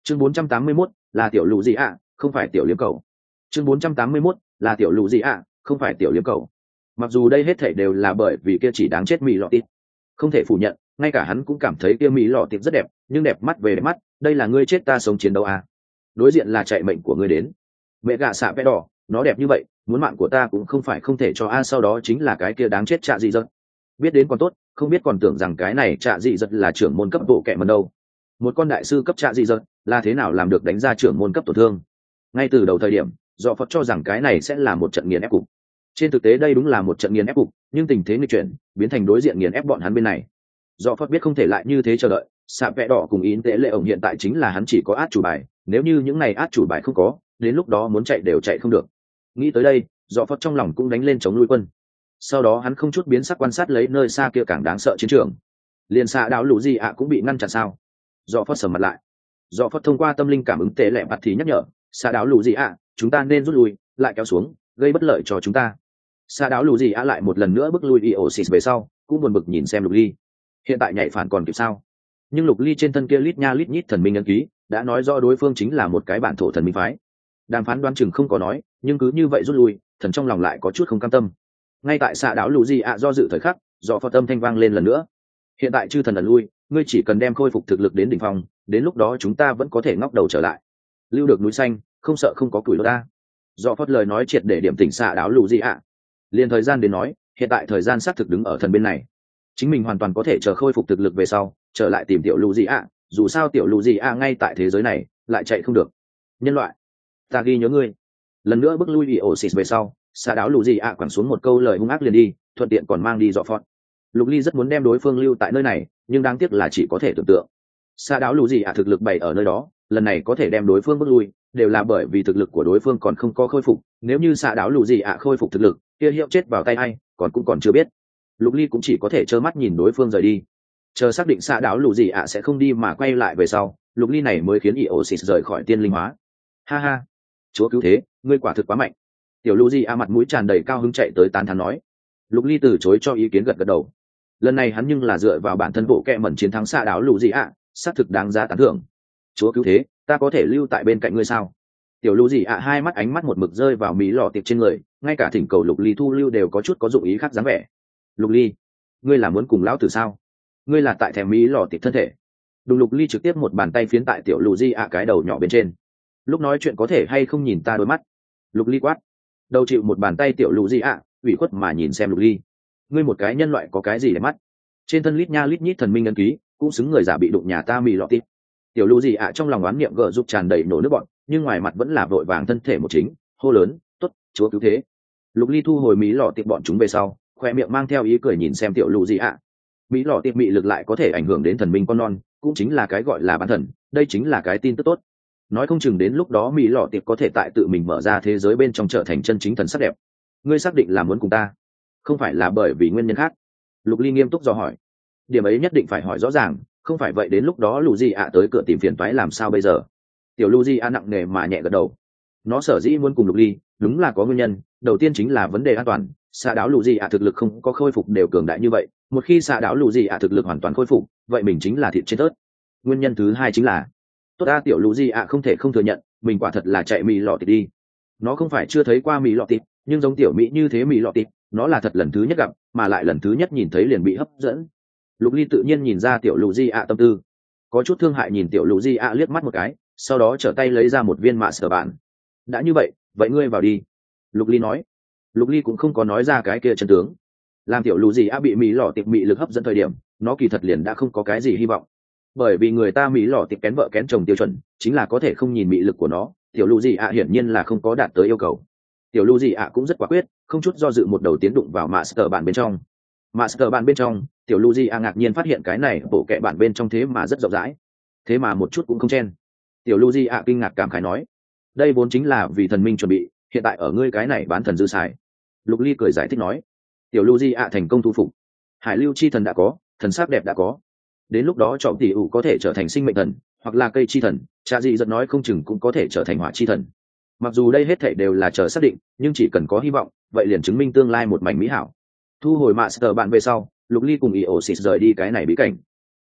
chương 481, là tiểu lũ gì ạ, không phải tiểu liếm cầu. chương 481, là tiểu lũ gì ạ, không phải tiểu liếm cầu. Mặc dù đây hết thảy đều là bởi vì kia chỉ đáng chết mỹ lọ tịt, không thể phủ nhận, ngay cả hắn cũng cảm thấy kia mỹ lọ tịt rất đẹp, nhưng đẹp mắt về đẹp mắt, đây là ngươi chết ta sống chiến đấu à. Đối diện là chạy mệnh của ngươi đến. Mẹ gạ xạ vẽ đỏ, nó đẹp như vậy, muốn mạng của ta cũng không phải không thể cho a. Sau đó chính là cái kia đáng chết Trạ Dị Dật. Biết đến còn tốt, không biết còn tưởng rằng cái này Trạ Dị Dật là trưởng môn cấp bộ kệ mần đâu. Một con đại sư cấp Trạ Dị Dật là thế nào làm được đánh ra trưởng môn cấp tổn thương? Ngay từ đầu thời điểm, do Phật cho rằng cái này sẽ là một trận nghiền ép cục. Trên thực tế đây đúng là một trận nghiền ép cục, nhưng tình thế nghịch chuyển, biến thành đối diện nghiền ép bọn hắn bên này. Do Phật biết không thể lại như thế chờ đợi, xạ vẽ đỏ cùng Ín Tế Lệ ổng hiện tại chính là hắn chỉ có át chủ bài, nếu như những này át chủ bài không có, đến lúc đó muốn chạy đều chạy không được. Nghĩ tới đây, do Phật trong lòng cũng đánh lên chống nuôi quân. Sau đó hắn không chút biến sắc quan sát lấy nơi xa kia càng đáng sợ chiến trường. Liên xạ đảo lũ gì ạ cũng bị ngăn chặn sao? Do Phật sầm mặt lại. Do Phật thông qua tâm linh cảm ứng Tế Lệ bạt thì nhắc nhở, xạ đảo lũ gì ạ, chúng ta nên rút lui, lại kéo xuống, gây bất lợi cho chúng ta. Xạ đảo lũ gì ạ lại một lần nữa bước lui Iosis về sau, cũng buồn bực nhìn xem Lục Ly. Hiện tại nhảy phản còn kịp sao? Nhưng Lục Ly trên thân kia lít nha lít nhít thần minh ấn ký đã nói rõ đối phương chính là một cái bản thổ thần minh phái. Đàm phán đoán chừng không có nói, nhưng cứ như vậy rút lui, thần trong lòng lại có chút không cam tâm. Ngay tại xạ đảo lũ gì ạ do dự thời khắc, do Phật tâm thanh vang lên lần nữa. Hiện tại chư thần ẩn lui, ngươi chỉ cần đem khôi phục thực lực đến đỉnh phong, đến lúc đó chúng ta vẫn có thể ngóc đầu trở lại. Lưu được núi xanh, không sợ không có củi đốt ta. Do Phật lời nói triệt để điểm tỉnh xạ đảo lũ gì ạ. Liên thời gian đến nói, hiện tại thời gian xác thực đứng ở thần bên này. Chính mình hoàn toàn có thể chờ khôi phục thực lực về sau, trở lại tìm tiểu lũ gì ạ. Dù sao tiểu lũ gì ạ ngay tại thế giới này lại chạy không được. Nhân loại, ta ghi nhớ ngươi. Lần nữa bước lui Iosis về sau, xạ đảo lũ gì ạ quẳng xuống một câu lời hung ác liền đi, thuận tiện còn mang đi dọ Phật. Lục Ly rất muốn đem đối phương lưu tại nơi này, nhưng đáng tiếc là chỉ có thể tưởng tượng. Xạ đảo lũ gì ạ thực lực bày ở nơi đó, lần này có thể đem đối phương bước lui, đều là bởi vì thực lực của đối phương còn không có khôi phục. Nếu như xạ đảo lũ gì ạ khôi phục thực lực, kia hiệu chết vào tay ai, còn chưa biết. Lục Ly cũng chỉ có thể trơ mắt nhìn đối phương rời đi. Chờ xác định xạ đảo lũ gì ạ sẽ không đi mà quay lại về sau, Lục Ly này mới khiến Iosis rời khỏi tiên linh hóa. Ha ha, chúa cứu thế, ngươi quả thực quá mạnh. Tiểu lũ gì ạ mặt mũi tràn đầy cao hứng chạy tới tán thán nói. Lục Ly từ chối cho ý kiến gật gật đầu. Lần này hắn nhưng là dựa vào bản thân bộ kệ mẩn chiến thắng xạ đảo lũ gì ạ, xác thực đáng giá tán thưởng. Chúa cứu thế, ta có thể lưu tại bên cạnh ngươi sao? Tiểu lũ gì ạ hai mắt ánh mắt một mực rơi vào mỹ lọ tiệp trên người, ngay cả thỉnh cầu Lục Ly thu lưu đều có chút có dụng ý khác dáng vẻ. Lục Ly, ngươi là muốn cùng lão tử sao? Ngươi là tại thèm mỹ lọ tiệp thân thể? Đùng Lục Ly trực tiếp một bàn tay phiến tại tiểu lũ gì ạ cái đầu nhỏ bên trên. Lúc nói chuyện có thể hay không nhìn ta đôi mắt? Lục Ly quát. Đầu chịu một bàn tay tiểu lũ gì ạ, ủy khuất mà nhìn xem Lục Ly. Ngươi một cái nhân loại có cái gì để mắt? Trên thân lít nha lít nhít thần minh ấn ký, cũng xứng người giả bị đụng nhà ta mỹ lọ tiệp. Tiểu lũ gì ạ trong lòng oán niệm gở giúp tràn đầy nổ nước bọn, nhưng ngoài mặt vẫn là vội vàng thân thể một chính, hô lớn, tốt, chúa cứu thế. Lục Ly thu hồi mỹ lọ tiệp bọn chúng về sau, khoe miệng mang theo ý cười nhìn xem tiểu lũ gì ạ. Mỹ lọ tiệp mị lực lại có thể ảnh hưởng đến thần minh con non, cũng chính là cái gọi là bán thần, đây chính là cái tin tức tốt. Nói không chừng đến lúc đó mỹ lọ tiệp có thể tại tự mình mở ra thế giới bên trong trở thành chân chính thần sắc đẹp. Ngươi xác định là muốn cùng ta, không phải là bởi vì nguyên nhân khác? Lục Ly nghiêm túc dò hỏi. Điểm ấy nhất định phải hỏi rõ ràng, không phải vậy đến lúc đó lù gì ạ tới cửa tìm phiền toái làm sao bây giờ? Tiểu lù gì ạ nặng nề mà nhẹ gật đầu. Nó sở dĩ muốn cùng Lục Ly, đúng là có nguyên nhân. Đầu tiên chính là vấn đề an toàn. Xạ đảo lù gì ạ thực lực không có khôi phục đều cường đại như vậy, một khi xạ đảo lù gì ạ thực lực hoàn toàn khôi phục, vậy mình chính là thịt trên tớt. Nguyên nhân thứ hai chính là, tốt ta tiểu lù gì ạ không thể không thừa nhận, mình quả thật là chạy mì lọ tịt đi. Nó không phải chưa thấy qua mì lọ tịt, nhưng giống tiểu mỹ như thế mì lọ tịt, nó là thật lần thứ nhất gặp, mà lại lần thứ nhất nhìn thấy liền bị hấp dẫn. Lục Ly tự nhiên nhìn ra tiểu lù di ạ tâm tư, có chút thương hại nhìn tiểu lù di ạ liếc mắt một cái, sau đó trở tay lấy ra một viên mạ sở bản. Đã như vậy, vậy ngươi vào đi. Lục Ly nói. Lục Ly cũng không có nói ra cái kia chân tướng. Làm tiểu lù di ạ bị mỹ lọ tiệp mị lực hấp dẫn thời điểm, nó kỳ thật liền đã không có cái gì hy vọng. Bởi vì người ta mỹ lọ tiệp kén vợ kén chồng tiêu chuẩn, chính là có thể không nhìn mị lực của nó. Tiểu lù di ạ hiển nhiên là không có đạt tới yêu cầu. Tiểu lù di ạ cũng rất quả quyết, không chút do dự một đầu tiến đụng vào mạ sở bản bên trong. Master bản bên trong, tiểu Luigi ngạc nhiên phát hiện cái này bộ kệ bản bên trong thế mà rất rộng rãi, thế mà một chút cũng không chen. Tiểu Luigi kinh ngạc cảm khái nói, đây vốn chính là vì thần minh chuẩn bị, hiện tại ở ngươi cái này bán thần dư xài. Lục Ly cười giải thích nói, tiểu Luigi thành công thu phục. Hải lưu chi thần đã có, thần sắc đẹp đã có, đến lúc đó trọng tỷ ủ có thể trở thành sinh mệnh thần, hoặc là cây chi thần, cha gì giật nói không chừng cũng có thể trở thành hỏa chi thần. Mặc dù đây hết thảy đều là chờ xác định, nhưng chỉ cần có hy vọng, vậy liền chứng minh tương lai một mảnh mỹ hảo. Thu hồi Master bạn về sau, Lục Ly cùng Iosis rời đi cái này bí cảnh.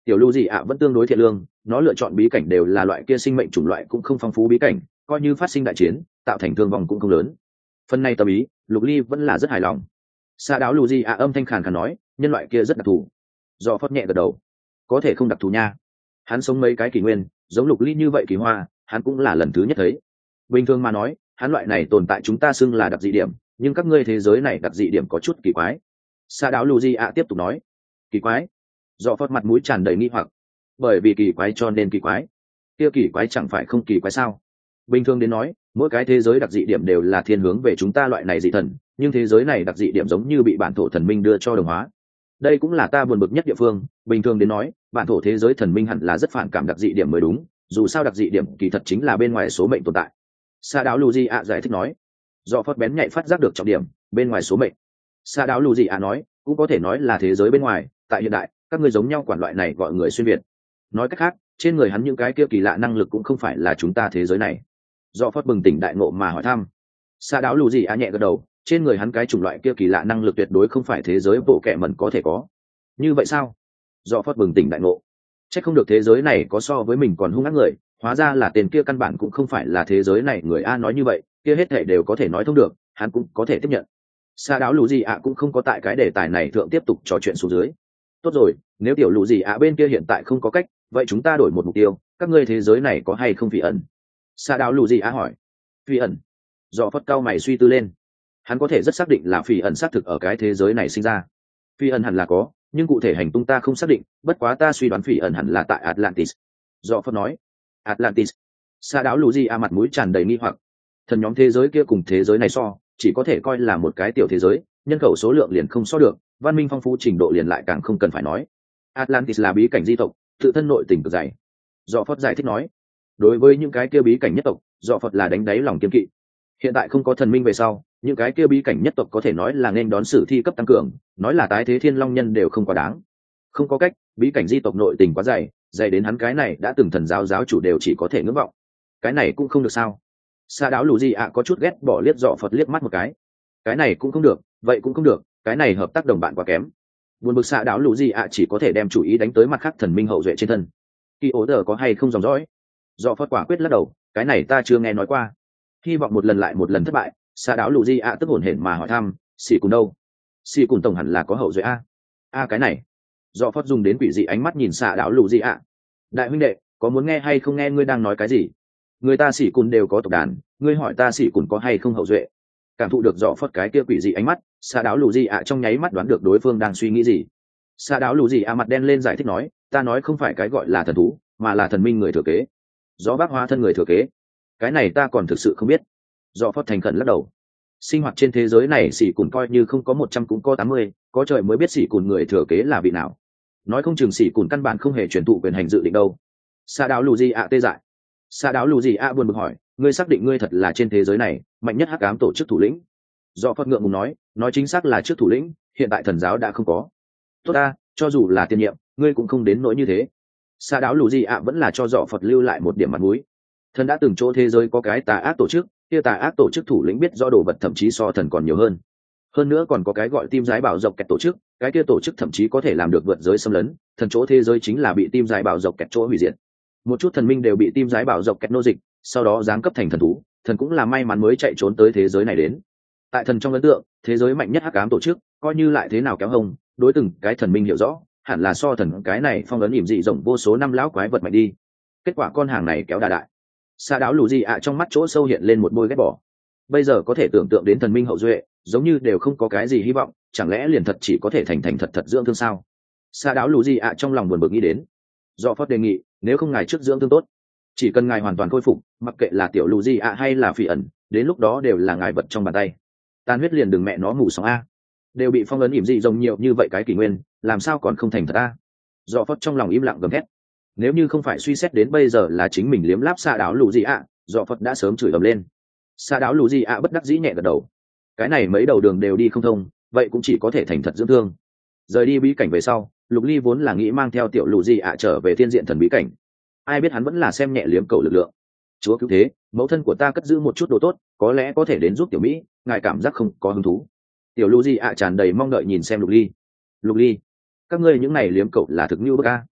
tiểu lưu gì ạ vẫn tương đối thiện lương, nó lựa chọn bí cảnh đều là loại kia sinh mệnh chủng loại cũng không phong phú bí cảnh, coi như phát sinh đại chiến tạo thành thương vong cũng không lớn. Phần này tâm ý Lục Ly vẫn là rất hài lòng. Xa đáo lù gì ạ âm thanh khàn khàn nói, nhân loại kia rất đặc thù. Do phớt nhẹ gật đầu, có thể không đặc thù nha, hắn sống mấy cái kỷ nguyên giống Lục Ly như vậy kỳ hoa hắn cũng là lần thứ nhất thấy. Bình thường mà nói hắn loại này tồn tại chúng ta xưng là đặc dị điểm, nhưng các ngươi thế giới này đặc dị điểm có chút kỳ quái. Xa đáo lù gì ạ tiếp tục nói. Kỳ quái? Do phớt mặt mũi tràn đầy nghi hoặc. Bởi vì kỳ quái cho nên kỳ quái? Kia kỳ quái chẳng phải không kỳ quái sao? Bình thường đến nói mỗi cái thế giới đặc dị điểm đều là thiên hướng về chúng ta loại này dị thần, nhưng thế giới này đặc dị điểm giống như bị bản thổ thần minh đưa cho đồng hóa. Đây cũng là ta buồn bực nhất địa phương. Bình thường đến nói bản thổ thế giới thần minh hẳn là rất phản cảm đặc dị điểm mới đúng, dù sao đặc dị điểm kỳ thật chính là bên ngoài số mệnh tồn tại. Sa đáo lù gì ạ giải thích nói. Do phớt bén nhạy phát giác được trọng điểm, bên ngoài số mệnh. Sa đáo lù gì ạ nói, cũng có thể nói là thế giới bên ngoài, tại hiện đại các ngươi giống nhau quản loại này gọi người xuyên việt. Nói cách khác trên người hắn những cái kia kỳ lạ năng lực cũng không phải là chúng ta thế giới này. Do phớt bừng tỉnh đại ngộ mà hỏi thăm. Sa đáo lù gì ạ nhẹ gật đầu, trên người hắn cái chủng loại kia kỳ lạ năng lực tuyệt đối không phải thế giới bộ kệ mẩn có thể có. Như vậy sao? Do phớt bừng tỉnh đại ngộ, chắc không được thế giới này có so với mình còn hung ác người, hóa ra là tên kia căn bản cũng không phải là thế giới này người. A nói như vậy kia hết thể đều có thể nói thông được, hắn cũng có thể tiếp nhận. Sa đáo lù gì ạ cũng không có tại cái đề tài này thượng tiếp tục trò chuyện xuống dưới. Tốt rồi, nếu tiểu lù gì ạ bên kia hiện tại không có cách, vậy chúng ta đổi một mục tiêu, các ngươi thế giới này có hay không Phỉ ẩn? Sa đáo lù gì ạ hỏi. Phỉ ẩn? Do phất cao mày suy tư lên, hắn có thể rất xác định là Phỉ ẩn xác thực ở cái thế giới này sinh ra. Phỉ ẩn hẳn là có, nhưng cụ thể hành tung ta không xác định, bất quá ta suy đoán Phỉ ẩn hẳn là tại Atlantis. Do phất nói. Atlantis? Sa đáo lù gì ạ mặt mũi tràn đầy nghi hoặc. Thần nhóm thế giới kia cùng thế giới này so chỉ có thể coi là một cái tiểu thế giới, nhân khẩu số lượng liền không so được, văn minh phong phú trình độ liền lại càng không cần phải nói. Atlantis là bí cảnh di tộc, tự thân nội tình cực dày. Do phật giải thích nói, đối với những cái kia bí cảnh nhất tộc, do phật là đánh đáy lòng kiên kỵ. Hiện tại không có thần minh về sau, những cái kia bí cảnh nhất tộc có thể nói là nên đón sử thi cấp tăng cường, nói là tái thế thiên long nhân đều không quá đáng. Không có cách, bí cảnh di tộc nội tình quá dày, dày đến hắn cái này đã từng thần giáo giáo chủ đều chỉ có thể ngưỡng vọng. Cái này cũng không được sao? Sa đáo lù gì ạ có chút ghét bỏ liếc dọ phật liếc mắt một cái này cũng không được, vậy cũng không được, cái này hợp tác đồng bạn quá kém. Buồn bực Sa đáo lù gì ạ chỉ có thể đem chủ ý đánh tới mặt khác thần minh hậu duệ trên thân. Kỳ ố giờ có hay không dòng dõi? Dọ phật quả quyết lắc đầu, cái này ta chưa nghe nói qua. Hy vọng một lần lại một lần thất bại. Sa đáo lù gì ạ tức hổn hển mà hỏi thăm, xỉ cùn đâu? Xỉ cùn tổng hẳn là có hậu duệ a. Cái này. Dọ phật dùng đến quỷ dị ánh mắt nhìn Sa đáo lù gì ạ. Đại huynh đệ, có muốn nghe hay không nghe ngươi đang nói cái gì? Người ta xỉ cùn đều có tộc đàn, ngươi hỏi ta xỉ cùn có hay không hậu duệ? Cảm thụ được rõ phất cái kia quỷ dị ánh mắt, Sa đáo lù gì ạ trong nháy mắt đoán được đối phương đang suy nghĩ gì. Sa đáo lù gì ạ mặt đen lên giải thích nói, ta nói không phải cái gọi là thần thú, mà là thần minh người thừa kế. Rõ bác hóa thân người thừa kế, cái này ta còn thực sự không biết. Rõ phất thành khẩn lắc đầu. Sinh hoạt trên thế giới này xỉ cùn coi như không có 100 cũng có 80, có trời mới biết xỉ cùn người thừa kế là vị nào. Nói không chừng xỉ cùn căn bản không hề truyền thụ quyền hành dự định đâu. Sa đáo lù gì ạ tê dại. Sa đáo lù gì ạ buồn bực hỏi, ngươi xác định ngươi thật là trên thế giới này mạnh nhất hắc ám tổ chức thủ lĩnh? Do phật ngượng ngùng nói chính xác là trước thủ lĩnh, hiện tại thần giáo đã không có. Tốt ta, cho dù là tiền nhiệm ngươi cũng không đến nỗi như thế. Sa đáo lù gì ạ vẫn là cho dọ phật lưu lại một điểm mặt mũi. Thần đã từng chỗ thế giới có cái tà ác tổ chức, kia tà ác tổ chức thủ lĩnh biết rõ đồ vật thậm chí so thần còn nhiều hơn nữa còn có cái gọi tim giái bảo dọc kẹt tổ chức, cái kia tổ chức thậm chí có thể làm được vượt giới xâm lấn, thần chỗ thế giới chính là bị tim giái bảo dọc kẹt chỗ hủy diệt. Một chút thần minh đều bị tim giái bảo dọc kẹt nô dịch, sau đó giáng cấp thành thần thú, thần cũng là may mắn mới chạy trốn tới thế giới này đến. Tại thần trong ấn tượng, thế giới mạnh nhất hắc ám tổ chức, coi như lại thế nào kéo hông, đối từng cái thần minh hiểu rõ, hẳn là so thần cái này phong ấn ỉm dị rộng vô số năm lão quái vật mạnh đi. Kết quả con hàng này kéo đà đại. Sa đáo lù gì ạ trong mắt chỗ sâu hiện lên một bôi ghét bỏ. Bây giờ có thể tưởng tượng đến thần minh hậu duệ, giống như đều không có cái gì hy vọng, chẳng lẽ liền thật chỉ có thể thành thật dưỡng thương sao? Sa đáo lù gì ạ trong lòng buồn bực nghĩ đến. Do phật đề nghị, nếu không ngài trước dưỡng thương tốt, chỉ cần ngài hoàn toàn khôi phục, mặc kệ là tiểu lù gì ạ hay là Phỉ ẩn, đến lúc đó đều là ngài vật trong bàn tay. Tan huyết liền đừng mẹ nó ngủ sóng đều bị phong ấn ỉm dị rồng nhiều như vậy cái kỷ nguyên, làm sao còn không thành thật Do phật trong lòng im lặng gầm thét. Nếu như không phải suy xét đến bây giờ là chính mình liếm láp Sa đáo lù gì ạ, do phật đã sớm chửi ầm lên. Sa đáo lù gì ạ bất đắc dĩ nhẹ gật đầu. Cái này mấy đầu đường đều đi không thông, vậy cũng chỉ có thể thành thật dưỡng thương. Rời đi bí cảnh về sau, Lục Ly vốn là nghĩ mang theo tiểu lù gì ạ trở về thiên diện thần bí cảnh, ai biết hắn vẫn là xem nhẹ liếm cầu lực lượng. Chúa cứu thế, mẫu thân của ta cất giữ một chút đồ tốt, có lẽ có thể đến giúp tiểu mỹ, ngài cảm giác không có hứng thú? Tiểu lù gì ạ tràn đầy mong đợi nhìn xem Lục Ly. Lục Ly, các ngươi những này liếm cầu là thực như bức a.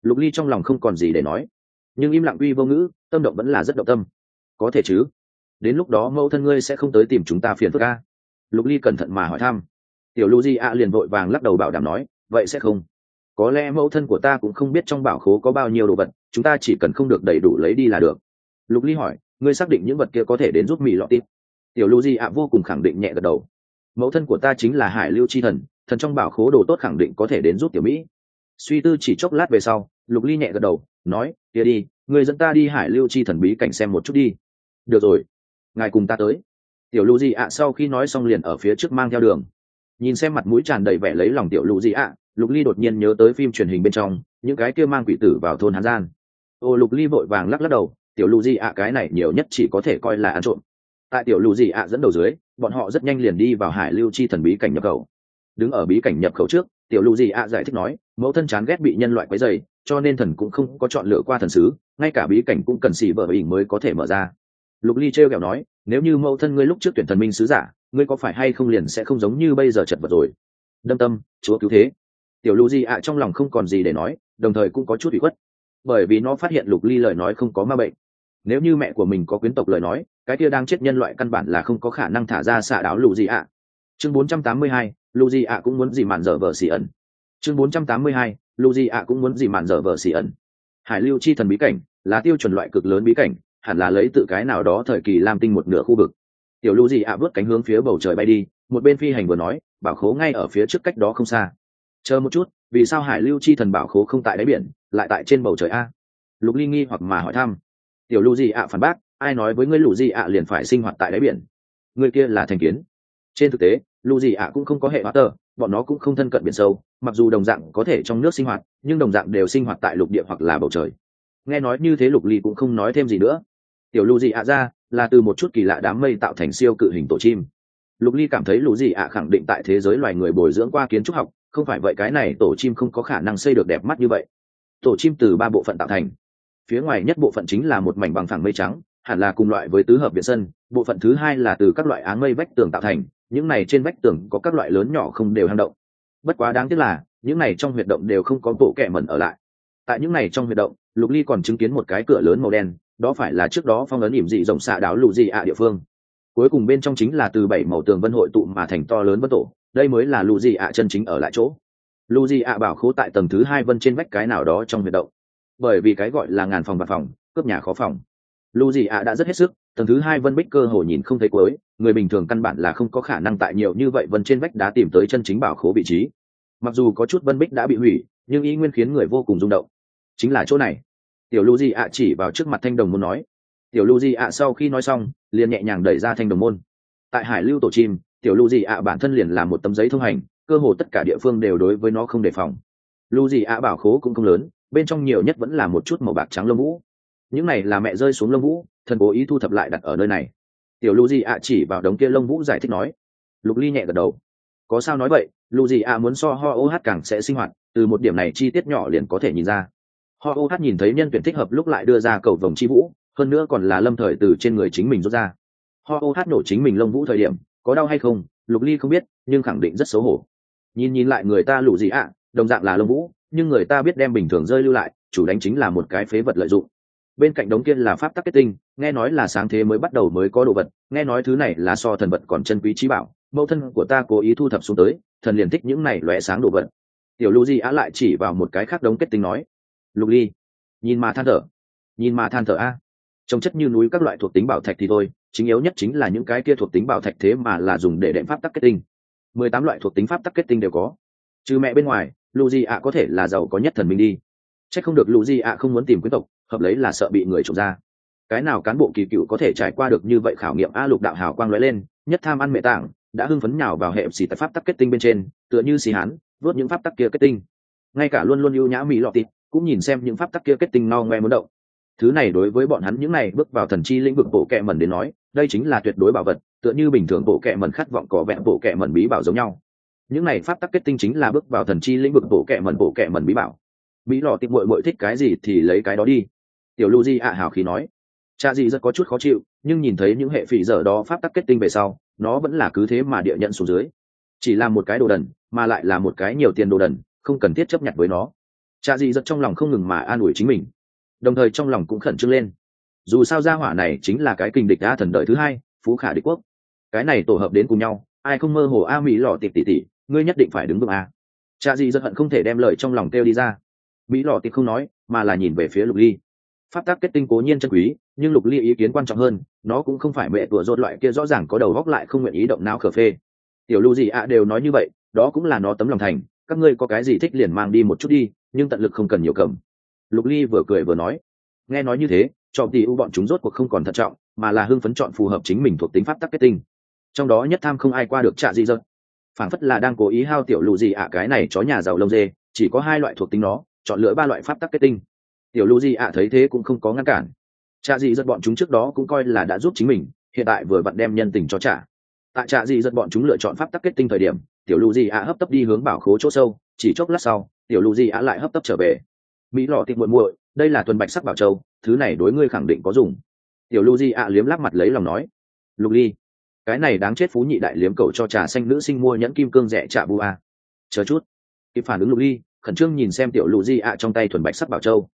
Lục Ly trong lòng không còn gì để nói, nhưng im lặng uy vô ngữ, tâm động vẫn là rất động tâm. Có thể chứ? Đến lúc đó mẫu thân ngươi sẽ không tới tìm chúng ta phiền phức a? Lục Ly cẩn thận mà hỏi thăm. Tiểu Lucy ạ liền vội vàng lắc đầu bảo đảm nói, vậy sẽ không. Có lẽ mẫu thân của ta cũng không biết trong bảo khố có bao nhiêu đồ vật, chúng ta chỉ cần không được đầy đủ lấy đi là được. Lục Ly hỏi, ngươi xác định những vật kia có thể đến giúp Mỹ lọ tít? Tiểu Lucy ạ vô cùng khẳng định nhẹ gật đầu. Mẫu thân của ta chính là Hải Lưu chi thần, thần trong bảo khố đồ tốt khẳng định có thể đến giúp tiểu Mỹ. Suy tư chỉ chốc lát về sau, Lục Ly nhẹ gật đầu, nói, kia đi, ngươi dẫn ta đi Hải Lưu chi thần bí cảnh xem một chút đi. Được rồi, ngài cùng ta tới. Tiểu Lucy ạ sau khi nói xong liền ở phía trước mang theo đường. Nhìn xem mặt mũi tràn đầy vẻ lấy lòng tiểu Lucy ạ, Lục Ly đột nhiên nhớ tới phim truyền hình bên trong những cái kia mang quỷ tử vào thôn Hán Gian. Lục Ly vội vàng lắc đầu, tiểu Lucy ạ cái này nhiều nhất chỉ có thể coi là ăn trộm. Tại tiểu Lucy ạ dẫn đầu dưới, bọn họ rất nhanh liền đi vào Hải Lưu chi thần bí cảnh nhập khẩu. Đứng ở bí cảnh nhập khẩu trước, tiểu Lucy ạ giải thích nói, mẫu thân chán ghét bị nhân loại quấy rầy, cho nên thần cũng không có chọn lựa qua thần sứ, ngay cả bí cảnh cũng cần xỉ vợ ỉnh mới có thể mở ra. Lục Ly trêu ghẹo nói, nếu như mẫu thân ngươi lúc trước tuyển thần minh sứ giả, ngươi có phải hay không liền sẽ không giống như bây giờ chật vật rồi. Đâm tâm, chúa cứu thế. Tiểu Lucy ạ trong lòng không còn gì để nói, đồng thời cũng có chút ủy khuất, bởi vì nó phát hiện Lục Ly lời nói không có ma bệnh. Nếu như mẹ của mình có quyến tộc lời nói, cái kia đang chết nhân loại căn bản là không có khả năng thả ra xạ đáo Lucy ạ. Chương 482, Lucy ạ cũng muốn gì mạn dở vợ xỉ ẩn. Chương 482, Lucy ạ cũng muốn gì mạn dở vợ xỉ ẩn. Hải Lưu chi thần bí cảnh là tiêu chuẩn loại cực lớn bí cảnh, hẳn là lấy tự cái nào đó thời kỳ Lam Tinh một nửa khu vực. Tiểu Lucy ạ vớt cánh hướng phía bầu trời bay đi, một bên phi hành vừa nói, bảo khố ngay ở phía trước cách đó không xa. Chờ một chút, vì sao Hải Lưu chi thần bảo khố không tại đáy biển, lại tại trên bầu trời a? Lục Ly nghi hoặc mà hỏi thăm. Tiểu Lucy ạ phản bác, ai nói với ngươi Lucy ạ liền phải sinh hoạt tại đáy biển? Người kia là thành kiến. Trên thực tế, Lucy ạ cũng không có hệ hóa tờ, bọn nó cũng không thân cận biển sâu, mặc dù đồng dạng có thể trong nước sinh hoạt, nhưng đồng dạng đều sinh hoạt tại lục địa hoặc là bầu trời. Nghe nói như thế Lục Ly cũng không nói thêm gì nữa. Tiểu Lucy ạ ra là từ một chút kỳ lạ đám mây tạo thành siêu cự hình tổ chim. Lục Ly cảm thấy Lucy ạ khẳng định tại thế giới loài người bồi dưỡng qua kiến trúc học, không phải vậy cái này tổ chim không có khả năng xây được đẹp mắt như vậy. Tổ chim từ 3 bộ phận tạo thành. Phía ngoài nhất bộ phận chính là một mảnh bằng phẳng mây trắng, hẳn là cùng loại với tứ hợp viện sân. Bộ phận thứ hai là từ các loại áng mây vách tường tạo thành, những này trên vách tường có các loại lớn nhỏ không đều hang động. Bất quá đáng tiếc là những này trong huyệt động đều không có bộ kẻ mẩn ở lại. Tại những này trong huyệt động, Lục Ly còn chứng kiến một cái cửa lớn màu đen, đó phải là trước đó phong ấn ỉm dị rộng xạ đáo Lucy ạ địa phương. Cuối cùng bên trong chính là từ 7 màu tường vân hội tụ mà thành to lớn vân tổ, đây mới là Lucy ạ chân chính ở lại chỗ. Lucy ạ bảo khố tại tầng thứ 2 vân trên vách cái nào đó trong huyệt động. Bởi vì cái gọi là ngàn phòng bạc phòng, cướp nhà khó phòng. Lucy ạ đã rất hết sức, tầng thứ 2 vân bích cơ hồ nhìn không thấy cuối, người bình thường căn bản là không có khả năng tại nhiều như vậy vân trên vách đá tìm tới chân chính bảo khố vị trí. Mặc dù có chút vân bích đã bị hủy, nhưng ý nguyên khiến người vô cùng rung động. Chính là chỗ này. Tiểu Lucy ạ chỉ vào trước mặt thanh đồng môn nói. Tiểu Lucy ạ sau khi nói xong, liền nhẹ nhàng đẩy ra thanh đồng môn. Tại Hải Lưu tổ chim, Tiểu Lucy ạ bản thân liền là một tấm giấy thông hành, cơ hồ tất cả địa phương đều đối với nó không đề phòng. Lucy ạ bảo khố cũng không lớn, bên trong nhiều nhất vẫn là một chút màu bạc trắng lông vũ. Những này là mẹ rơi xuống lông vũ, thần cố ý thu thập lại đặt ở nơi này. Tiểu Lucy ạ chỉ vào đống kia lông vũ giải thích nói. Lục Ly nhẹ gật đầu. Có sao nói vậy, Lucy ạ muốn so ho oh càng sẽ sinh hoạt, từ một điểm này chi tiết nhỏ liền có thể nhìn ra. Ho oh nhìn thấy nhân tuyển thích hợp lúc lại đưa ra cầu vồng chi vũ, hơn nữa còn là lâm thời từ trên người chính mình rút ra. Ho oh nổ chính mình lông vũ thời điểm có đau hay không, Lục Ly không biết, nhưng khẳng định rất xấu hổ. Nhìn lại người ta Lucy ạ, đồng dạng là lông vũ, nhưng người ta biết đem bình thường rơi lưu lại, chủ đánh chính là một cái phế vật lợi dụng. Bên cạnh đống kia là pháp tắc kết tinh, nghe nói là sáng thế mới bắt đầu mới có đồ vật, nghe nói thứ này là so thần vật còn chân quý trí bảo, mẫu thân của ta cố ý thu thập xuống tới, thần liền thích những này lóe sáng đồ vật. Tiểu Lucy á lại chỉ vào một cái khác đống kết tinh nói. Lục Ly, nhìn mà than thở a. Trông chất như núi các loại thuộc tính bảo thạch thì thôi, chính yếu nhất chính là những cái kia thuộc tính bảo thạch thế mà là dùng để đệm pháp tắc kết tinh. 18 loại thuộc tính pháp tắc kết tinh đều có. Trừ mẹ bên ngoài, Lucy ạ có thể là giàu có nhất thần minh đi. Chắc không được Lucy ạ không muốn tìm quyến tộc, hợp lấy là sợ bị người trộm ra. Cái nào cán bộ kỳ cựu có thể trải qua được như vậy khảo nghiệm a. Lục đạo hào quang lóe lên, nhất tham ăn mẹ tảng, đã hưng phấn nhào vào hệ xì tại pháp tắc kết tinh bên trên, tựa như xì hán, vớt những pháp tắc kia kết tinh. Ngay cả luôn luôn ưu nhã mỹ lọ tịt cũng nhìn xem những pháp tắc kia kết tinh no ngoe muốn động. Thứ này đối với bọn hắn những này bước vào thần chi lĩnh vực bộ kệ mẩn đến nói, đây chính là tuyệt đối bảo vật, tựa như bình thường bộ kệ mẩn khát vọng có vẹn bộ kệ mẩn bí bảo giống nhau. Những này pháp tắc kết tinh chính là bước vào thần chi lĩnh vực bộ kệ mẩn bí bảo. Mỹ lọ tịt muội thích cái gì thì lấy cái đó đi. Tiểu Lucy ạ hào khí nói. Cha gì rất có chút khó chịu, nhưng nhìn thấy những hệ phỉ dở đó pháp tắc kết tinh về sau, nó vẫn là cứ thế mà địa nhận xuống dưới. Chỉ là một cái đồ đần, mà lại là một cái nhiều tiền đồ đần, không cần thiết chấp nhận với nó. Cha dị giật trong lòng không ngừng mà an ủi chính mình, đồng thời trong lòng cũng khẩn trương lên. Dù sao gia hỏa này chính là cái kình địch a thần đợi thứ hai, phú khả địch quốc, cái này tổ hợp đến cùng nhau, ai không mơ hồ a mỹ lọ tịp tỉ, ngươi nhất định phải đứng vững a. Cha dị giật hận không thể đem lời trong lòng kêu đi ra. Mỹ lọ tịp không nói mà là nhìn về phía Lục Ly. Pháp tắc kết tinh cố nhiên chân quý, nhưng Lục Ly ý kiến quan trọng hơn, nó cũng không phải mẹ tủa rốt loại kia rõ ràng có đầu góc lại không nguyện ý động não khờ phê. Tiểu Lu gì ạ đều nói như vậy, đó cũng là nó tấm lòng thành, các ngươi có cái gì thích liền mang đi một chút đi, nhưng tận lực không cần nhiều cầm. Lục Ly vừa cười vừa nói. Nghe nói như thế, cho tỷ u bọn chúng rốt cuộc không còn thận trọng, mà là hưng phấn chọn phù hợp chính mình thuộc tính pháp tắc kết tinh. Trong đó nhất tham không ai qua được Trạ Dị Dật. Phảng phất là đang cố ý hao tiểu Lu gì ạ cái này chó nhà giàu lông dê, chỉ có hai loại thuộc tính nó, chọn lựa ba loại pháp tắc kết tinh. Tiểu Lu gì ạ thấy thế cũng không có ngăn cản. Trạ Dị Dật bọn chúng trước đó cũng coi là đã giúp chính mình, hiện tại vừa vặn đem nhân tình cho trả. Tại Trạ Dị Dật bọn chúng lựa chọn pháp tắc kết tinh thời điểm, tiểu Lu gì ạ hấp tấp đi hướng bảo khố chỗ sâu, chỉ chốc lát sau, tiểu Lu gì ạ lại hấp tấp trở về. Mỹ lọ tiệp muội muội, đây là tuần bạch sắc bảo châu, thứ này đối ngươi khẳng định có dùng. Tiểu Lu gì ạ liếm láp mặt lấy lòng nói. Lục Ly, cái này đáng chết phú nhị đại liếm cậu cho trà xanh nữ sinh mua nhẫn kim cương rẻ trả bu a. Chờ chút. Kịp phản ứng Lục Ly, khẩn trương nhìn xem tiểu Lu gì ạ trong tay thuần bạch sắc bảo châu.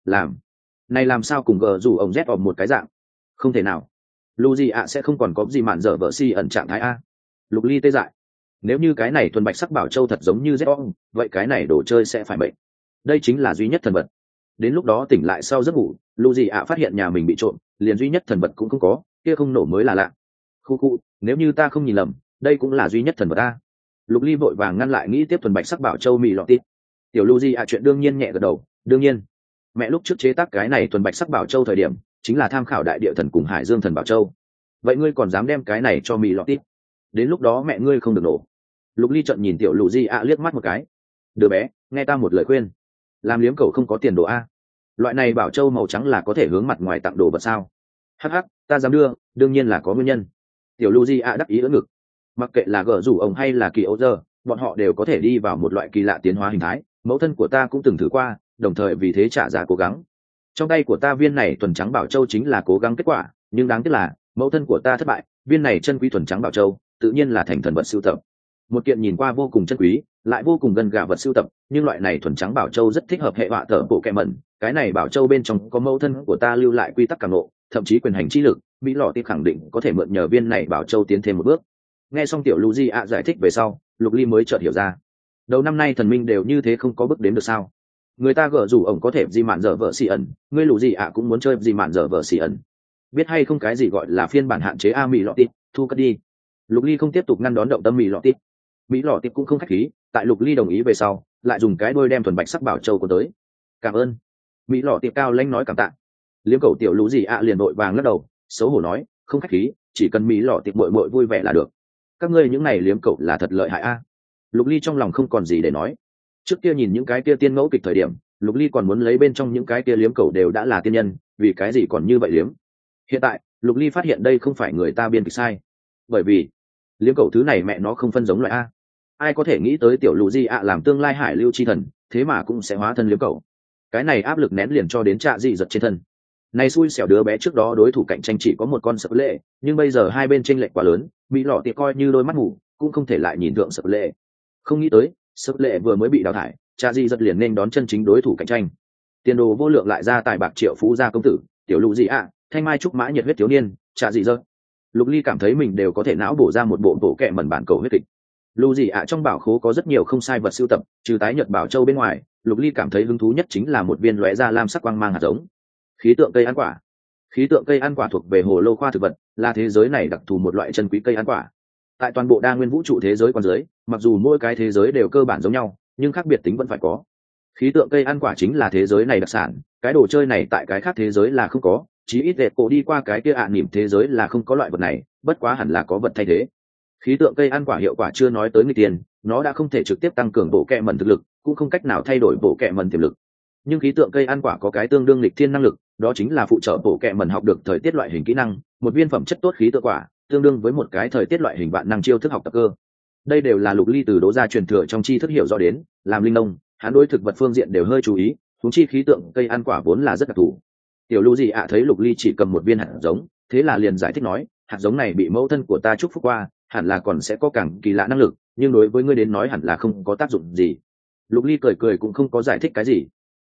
Này làm sao cùng gờ rủ ông z ọp một cái dạng? Không thể nào. Lu gì ạ sẽ không còn có gì mạn dở vợ si ẩn trạng thái a. Lục Ly tê dại. Nếu như cái này thuần bạch sắc bảo châu thật giống như z ọp, vậy cái này đồ chơi sẽ phải bệnh. Đây chính là duy nhất thần vật. Đến lúc đó tỉnh lại sau giấc ngủ, Lu gì ạ phát hiện nhà mình bị trộm, liền duy nhất thần vật cũng không có, kia không nổ mới là lạ. Khu, nếu như ta không nhìn lầm, đây cũng là duy nhất thần vật ta. Lục Ly vội vàng ngăn lại nghĩ tiếp thuần bạch sắc bảo châu mì lọt tít. Tiểu Lu gì ạ chuyện đương nhiên nhẹ gật đầu, đương nhiên. Mẹ lúc trước chế tác cái này thuần bạch sắc bảo châu thời điểm, chính là tham khảo đại địa thần cùng hải dương thần bảo châu. Vậy ngươi còn dám đem cái này cho mì lọt tít? Đến lúc đó mẹ ngươi không được nổ. Lục Ly trợn nhìn tiểu Lu gì ạ liếc mắt một cái. Đứa bé, nghe ta một lời khuyên, làm liếm cầu không có tiền đồ a. Loại này bảo châu màu trắng là có thể hướng mặt ngoài tặng đồ vật sao? Hắc hắc, ta dám đưa, đương nhiên là có nguyên nhân. Tiểu Lu gì ạ đắc ý ưỡn ngực. Mặc kệ là gở rủ ông hay là kỳ ấu giờ, bọn họ đều có thể đi vào một loại kỳ lạ tiến hóa hình thái, mẫu thân của ta cũng từng thử qua, đồng thời vì thế trả giá cố gắng. Trong tay của ta viên này thuần trắng bảo châu chính là cố gắng kết quả, nhưng đáng tiếc là mẫu thân của ta thất bại, viên này chân quý thuần trắng bảo châu tự nhiên là thành thần vật sưu tập. Một kiện nhìn qua vô cùng chân quý, lại vô cùng gần gà vật sưu tập, nhưng loại này thuần trắng bảo châu rất thích hợp hệ họa tở bộ kẹ mẩn. Cái này bảo châu bên trong có mẫu thân của ta lưu lại quy tắc cảm ngộ, thậm chí quyền hành chi lực, Mỹ lọ tiệp khẳng định có thể mượn nhờ viên này bảo châu tiến thêm một bước. Nghe xong tiểu Lu Di ạ giải thích về sau, Lục Ly mới chợt hiểu ra, đầu năm nay thần minh đều như thế không có bước đến được sao? Người ta gở rủ ổng có thể gì mạn dở vợ xì ẩn, ngươi Lu Di ạ cũng muốn chơi gì mạn dở vợ xì ẩn. Biết hay không cái gì gọi là phiên bản hạn chế a Mỹ lọ tiệp, thu cất đi. Lục Ly không tiếp tục ngăn đón động tâm Mỹ lọ tiệp. Mỹ lọ tiệp cũng không khách khí, tại Lục Ly đồng ý về sau, lại dùng cái đôi đem thuần bạch sắc bảo châu của tới. Cảm ơn. Mỹ lọ tiệp cao lãnh nói cảm tạ. Liếm cầu tiểu Lu Di ạ liền vội vàng lắc đầu, xấu hổ nói, không khách khí, chỉ cần Mỹ lọ tiệp muội muội vui vẻ là được. Các ngươi những này liếm cậu là thật lợi hại a. Lục Ly trong lòng không còn gì để nói. Trước kia nhìn những cái kia tiên ngẫu kịch thời điểm, Lục Ly còn muốn lấy bên trong những cái kia liếm cậu đều đã là tiên nhân, vì cái gì còn như vậy liếm. Hiện tại Lục Ly phát hiện đây không phải người ta biên kịch sai, bởi vì liếm cậu thứ này mẹ nó không phân giống loại a. Ai có thể nghĩ tới tiểu Lu Di ạ làm tương lai hải lưu chi thần, thế mà cũng sẽ hóa thân liếm cậu. Cái này áp lực nén liền cho đến Trạ Dị Dật trên thân. Này xui xẻo đứa bé trước đó đối thủ cạnh tranh chỉ có một con Sập Lệ, nhưng bây giờ hai bên chênh lệch quá lớn, Mỹ lọ tiệp coi như đôi mắt ngủ, cũng không thể lại nhìn thượng Sập Lệ. Không nghĩ tới, Sập Lệ vừa mới bị đào thải, Trạ Dị Dật liền nên đón chân chính đối thủ cạnh tranh. Tiền đồ vô lượng lại ra tài bạc triệu phú gia công tử, tiểu Lu Di ạ, thanh mai trúc mã nhiệt huyết thiếu niên, Trạ Dị Dật. Lục Ly cảm thấy mình đều có thể não bổ ra một bộ kệ mẩn bản cầu huyết kịch. Lu Di ạ trong bảo khố có rất nhiều không sai vật sưu tập, trừ tái nhật bảo châu bên ngoài, Lục Ly cảm thấy hứng thú nhất chính là một viên lóe ra lam sắc quang mang hạt giống. Khí tượng cây ăn quả. Khí tượng cây ăn quả thuộc về hồ lô khoa thực vật, là thế giới này đặc thù một loại chân quý cây ăn quả. Tại toàn bộ đa nguyên vũ trụ thế giới quan giới, mặc dù mỗi cái thế giới đều cơ bản giống nhau, nhưng khác biệt tính vẫn phải có. Khí tượng cây ăn quả chính là thế giới này đặc sản, cái đồ chơi này tại cái khác thế giới là không có, chí ít đẹp cổ đi qua cái kia nỉm thế giới là không có loại vật này, bất quá hẳn là có vật thay thế. Khí tượng cây ăn quả hiệu quả chưa nói tới người tiền, nó đã không thể trực tiếp tăng cường bộ kệ mẩn thực lực, cũng không cách nào thay đổi bộ kệ mẩn tiềm lực. Nhưng khí tượng cây ăn quả có cái tương đương lịch thiên năng lực, đó chính là phụ trợ bộ kệ mẩn học được thời tiết loại hình kỹ năng, một viên phẩm chất tốt khí tượng quả tương đương với một cái thời tiết loại hình vạn năng chiêu thức học tập cơ. Đây đều là Lục Ly từ Đỗ gia truyền thừa trong tri thức hiểu rõ đến, làm linh nông, hắn đối thực vật phương diện đều hơi chú ý, huống chi khí tượng cây ăn quả vốn là rất đặc thù. Tiểu Lu gì ạ thấy Lục Ly chỉ cầm một viên hạt giống, thế là liền giải thích nói, hạt giống này bị mẫu thân của ta chúc phúc qua, hẳn là còn sẽ có càng kỳ lạ năng lực, nhưng đối với ngươi đến nói hẳn là không có tác dụng gì. Lục Ly cười cười cũng không có giải thích cái gì,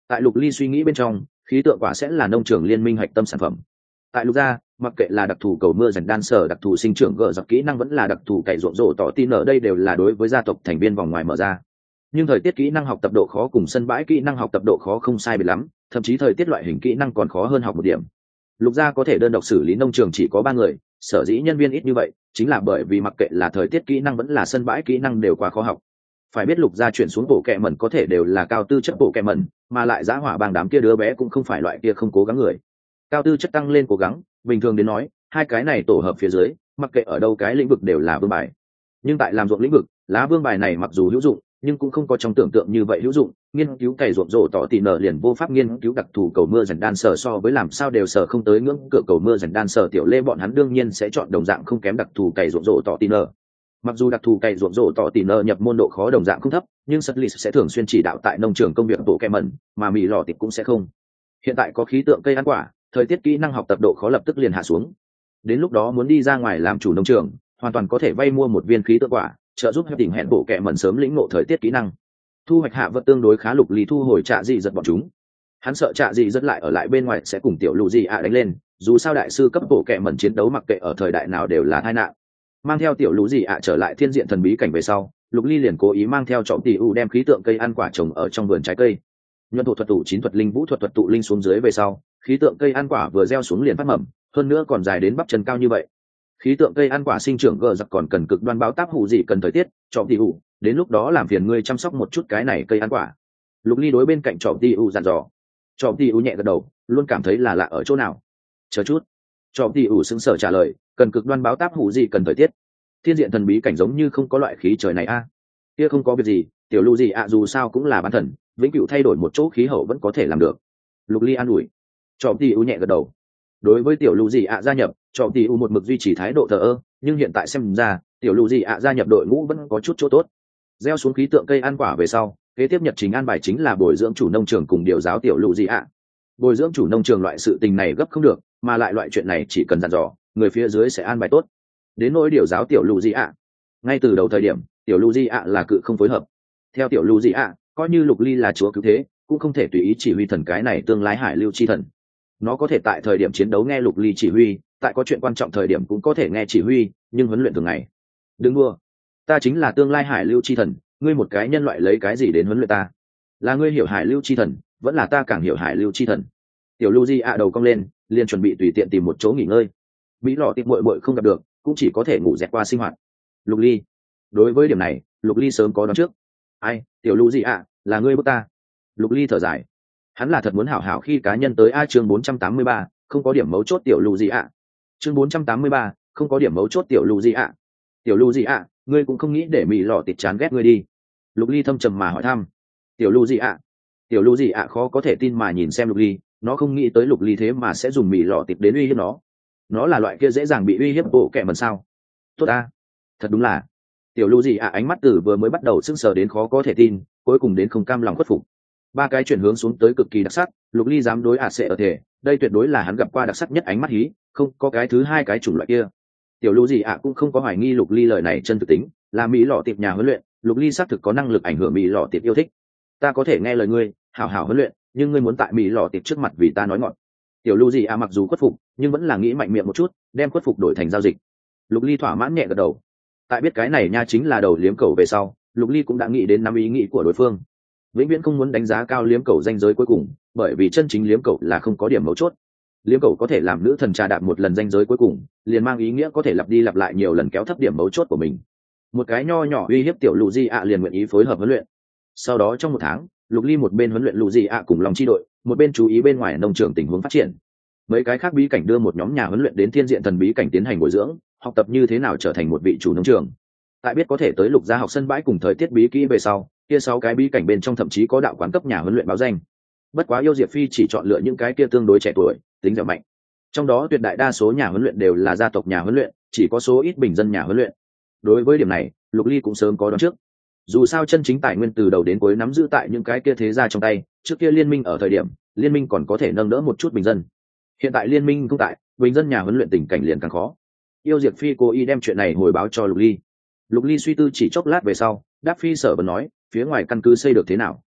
Tại Lục Ly suy nghĩ bên trong, khí tượng quả sẽ là nông trường liên minh hạch tâm sản phẩm. Tại Lục gia, mặc kệ là đặc thù cầu mưa dành đan sở, đặc thù sinh trưởng gỡ giặc kỹ năng, vẫn là đặc thù cày ruộng rổ tỏ tin ở đây đều là đối với gia tộc thành viên vòng ngoài mở ra. Nhưng thời tiết kỹ năng học tập độ khó cùng sân bãi kỹ năng học tập độ khó không sai biệt lắm, thậm chí thời tiết loại hình kỹ năng còn khó hơn học một điểm. Lục gia có thể đơn độc xử lý nông trường chỉ có 3 người, sở dĩ nhân viên ít như vậy chính là bởi vì mặc kệ là thời tiết kỹ năng vẫn là sân bãi kỹ năng đều quá khó học. Phải biết Lục gia chuyển xuống bộ kẹ mẩn có thể đều là cao tư chất bộ kẹ mẩn, mà lại giá hỏa bang đám kia đứa bé cũng không phải loại kia không cố gắng người. Cao tư chất tăng lên cố gắng, bình thường đến nói, hai cái này tổ hợp phía dưới, mặc kệ ở đâu cái lĩnh vực đều là vương bài. Nhưng tại làm ruộng lĩnh vực, lá vương bài này mặc dù hữu dụng, nhưng cũng không có trong tưởng tượng như vậy hữu dụng. Nghiên cứu cày ruộng rổ tỏ tỉ nở liền vô pháp nghiên cứu đặc thù cầu mưa dành đan sở, so với làm sao đều sở không tới ngưỡng cửa cầu mưa dành đan sở tiểu lê bọn hắn đương nhiên sẽ chọn đồng dạng không kém đặc thù cày ruộng rổ tỏ tỉ nở. Mặc dù đặc thù cày ruộng rổ tỏ tỉ nở nhập môn độ khó đồng dạng không thấp, nhưng Sutlis sẽ thường xuyên chỉ đạo tại nông trường công việc bộ kẹ mẩn, mà mì lò tiệp cũng sẽ không. Hiện tại có khí tượng cây ăn quả, thời tiết kỹ năng học tập độ khó lập tức liền hạ xuống. Đến lúc đó muốn đi ra ngoài làm chủ nông trường, hoàn toàn có thể vay mua một viên khí tượng quả, trợ giúp hiệp định hẹn bộ kẹ mẩn sớm lĩnh ngộ thời tiết kỹ năng. Thu hoạch hạ vật tương đối khá. Lục Ly thu hồi trạ dị giật bọn chúng. Hắn sợ trạ dị giật lại ở lại bên ngoài sẽ cùng tiểu lù gì đánh lên, dù sao đại sư cấp bộ kẹ mẩn chiến đấu mặc kệ ở thời đại nào đều là tai nạn. Mang theo tiểu lù gì trở lại thiên diện thần bí cảnh về sau, Lục Ly liền cố ý mang theo trọng tỷ u đem khí tượng cây ăn quả trồng ở trong vườn trái cây. Nhuận thổ thuật tụ 9 thuật linh vũ thuật tụ linh xuống dưới về sau, khí tượng cây ăn quả vừa gieo xuống liền phát mầm, hơn nữa còn dài đến bắp chân cao như vậy. Khí tượng cây ăn quả sinh trưởng gờ giặc còn cần cực đoan báo táp hủ gì cần thời tiết, trọng tỷ u, đến lúc đó làm phiền ngươi chăm sóc một chút cái này cây ăn quả. Lục Ly đối bên cạnh trọng tỷ u dặn dò. Trọng tỷ u nhẹ gật đầu, luôn cảm thấy là lạ ở chỗ nào. Chờ chút. Trọng tỷ u sững sờ trả lời, cần cực đoan báo táp hủ gì cần thời tiết. Thiên diện thần bí cảnh giống như không có loại khí trời này a. Kia không có việc gì, tiểu lù gì dù sao cũng là bán thần, vĩnh cửu thay đổi một chỗ khí hậu vẫn có thể làm được. Lục Ly an ủi. Trọng tỷ u nhẹ gật đầu. Đối với tiểu lù gì gia nhập, Trọng tỷ u một mực duy trì thái độ thờ ơ, nhưng hiện tại xem ra tiểu lù gì gia nhập đội ngũ vẫn có chút chỗ tốt. Gieo xuống khí tượng cây ăn quả về sau, kế tiếp nhật trình an bài chính là bồi dưỡng chủ nông trường cùng điều giáo tiểu lù gì bồi dưỡng chủ nông trường loại sự tình này gấp không được, mà lại loại chuyện này chỉ cần dặn dò, người phía dưới sẽ an bài tốt. Đến nỗi điều giáo tiểu lù gì ngay từ đầu thời điểm tiểu lù gì là cự không phối hợp. Theo tiểu lù gì coi như Lục Ly là chúa cứu thế cũng không thể tùy ý chỉ huy thần cái này tương lai hải lưu chi thần. Nó có thể tại thời điểm chiến đấu nghe Lục Ly chỉ huy, tại có chuyện quan trọng thời điểm cũng có thể nghe chỉ huy, nhưng huấn luyện thường ngày đừng đua. Ta chính là tương lai hải lưu chi thần, ngươi một cái nhân loại lấy cái gì đến huấn luyện ta? Là ngươi hiểu hải lưu chi thần, vẫn là ta càng hiểu hải lưu chi thần? Tiểu lưu di đầu cong lên, liền chuẩn bị tùy tiện tìm một chỗ nghỉ ngơi. Mỹ lọ tiệp muội muội không gặp được, cũng chỉ có thể ngủ dẹt qua sinh hoạt. Lục Ly, đối với điểm này Lục Ly sớm có đoán trước. Ai, tiểu lưu di là ngươi bức ta? Lục Ly thở dài, hắn là thật muốn hảo hảo khi cá nhân tới. Chương 483, không có điểm mấu chốt tiểu lưu di Chương 483, không có điểm mấu chốt tiểu lưu di Tiểu lưu di ngươi cũng không nghĩ để Mỹ lọ tiệp chán ghét ngươi đi? Lục Ly thâm trầm mà hỏi thăm. Tiểu lưu di tiểu lưu di khó có thể tin mà nhìn xem Lục Ly, nó không nghĩ tới Lục Ly thế mà sẽ dùng Mỹ lọ tiệp đến uy hiếp nó là loại kia dễ dàng bị uy hiếp bộ kẻ mần sao? Tốt ta, thật đúng là. Tiểu lưu gì ánh mắt từ vừa mới bắt đầu sững sờ đến khó có thể tin, cuối cùng đến không cam lòng khuất phục. 3 cái chuyển hướng xuống tới cực kỳ đặc sắc, Lục Ly dám đối sẽ ở thể, đây tuyệt đối là hắn gặp qua đặc sắc nhất ánh mắt hí, không có cái thứ hai cái chủng loại kia. Tiểu lưu gì cũng không có hoài nghi Lục Ly lời này chân thực tính, là Mỹ lọ tiệp nhà huấn luyện, Lục Ly xác thực có năng lực ảnh hưởng Mỹ lọ tiệp yêu thích. Ta có thể nghe lời ngươi, hảo hảo huấn luyện, nhưng ngươi muốn tại Mỹ lọ tiệp trước mặt vì ta nói ngọn. Tiểu lưu gì mặc dù khuất phục, nhưng vẫn là nghĩ mạnh miệng một chút, đem khuất phục đổi thành giao dịch. Lục Ly thỏa mãn nhẹ gật đầu. Tại biết cái này nha chính là đầu liếm cầu về sau, Lục Ly cũng đã nghĩ đến năm ý nghĩ của đối phương. Vĩnh viễn không muốn đánh giá cao liếm cầu danh giới cuối cùng, bởi vì chân chính liếm cầu là không có điểm mấu chốt. Liếm cầu có thể làm nữ thần trà đạp một lần danh giới cuối cùng, liền mang ý nghĩa có thể lặp đi lặp lại nhiều lần kéo thấp điểm mấu chốt của mình. Một cái nho nhỏ uy hiếp tiểu Lù Di liền nguyện ý phối hợp huấn luyện. Sau đó trong 1 tháng, Lục Ly một bên huấn luyện Lù Di cùng lòng chi đội, một bên chú ý bên ngoài nông trường tình huống phát triển. Mấy cái khác bí cảnh đưa một nhóm nhà huấn luyện đến thiên diện thần bí cảnh tiến hành bồi dưỡng, học tập như thế nào trở thành một vị chủ nông trường. Tại biết có thể tới Lục gia học sân bãi cùng thời tiết bí kỹ về sau, kia 6 cái bí cảnh bên trong thậm chí có đạo quán cấp nhà huấn luyện báo danh. Bất quá Yêu Diệp Phi chỉ chọn lựa những cái kia tương đối trẻ tuổi, tính dẻo mạnh. Trong đó tuyệt đại đa số nhà huấn luyện đều là gia tộc nhà huấn luyện, chỉ có số ít bình dân nhà huấn luyện. Đối với điểm này, Lục Ly cũng sớm có đoán trước. Dù sao chân chính tài nguyên từ đầu đến cuối nắm giữ tại những cái kia thế gia trong tay, trước kia liên minh ở thời điểm, liên minh còn có thể nâng đỡ một chút bình dân. Hiện tại liên minh không tại, bình dân nhà huấn luyện tình cảnh liền càng khó. Yêu Diệp Phi cố ý đem chuyện này hồi báo cho Lục Ly. Lục Ly suy tư chỉ chốc lát về sau, đáp phi sở bần nói, phía ngoài căn cứ xây được thế nào?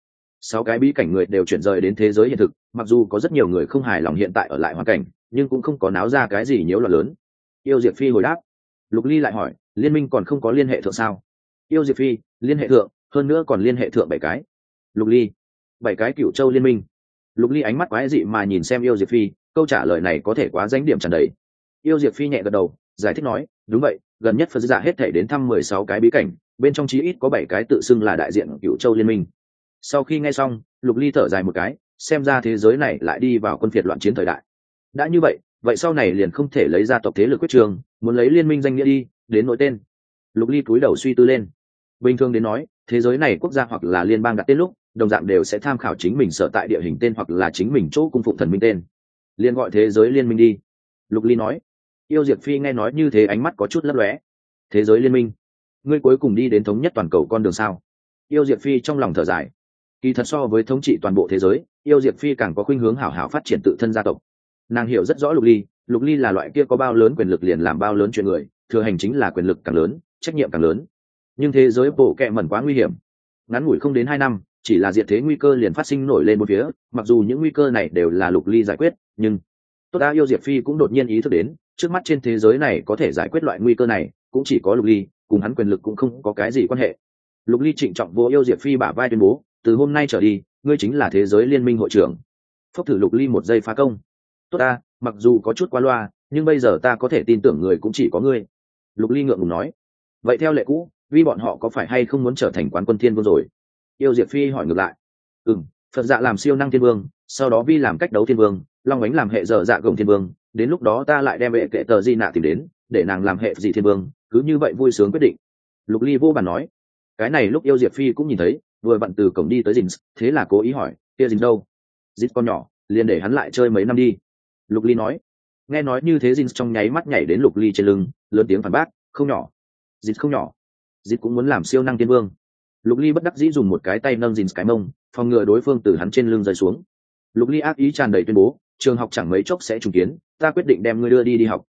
6 cái bí cảnh người đều chuyển rời đến thế giới hiện thực, mặc dù có rất nhiều người không hài lòng hiện tại ở lại hoàn cảnh, nhưng cũng không có náo ra cái gì nhiễu loạn lớn. Yêu Diệp Phi hồi đáp. Lục Ly lại hỏi, liên minh còn không có liên hệ thượng sao? Yêu Diệp Phi, liên hệ thượng, hơn nữa còn liên hệ thượng 7 cái. Lục Ly, 7 cái Cửu Châu liên minh. Lục Ly ánh mắt quái dị mà nhìn xem Yêu Diệp Phi, câu trả lời này có thể quá danh điểm tràn đầy. Yêu Diệp Phi nhẹ gật đầu, giải thích nói, đúng vậy, gần nhất Phật Dạ hết thể đến thăm 16 cái bí cảnh, bên trong chí ít có 7 cái tự xưng là đại diện Cửu Châu liên minh. Sau khi nghe xong, Lục Ly thở dài một cái, xem ra thế giới này lại đi vào quân phiệt loạn chiến thời đại. Đã như vậy, vậy sau này liền không thể lấy gia tộc thế lực quyết trường, muốn lấy liên minh danh nghĩa đi, đến nội tên. Lục Ly cúi đầu suy tư lên. Bình thường đến nói, thế giới này quốc gia hoặc là liên bang đặt tên lúc, đồng dạng đều sẽ tham khảo chính mình sở tại địa hình tên hoặc là chính mình chỗ cung phụng thần minh tên. Liên gọi thế giới liên minh đi. Lục Ly nói. Yêu Diệp Phi nghe nói như thế ánh mắt có chút lấp lóe. Thế giới liên minh, ngươi cuối cùng đi đến thống nhất toàn cầu con đường sao? Yêu Diệp Phi trong lòng thở dài. Kỳ thật so với thống trị toàn bộ thế giới, Yêu Diệp Phi càng có khuynh hướng hảo hảo phát triển tự thân gia tộc. Nàng hiểu rất rõ Lục Ly là loại kia có bao lớn quyền lực liền làm bao lớn chuyện người, thừa hành chính là quyền lực càng lớn, trách nhiệm càng lớn. Nhưng thế giới bộ kệ mẩn quá nguy hiểm, ngắn ngủi không đến 2 năm, chỉ là diệt thế nguy cơ liền phát sinh nổi lên một phía, mặc dù những nguy cơ này đều là Lục Ly giải quyết, nhưng Tốt đã Yêu Diệp Phi cũng đột nhiên ý thức đến, trước mắt trên thế giới này có thể giải quyết loại nguy cơ này, cũng chỉ có Lục Ly, cùng hắn quyền lực cũng không có cái gì quan hệ. Lục Ly trịnh trọng vô Yêu Diệp Phi bả vai tuyên bố, từ hôm nay trở đi, ngươi chính là thế giới liên minh hội trưởng. Phốc thử Lục Ly một giây phá công. Tốt ta, mặc dù có chút quá loa, nhưng bây giờ ta có thể tin tưởng người cũng chỉ có ngươi. Lục Ly ngượng ngùng nói. Vậy theo lệ cũ, vì bọn họ có phải hay không muốn trở thành quán quân thiên vương rồi? Yêu Diệp Phi hỏi ngược lại. Phật Dạ làm siêu năng thiên vương, sau đó Vi làm cách đấu thiên vương, Long Ánh làm hệ dở dạ gồng thiên vương, đến lúc đó ta lại đem hệ kệ tờ di nạ tìm đến, để nàng làm hệ gì thiên vương, cứ như vậy vui sướng quyết định. Lục Ly vô bàn nói. Cái này lúc Yêu Diệp Phi cũng nhìn thấy, vừa vặn từ cổng đi tới Dins, thế là cố ý hỏi, kia Dins đâu? Dins con nhỏ, liền để hắn lại chơi mấy năm đi. Lục Ly nói. Nghe nói như thế Dins trong nháy mắt nhảy đến Lục Ly trên lưng, lớn tiếng phản bác, không nhỏ. Dins không nhỏ. Dins cũng muốn làm siêu năng thiên vương. Lục Ly bất đắc dĩ dùng một cái tay nâng Dins cái mông, phòng ngừa đối phương từ hắn trên lưng rơi xuống. Lục Ly ác ý tràn đầy tuyên bố, trường học chẳng mấy chốc sẽ trùng kiến, ta quyết định đem ngươi đưa đi học.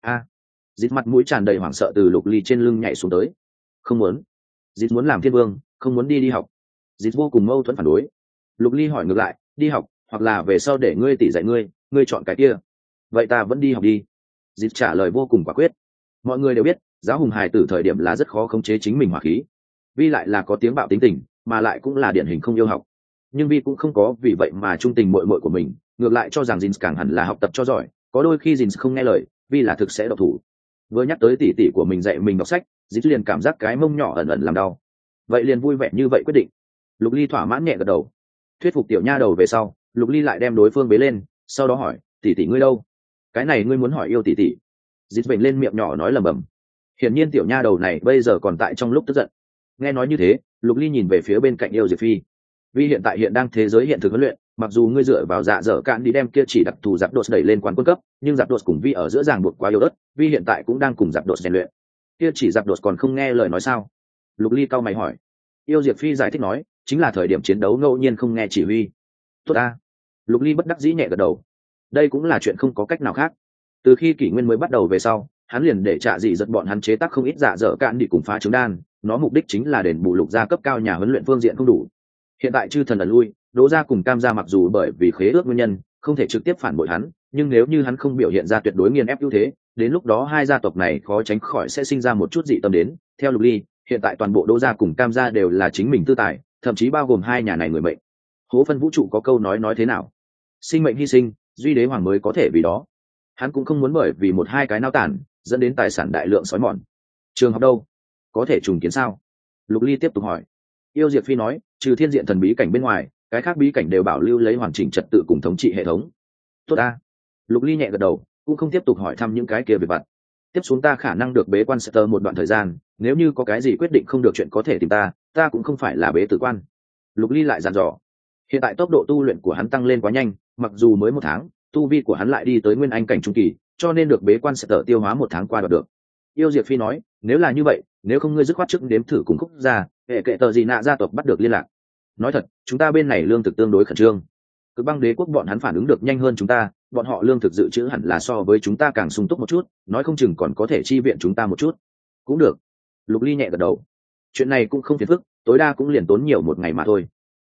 Dít mặt mũi tràn đầy hoảng sợ từ Lục Ly trên lưng nhảy xuống tới. Không muốn. Dít muốn làm thiên vương, không muốn đi học. Dít vô cùng mâu thuẫn phản đối. Lục Ly hỏi ngược lại, đi học, hoặc là về sau để ngươi tỷ dạy ngươi chọn cái kia. Vậy ta vẫn đi học đi. Dít trả lời vô cùng quả quyết. Mọi người đều biết, giáo hùng hài tử thời điểm là rất khó khống chế chính mình hỏa khí. Vi lại là có tiếng bạo tính tình, mà lại cũng là điển hình không yêu học. Nhưng Vi cũng không có vì vậy mà trung tình muội muội của mình, ngược lại cho rằng Jin càng hẳn là học tập cho giỏi, có đôi khi Jin không nghe lời, Vi là thực sẽ độc thủ. Vừa nhắc tới tỷ tỷ của mình dạy mình đọc sách, Jin liền cảm giác cái mông nhỏ ẩn ẩn làm đau. Vậy liền vui vẻ như vậy quyết định. Lục Ly thỏa mãn nhẹ gật đầu. Thuyết phục tiểu nha đầu về sau, Lục Ly lại đem đối phương bế lên, sau đó hỏi, tỷ tỷ ngươi đâu? Cái này ngươi muốn hỏi yêu tỷ tỷ? Jin bệnh lên miệng nhỏ nói lẩm bẩm. Hiển nhiên tiểu nha đầu này bây giờ còn tại trong lúc tức giận. Nghe nói như thế, Lục Ly nhìn về phía bên cạnh Yêu Diệp Phi. Vi hiện tại hiện đang thế giới hiện thực huấn luyện, mặc dù ngươi dựa vào dạ dở cạn đi đem kia chỉ đặc thù giáp đột đẩy lên quán quân cấp, nhưng giáp đột cùng Vi ở giữa ràng buộc quá yếu ớt, Vi hiện tại cũng đang cùng giáp đột rèn luyện. Kia chỉ giáp đột còn không nghe lời nói sao? Lục Ly cau mày hỏi. Yêu Diệp Phi giải thích nói, chính là thời điểm chiến đấu ngẫu nhiên không nghe chỉ huy. Tốt a. Lục Ly bất đắc dĩ nhẹ gật đầu. Đây cũng là chuyện không có cách nào khác. Từ khi kỷ nguyên mới bắt đầu về sau, hắn liền để Trạ Dị giật bọn hắn chế tác không ít dạ dở cạn đi cùng phá trứng đan, nó mục đích chính là đền bù Lục gia cấp cao nhà huấn luyện phương diện không đủ. Hiện tại chư thần ẩn lui, Đỗ gia cùng Cam gia mặc dù bởi vì khế ước nguyên nhân không thể trực tiếp phản bội hắn, nhưng nếu như hắn không biểu hiện ra tuyệt đối nghiền ép ưu thế, đến lúc đó hai gia tộc này khó tránh khỏi sẽ sinh ra một chút dị tâm đến. Theo Lục Ly, hiện tại toàn bộ Đỗ gia cùng Cam gia đều là chính mình tư tài, thậm chí bao gồm hai nhà này người mệnh. Hố phân vũ trụ có câu nói thế nào? Sinh mệnh hy sinh, duy đế hoàng mới có thể vì đó. Hắn cũng không muốn bởi vì một hai cái nao tản dẫn đến tài sản đại lượng xói mòn. Trường học đâu? Có thể trùng kiến sao? Lục Ly tiếp tục hỏi. Yêu Diệp Phi nói, trừ thiên diện thần bí cảnh bên ngoài, cái khác bí cảnh đều bảo lưu lấy hoàn chỉnh trật tự cùng thống trị hệ thống. Tốt a. Lục Ly nhẹ gật đầu, cũng không tiếp tục hỏi thăm những cái kia về vặt. Tiếp xuống ta khả năng được bế quan Setter một đoạn thời gian, nếu như có cái gì quyết định không được chuyện có thể tìm ta cũng không phải là bế tử quan. Lục Ly lại dặn dò. Hiện tại tốc độ tu luyện của hắn tăng lên quá nhanh, mặc dù mới 1 tháng, tu vi của hắn lại đi tới nguyên anh cảnh trung kỳ, cho nên được bế quan Setter tiêu hóa 1 tháng qua được. Yêu Diệp Phi nói, nếu là như vậy, nếu không ngươi dứt khoát trước đếm thử cùng Khúc gia, hệ kệ tờ gì nạ gia tộc bắt được liên lạc. Nói thật, chúng ta bên này lương thực tương đối khẩn trương. Cực Băng Đế quốc bọn hắn phản ứng được nhanh hơn chúng ta, bọn họ lương thực dự trữ hẳn là so với chúng ta càng sung túc một chút, nói không chừng còn có thể chi viện chúng ta một chút. Cũng được. Lục Ly nhẹ gật đầu. Chuyện này cũng không phiền phức, tối đa cũng liền tốn nhiều 1 ngày mà thôi.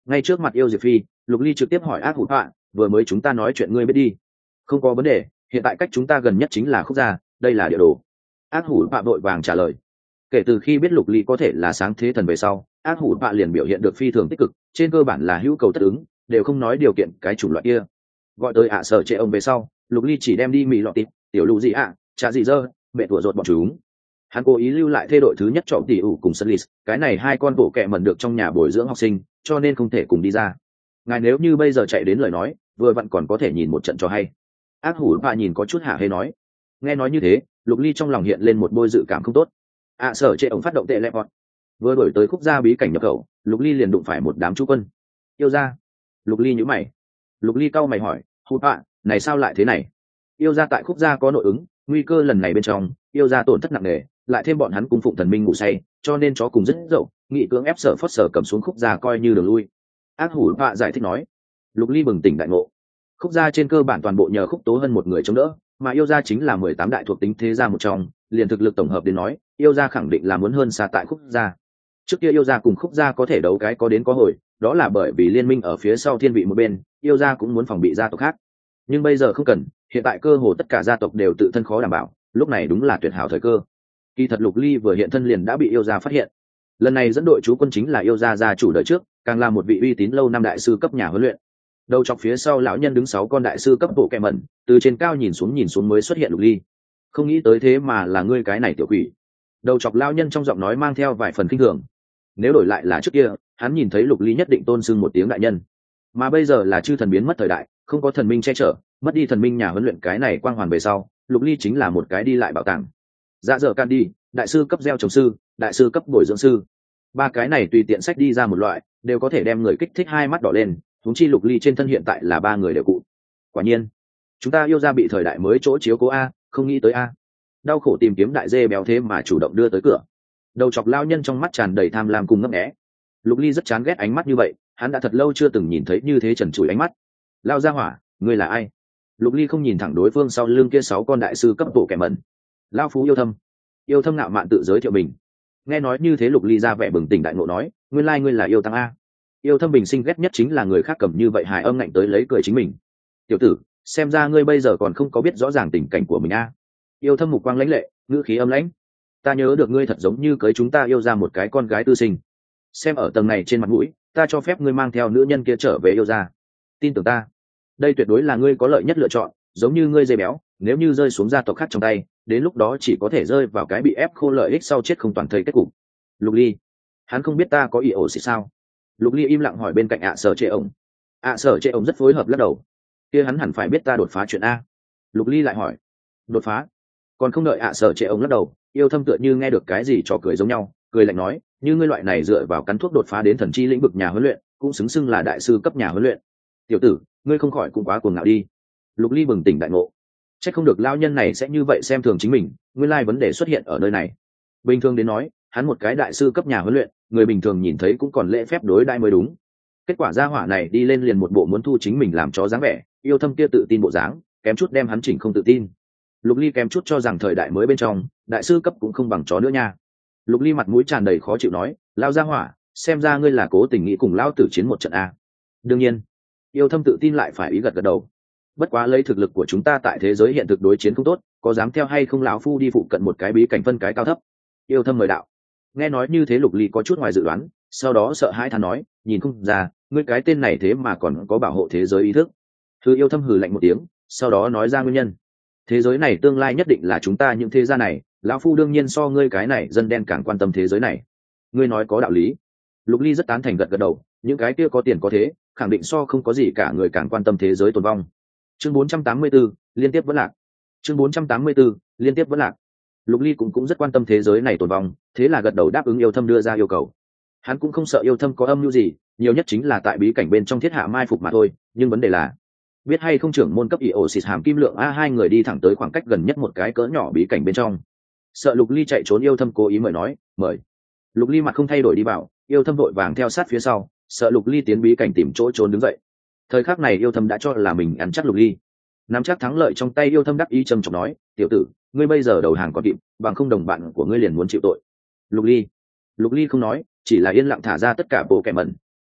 ngay trước mặt yêu diệp phi, Lục Ly trực tiếp hỏi ác hủ họa, vừa mới chúng ta nói chuyện ngươi biết đi. Không có vấn đề, hiện tại cách chúng ta gần nhất chính là Khúc Gia, đây là địa đồ. Ác hủ họa vội vàng trả lời. Kể từ khi biết Lục Ly có thể là sáng thế thần về sau, ác hủ họa liền biểu hiện được phi thường tích cực, trên cơ bản là hữu cầu tất ứng, đều không nói điều kiện cái chủng loại kia. Gọi tới sở trệ ông về sau, Lục Ly chỉ đem đi mì lọ tịp, tiểu lù gì trả gì dơ, mẹ tủa rột bọn chúng. Hắn cố ý lưu lại thê đội thứ nhất chọn tỷ ủ cùng sân lì, cái này hai con bộ kẹ mẩn được trong nhà bồi dưỡng học sinh, cho nên không thể cùng đi ra. Ngài nếu như bây giờ chạy đến lời nói, vừa vặn còn có thể nhìn một trận cho hay. Ác hủ họa nhìn có chút hả hê nói. Nghe nói như thế, Lục Ly trong lòng hiện lên một bôi dự cảm không tốt. Sở trệ ông phát động tệ lẹ bọn. Vừa đổi tới Khúc Gia bí cảnh nhập khẩu, Lục Ly liền đụng phải một đám chú quân. Yêu gia. Lục Ly nhíu mày. Lục Ly cau mày hỏi, hụt này sao lại thế này? Yêu gia tại Khúc Gia có nội ứng, nguy cơ lần này bên trong, yêu gia tổn thất nặng nề, lại thêm bọn hắn cung phụng thần minh ngủ say, cho nên chó cùng rất dậu, nghị cưỡng ép Sở Phất Sở cầm xuống Khúc Gia coi như đường lui. Ác hủ họa giải thích nói. Lục Ly bừng tỉnh đại ngộ. Khúc Gia trên cơ bản toàn bộ nhờ Khúc Tố Hân một người chống đỡ, mà yêu gia chính là 18 đại thuộc tính thế gia một trong, liền thực lực tổng hợp đến nói, yêu gia khẳng định là muốn hơn xa tại Khúc Gia. Trước kia yêu gia cùng Khúc Gia có thể đấu cái có đến có hồi, đó là bởi vì liên minh ở phía sau thiên vị một bên, yêu gia cũng muốn phòng bị gia tộc khác. Nhưng bây giờ không cần, hiện tại cơ hồ tất cả gia tộc đều tự thân khó đảm bảo, lúc này đúng là tuyệt hảo thời cơ. Kỳ thật Lục Ly vừa hiện thân liền đã bị yêu gia phát hiện. Lần này dẫn đội chú quân chính là yêu gia gia chủ đời trước, càng là một vị uy tín lâu năm đại sư cấp nhà huấn luyện. Đầu chọc phía sau lão nhân đứng 6 con đại sư cấp bộ kẹ mẩn, từ trên cao nhìn xuống mới xuất hiện Lục Ly. Không nghĩ tới thế mà là ngươi cái này tiểu quỷ. Đầu chọc lão nhân trong giọng nói mang theo vài phần kinh thường. Nếu đổi lại là trước kia, hắn nhìn thấy Lục Ly nhất định tôn sưng một tiếng đại nhân. Mà bây giờ là chư thần biến mất thời đại, không có thần minh che chở, mất đi thần minh nhà huấn luyện cái này quang hoàn về sau, Lục Ly chính là một cái đi lại bảo tàng. Dạ dở can đi, đại sư cấp gieo trồng sư, đại sư cấp bồi dưỡng sư. Ba cái này tùy tiện sách đi ra một loại, đều có thể đem người kích thích hai mắt đỏ lên, huống chi Lục Ly trên thân hiện tại là 3 người đều cụ. Quả nhiên, chúng ta yêu ra bị thời đại mới chỗ chiếu cố a, không nghĩ tới a. Đau khổ tìm kiếm đại dê béo thế mà chủ động đưa tới cửa. Đầu chọc lao nhân trong mắt tràn đầy tham lam cùng ngấp nghé. Lục Ly rất chán ghét ánh mắt như vậy, hắn đã thật lâu chưa từng nhìn thấy như thế trần trụi ánh mắt. Lao ra hỏa, ngươi là ai? Lục Ly không nhìn thẳng đối phương sau lưng kia 6 con đại sư cấp bộ kẻ mẩn. Lao phú yêu thâm ngạo mạn tự giới thiệu mình. Nghe nói như thế Lục Ly ra vẻ bừng tỉnh đại ngộ nói, nguyên lai ngươi là yêu tăng a. Yêu thâm bình sinh ghét nhất chính là người khác cầm như vậy hài âm ngạnh tới lấy cười chính mình. Tiểu tử, xem ra ngươi bây giờ còn không có biết rõ ràng tình cảnh của mình a. Yêu thâm mục quang lãnh lệ, ngữ khí âm lãnh. Ta nhớ được ngươi thật giống như cưới chúng ta yêu ra một cái con gái tư sinh. Xem ở tầng này trên mặt mũi, ta cho phép ngươi mang theo nữ nhân kia trở về yêu ra. Tin tưởng ta, đây tuyệt đối là ngươi có lợi nhất lựa chọn. Giống như ngươi dây béo, nếu như rơi xuống gia tộc khác trong tay, đến lúc đó chỉ có thể rơi vào cái bị ép khô lợi ích sau chết không toàn thây kết cục. Lục Ly, hắn không biết ta có ý ổ xịt sao? Lục Ly im lặng hỏi bên cạnh sở trệ ổng. Sở trệ ổng rất phối hợp lắc đầu. Kia hắn hẳn phải biết ta đột phá chuyện a. Lục Ly lại hỏi, đột phá? Còn không đợi sở trệ ổng lắc đầu, yêu thâm tựa như nghe được cái gì trò cười giống nhau, cười lạnh nói, như ngươi loại này dựa vào cắn thuốc đột phá đến thần chi lĩnh vực nhà huấn luyện, cũng xứng xưng là đại sư cấp nhà huấn luyện. Tiểu tử, ngươi không khỏi cũng quá cuồng ngạo đi. Lục Ly bừng tỉnh đại ngộ. Chắc không được lao nhân này sẽ như vậy xem thường chính mình, nguyên lai vấn đề xuất hiện ở nơi này. Bình thường đến nói, hắn một cái đại sư cấp nhà huấn luyện, người bình thường nhìn thấy cũng còn lễ phép đối đãi mới đúng. Kết quả gia hỏa này đi lên liền một bộ muốn thu chính mình làm chó dáng vẻ, yêu thâm kia tự tin bộ dáng, kém chút đem hắn chỉnh không tự tin. Lục Ly kém chút cho rằng thời đại mới bên trong, đại sư cấp cũng không bằng chó nữa nha. Lục Ly mặt mũi tràn đầy khó chịu nói, lao gia hỏa, xem ra ngươi là cố tình nghĩ cùng lao tử chiến một trận a. Đương nhiên, yêu thâm tự tin lại phải ý gật gật đầu. Bất quá lấy thực lực của chúng ta tại thế giới hiện thực đối chiến không tốt, có dám theo hay không lão phu đi phụ cận một cái bí cảnh phân cái cao thấp. Yêu thâm mời đạo. Nghe nói như thế Lục Ly có chút ngoài dự đoán, sau đó sợ hãi than nói, nhìn không ra, ngươi cái tên này thế mà còn có bảo hộ thế giới ý thức. Thư yêu thâm hừ lạnh một tiếng, sau đó nói ra nguyên nhân. Thế giới này tương lai nhất định là chúng ta những thế gia này, lão phu đương nhiên so ngươi cái này dân đen càng quan tâm thế giới này. Ngươi nói có đạo lý. Lục Ly rất tán thành gật gật đầu, những cái kia có tiền có thế, khẳng định so không có gì cả người càng quan tâm thế giới tồn vong. Chương 484, liên tiếp vẫn lạc. Chương 484, liên tiếp vẫn lạc. Lục Ly cũng rất quan tâm thế giới này tồn vong, thế là gật đầu đáp ứng yêu thâm đưa ra yêu cầu. Hắn cũng không sợ yêu thâm có âm mưu gì, nhiều nhất chính là tại bí cảnh bên trong thiết hạ mai phục mà thôi, nhưng vấn đề là biết hay không trưởng môn cấp Iosis hàm kim lượng a, hai người đi thẳng tới khoảng cách gần nhất một cái cỡ nhỏ bí cảnh bên trong. Sợ Lục Ly chạy trốn yêu thâm cố ý mời nói, mời. Lục Ly mặt không thay đổi đi vào, yêu thâm vội vàng theo sát phía sau, sợ Lục Ly tiến bí cảnh tìm chỗ trốn đứng dậy. Thời khắc này yêu thâm đã cho là mình ăn chắc Lục Ly, nắm chắc thắng lợi trong tay, yêu thâm đắc ý trầm trọng nói, tiểu tử, ngươi bây giờ đầu hàng còn kịp, bằng không đồng bạn của ngươi liền muốn chịu tội. Lục Ly không nói, chỉ là yên lặng thả ra tất cả bộ kẻ mẩn.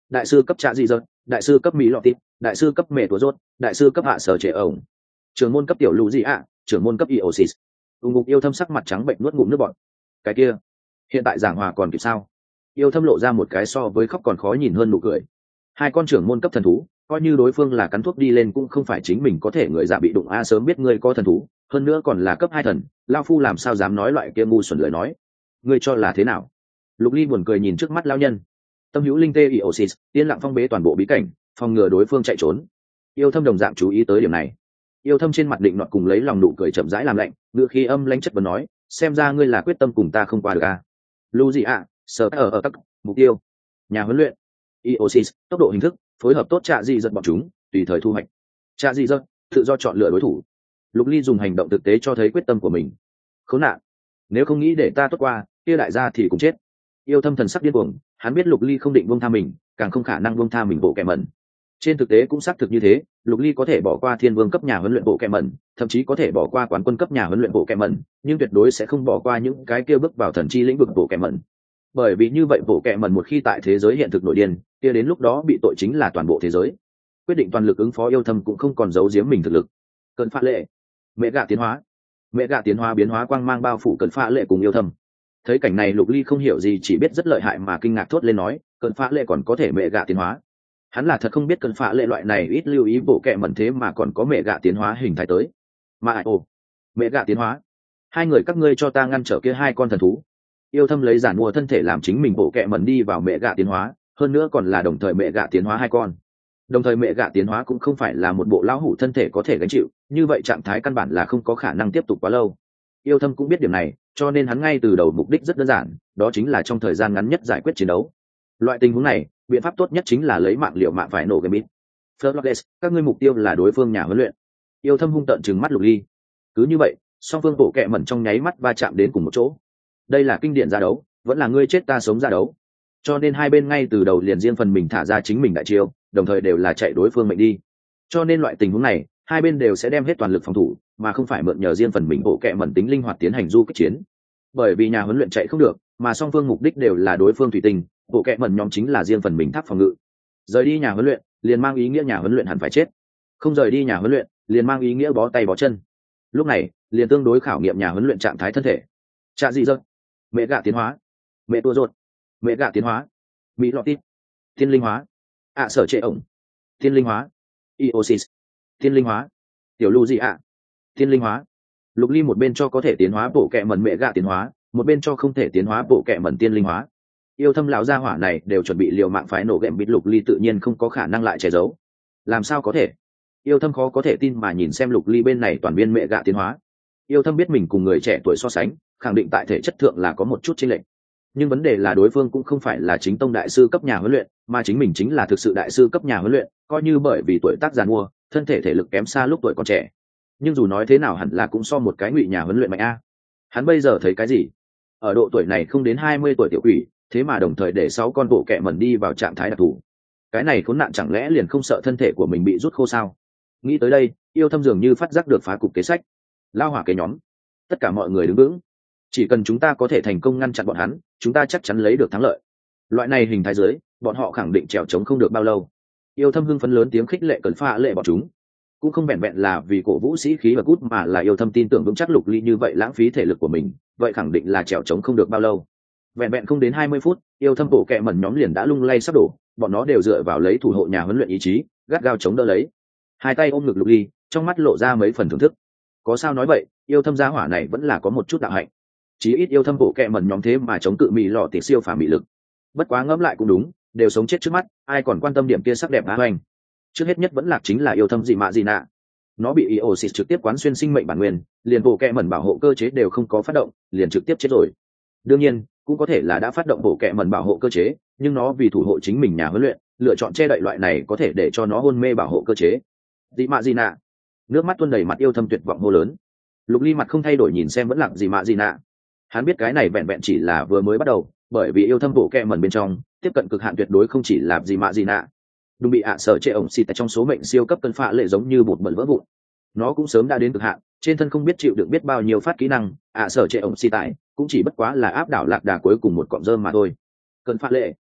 đại sư cấp trạ dị dật, đại sư cấp mỹ lọ tít, đại sư cấp mẹ tua rốt, đại sư cấp hạ sở trệ ổng, trưởng môn cấp tiểu lũ dị ạ, trưởng môn cấp iosis. Ngục yêu thâm sắc mặt trắng bệnh nuốt ngụm nước bọt. Cái kia, hiện tại giảng hòa còn kịp sao? Yêu thâm lộ ra một cái so với khóc còn khó nhìn hơn nụ cười. Hai con trưởng môn cấp thần thú, coi như đối phương là cắn thuốc đi lên cũng không phải chính mình có thể người dạ bị đụng. Sớm biết ngươi có thần thú, hơn nữa còn là cấp 2 thần, lao phu làm sao dám nói loại kia ngu xuẩn lời nói. Ngươi cho là thế nào? Lục Ly buồn cười nhìn trước mắt lao nhân. Tâm hữu linh tê iosis, yên lặng phong bế toàn bộ bí cảnh, phòng ngừa đối phương chạy trốn. Yêu thâm đồng dạng chú ý tới điểm này. Yêu thâm trên mặt định nọt cùng lấy lòng nụ cười chậm rãi làm lạnh, ngựa khí âm lãnh chất vấn nói, xem ra ngươi là quyết tâm cùng ta không qua được à? Lu gì ạ? Sở ở các mục tiêu, nhà huấn luyện, iosis, tốc độ hình thức, phối hợp tốt trạ dị giật bọn chúng, tùy thời thu hoạch. Trạ dị giật, tự do chọn lựa đối thủ. Lục Ly dùng hành động thực tế cho thấy quyết tâm của mình. Khốn nạn, nếu không nghĩ để ta tốt qua, kia đại gia thì cũng chết. Yêu thâm thần sắc điên cuồng, hắn biết Lục Ly không định buông tha mình, càng không khả năng buông tha mình bộ kẻ mẩn. Trên thực tế cũng xác thực như thế, Lục Ly có thể bỏ qua thiên vương cấp nhà huấn luyện bộ kẻ mẩn, thậm chí có thể bỏ qua quán quân cấp nhà huấn luyện bộ kẻ mẩn, nhưng tuyệt đối sẽ không bỏ qua những cái kia bước vào thần chi lĩnh vực bộ kẻ mẩn. Bởi vì như vậy bộ kẻ mẩn một khi tại thế giới hiện thực nội điên, kia đến lúc đó bị tội chính là toàn bộ thế giới. Quyết định toàn lực ứng phó yêu thâm cũng không còn giấu giếm mình thực lực. Cơn phá lệ, mẹ gạ tiến hóa, mẹ gạ tiến hóa biến hóa quang mang bao phủ cơn phá lệ cùng yêu thâm. Thấy cảnh này Lục Ly không hiểu gì, chỉ biết rất lợi hại mà kinh ngạc thốt lên nói, cơn phá lệ còn có thể mẹ gạ tiến hóa. Hắn là thật không biết cơn phá lệ loại này ít lưu ý bộ kệ mẩn thế mà còn có mẹ gạ tiến hóa hình thái tới. Mà mẹ gạ tiến hóa, hai người các ngươi cho ta ngăn trở kia hai con thần thú. Yêu thâm lấy giản mua thân thể làm chính mình bộ kệ mẩn đi vào mẹ gạ tiến hóa, hơn nữa còn là đồng thời mẹ gạ tiến hóa hai con. Đồng thời mẹ gạ tiến hóa cũng không phải là một bộ lão hủ thân thể có thể gánh chịu, như vậy trạng thái căn bản là không có khả năng tiếp tục quá lâu. Yêu thâm cũng biết điểm này, cho nên hắn ngay từ đầu mục đích rất đơn giản, đó chính là trong thời gian ngắn nhất giải quyết chiến đấu. Loại tình huống này, biện pháp tốt nhất chính là lấy mạng liệu mạng phải nổ game. Flores, các ngươi mục tiêu là đối phương nhà huấn luyện. Yêu thâm hung tợn trừng mắt Lục Ly. Cứ như vậy, song phương bộ kệ mẩn trong nháy mắt va chạm đến cùng một chỗ. Đây là kinh điển ra đấu, vẫn là ngươi chết ta sống ra đấu. Cho nên hai bên ngay từ đầu liền riêng phần mình thả ra chính mình đại chiêu, đồng thời đều là chạy đối phương mệnh đi. Cho nên loại tình huống này, hai bên đều sẽ đem hết toàn lực phòng thủ, mà không phải mượn nhờ riêng phần mình bộ kệ mẩn tính linh hoạt tiến hành du kích chiến. Bởi vì nhà huấn luyện chạy không được, mà song phương mục đích đều là đối phương thủy tinh, bộ kệ mẩn nhóm chính là riêng phần mình tháp phòng ngự. Rời đi nhà huấn luyện, liền mang ý nghĩa nhà huấn luyện hẳn phải chết. Không rời đi nhà huấn luyện, liền mang ý nghĩa bó tay bó chân. Lúc này, liền tương đối khảo nghiệm nhà huấn luyện trạng thái thân thể. Trạ dị dật, mẹ gạ tiến hóa, mẹ tua rột, mẹ gạ tiến hóa, mỹ lọ tít, thiên linh hóa, sở trệ ổng, thiên linh hóa, iosis, thiên linh hóa, tiểu lưu dị ạ, thiên linh hóa. Lục Ly một bên cho có thể tiến hóa bộ kệ mẩn mẹ gạ tiến hóa, một bên cho không thể tiến hóa bộ kệ mẩn tiên linh hóa. Yêu thâm lão gia hỏa này đều chuẩn bị liều mạng phái nổ gệm bít, Lục Ly tự nhiên không có khả năng lại che giấu. Làm sao có thể? Yêu thâm khó có thể tin mà nhìn xem Lục Ly bên này toàn biên mẹ gạ tiến hóa. Yêu thâm biết mình cùng người trẻ tuổi so sánh, khẳng định tại thể chất thượng là có một chút chênh lệch. Nhưng vấn đề là đối phương cũng không phải là chính tông đại sư cấp nhà huấn luyện, mà chính mình chính là thực sự đại sư cấp nhà huấn luyện, coi như bởi vì tuổi tác già mua, thân thể thể lực kém xa lúc tuổi còn trẻ. Nhưng dù nói thế nào hẳn là cũng so một cái ngụy nhà huấn luyện mạnh a. Hắn bây giờ thấy cái gì? Ở độ tuổi này không đến 20 tuổi tiểu quỷ, thế mà đồng thời để 6 con bộ kệ mẩn đi vào trạng thái đặc thù. Cái này khốn nạn chẳng lẽ liền không sợ thân thể của mình bị rút khô sao? Nghĩ tới đây, yêu thâm dường như phát giác được phá cục kế sách. Lao hỏa kế nhóm, tất cả mọi người đứng vững. Chỉ cần chúng ta có thể thành công ngăn chặn bọn hắn, chúng ta chắc chắn lấy được thắng lợi. Loại này hình thái dưới, bọn họ khẳng định trèo trống không được bao lâu. Yêu thâm hưng phấn lớn tiếng khích lệ cần pha lệ bọn chúng, cũng không vẹn vẹn là vì cổ vũ sĩ khí và cút, mà là yêu thâm tin tưởng vững chắc Lục Ly như vậy lãng phí thể lực của mình, vậy khẳng định là trèo trống không được bao lâu. Vẹn vẹn không đến 20 phút, yêu thâm bộ kệ mẩn nhóm liền đã lung lay sắp đổ, bọn nó đều dựa vào lấy thủ hộ nhà huấn luyện ý chí, gắt gao chống đỡ lấy. Hai tay ôm ngực Lục Ly, trong mắt lộ ra mấy phần thưởng thức. Có sao nói vậy, yêu thâm gia hỏa này vẫn là có một chút đạo hạnh. Chí ít yêu thâm bộ kệ mẩn nhóm thế mà chống cự mị lọ tỉ siêu phả mị lực. Bất quá ngẫm lại cũng đúng, đều sống chết trước mắt, ai còn quan tâm điểm kia sắc đẹp á hoành. Trước hết nhất vẫn là chính là yêu thâm dị mạ dị nạ. Nó bị iosis trực tiếp quán xuyên sinh mệnh bản nguyên, liền bộ kệ mẩn bảo hộ cơ chế đều không có phát động, liền trực tiếp chết rồi. Đương nhiên, cũng có thể là đã phát động bộ kệ mẩn bảo hộ cơ chế, nhưng nó vì thủ hộ chính mình nhà huấn luyện, lựa chọn che đậy loại này có thể để cho nó hôn mê bảo hộ cơ chế. Dị mạ dị nạ. Nước mắt tuôn đầy mặt yêu thâm tuyệt vọng hô lớn. Lục Ly mặt không thay đổi nhìn xem vẫn lặng dị mạ dị nạ. Hắn biết cái này vẹn vẹn chỉ là vừa mới bắt đầu, bởi vì yêu thâm bộ kệ mẩn bên trong tiếp cận cực hạn tuyệt đối không chỉ là dị mạ dị nạ. Đúng bị sở trệ ổng xịt tại trong số mệnh siêu cấp cân phạ lệ giống như bột mẩn vỡ vụn. Nó cũng sớm đã đến cực hạn, trên thân không biết chịu được biết bao nhiêu phát kỹ năng, sở trệ ổng xịt tại cũng chỉ bất quá là áp đảo lạc đà cuối cùng một cọng rơm mà thôi. Cân phạ lệ.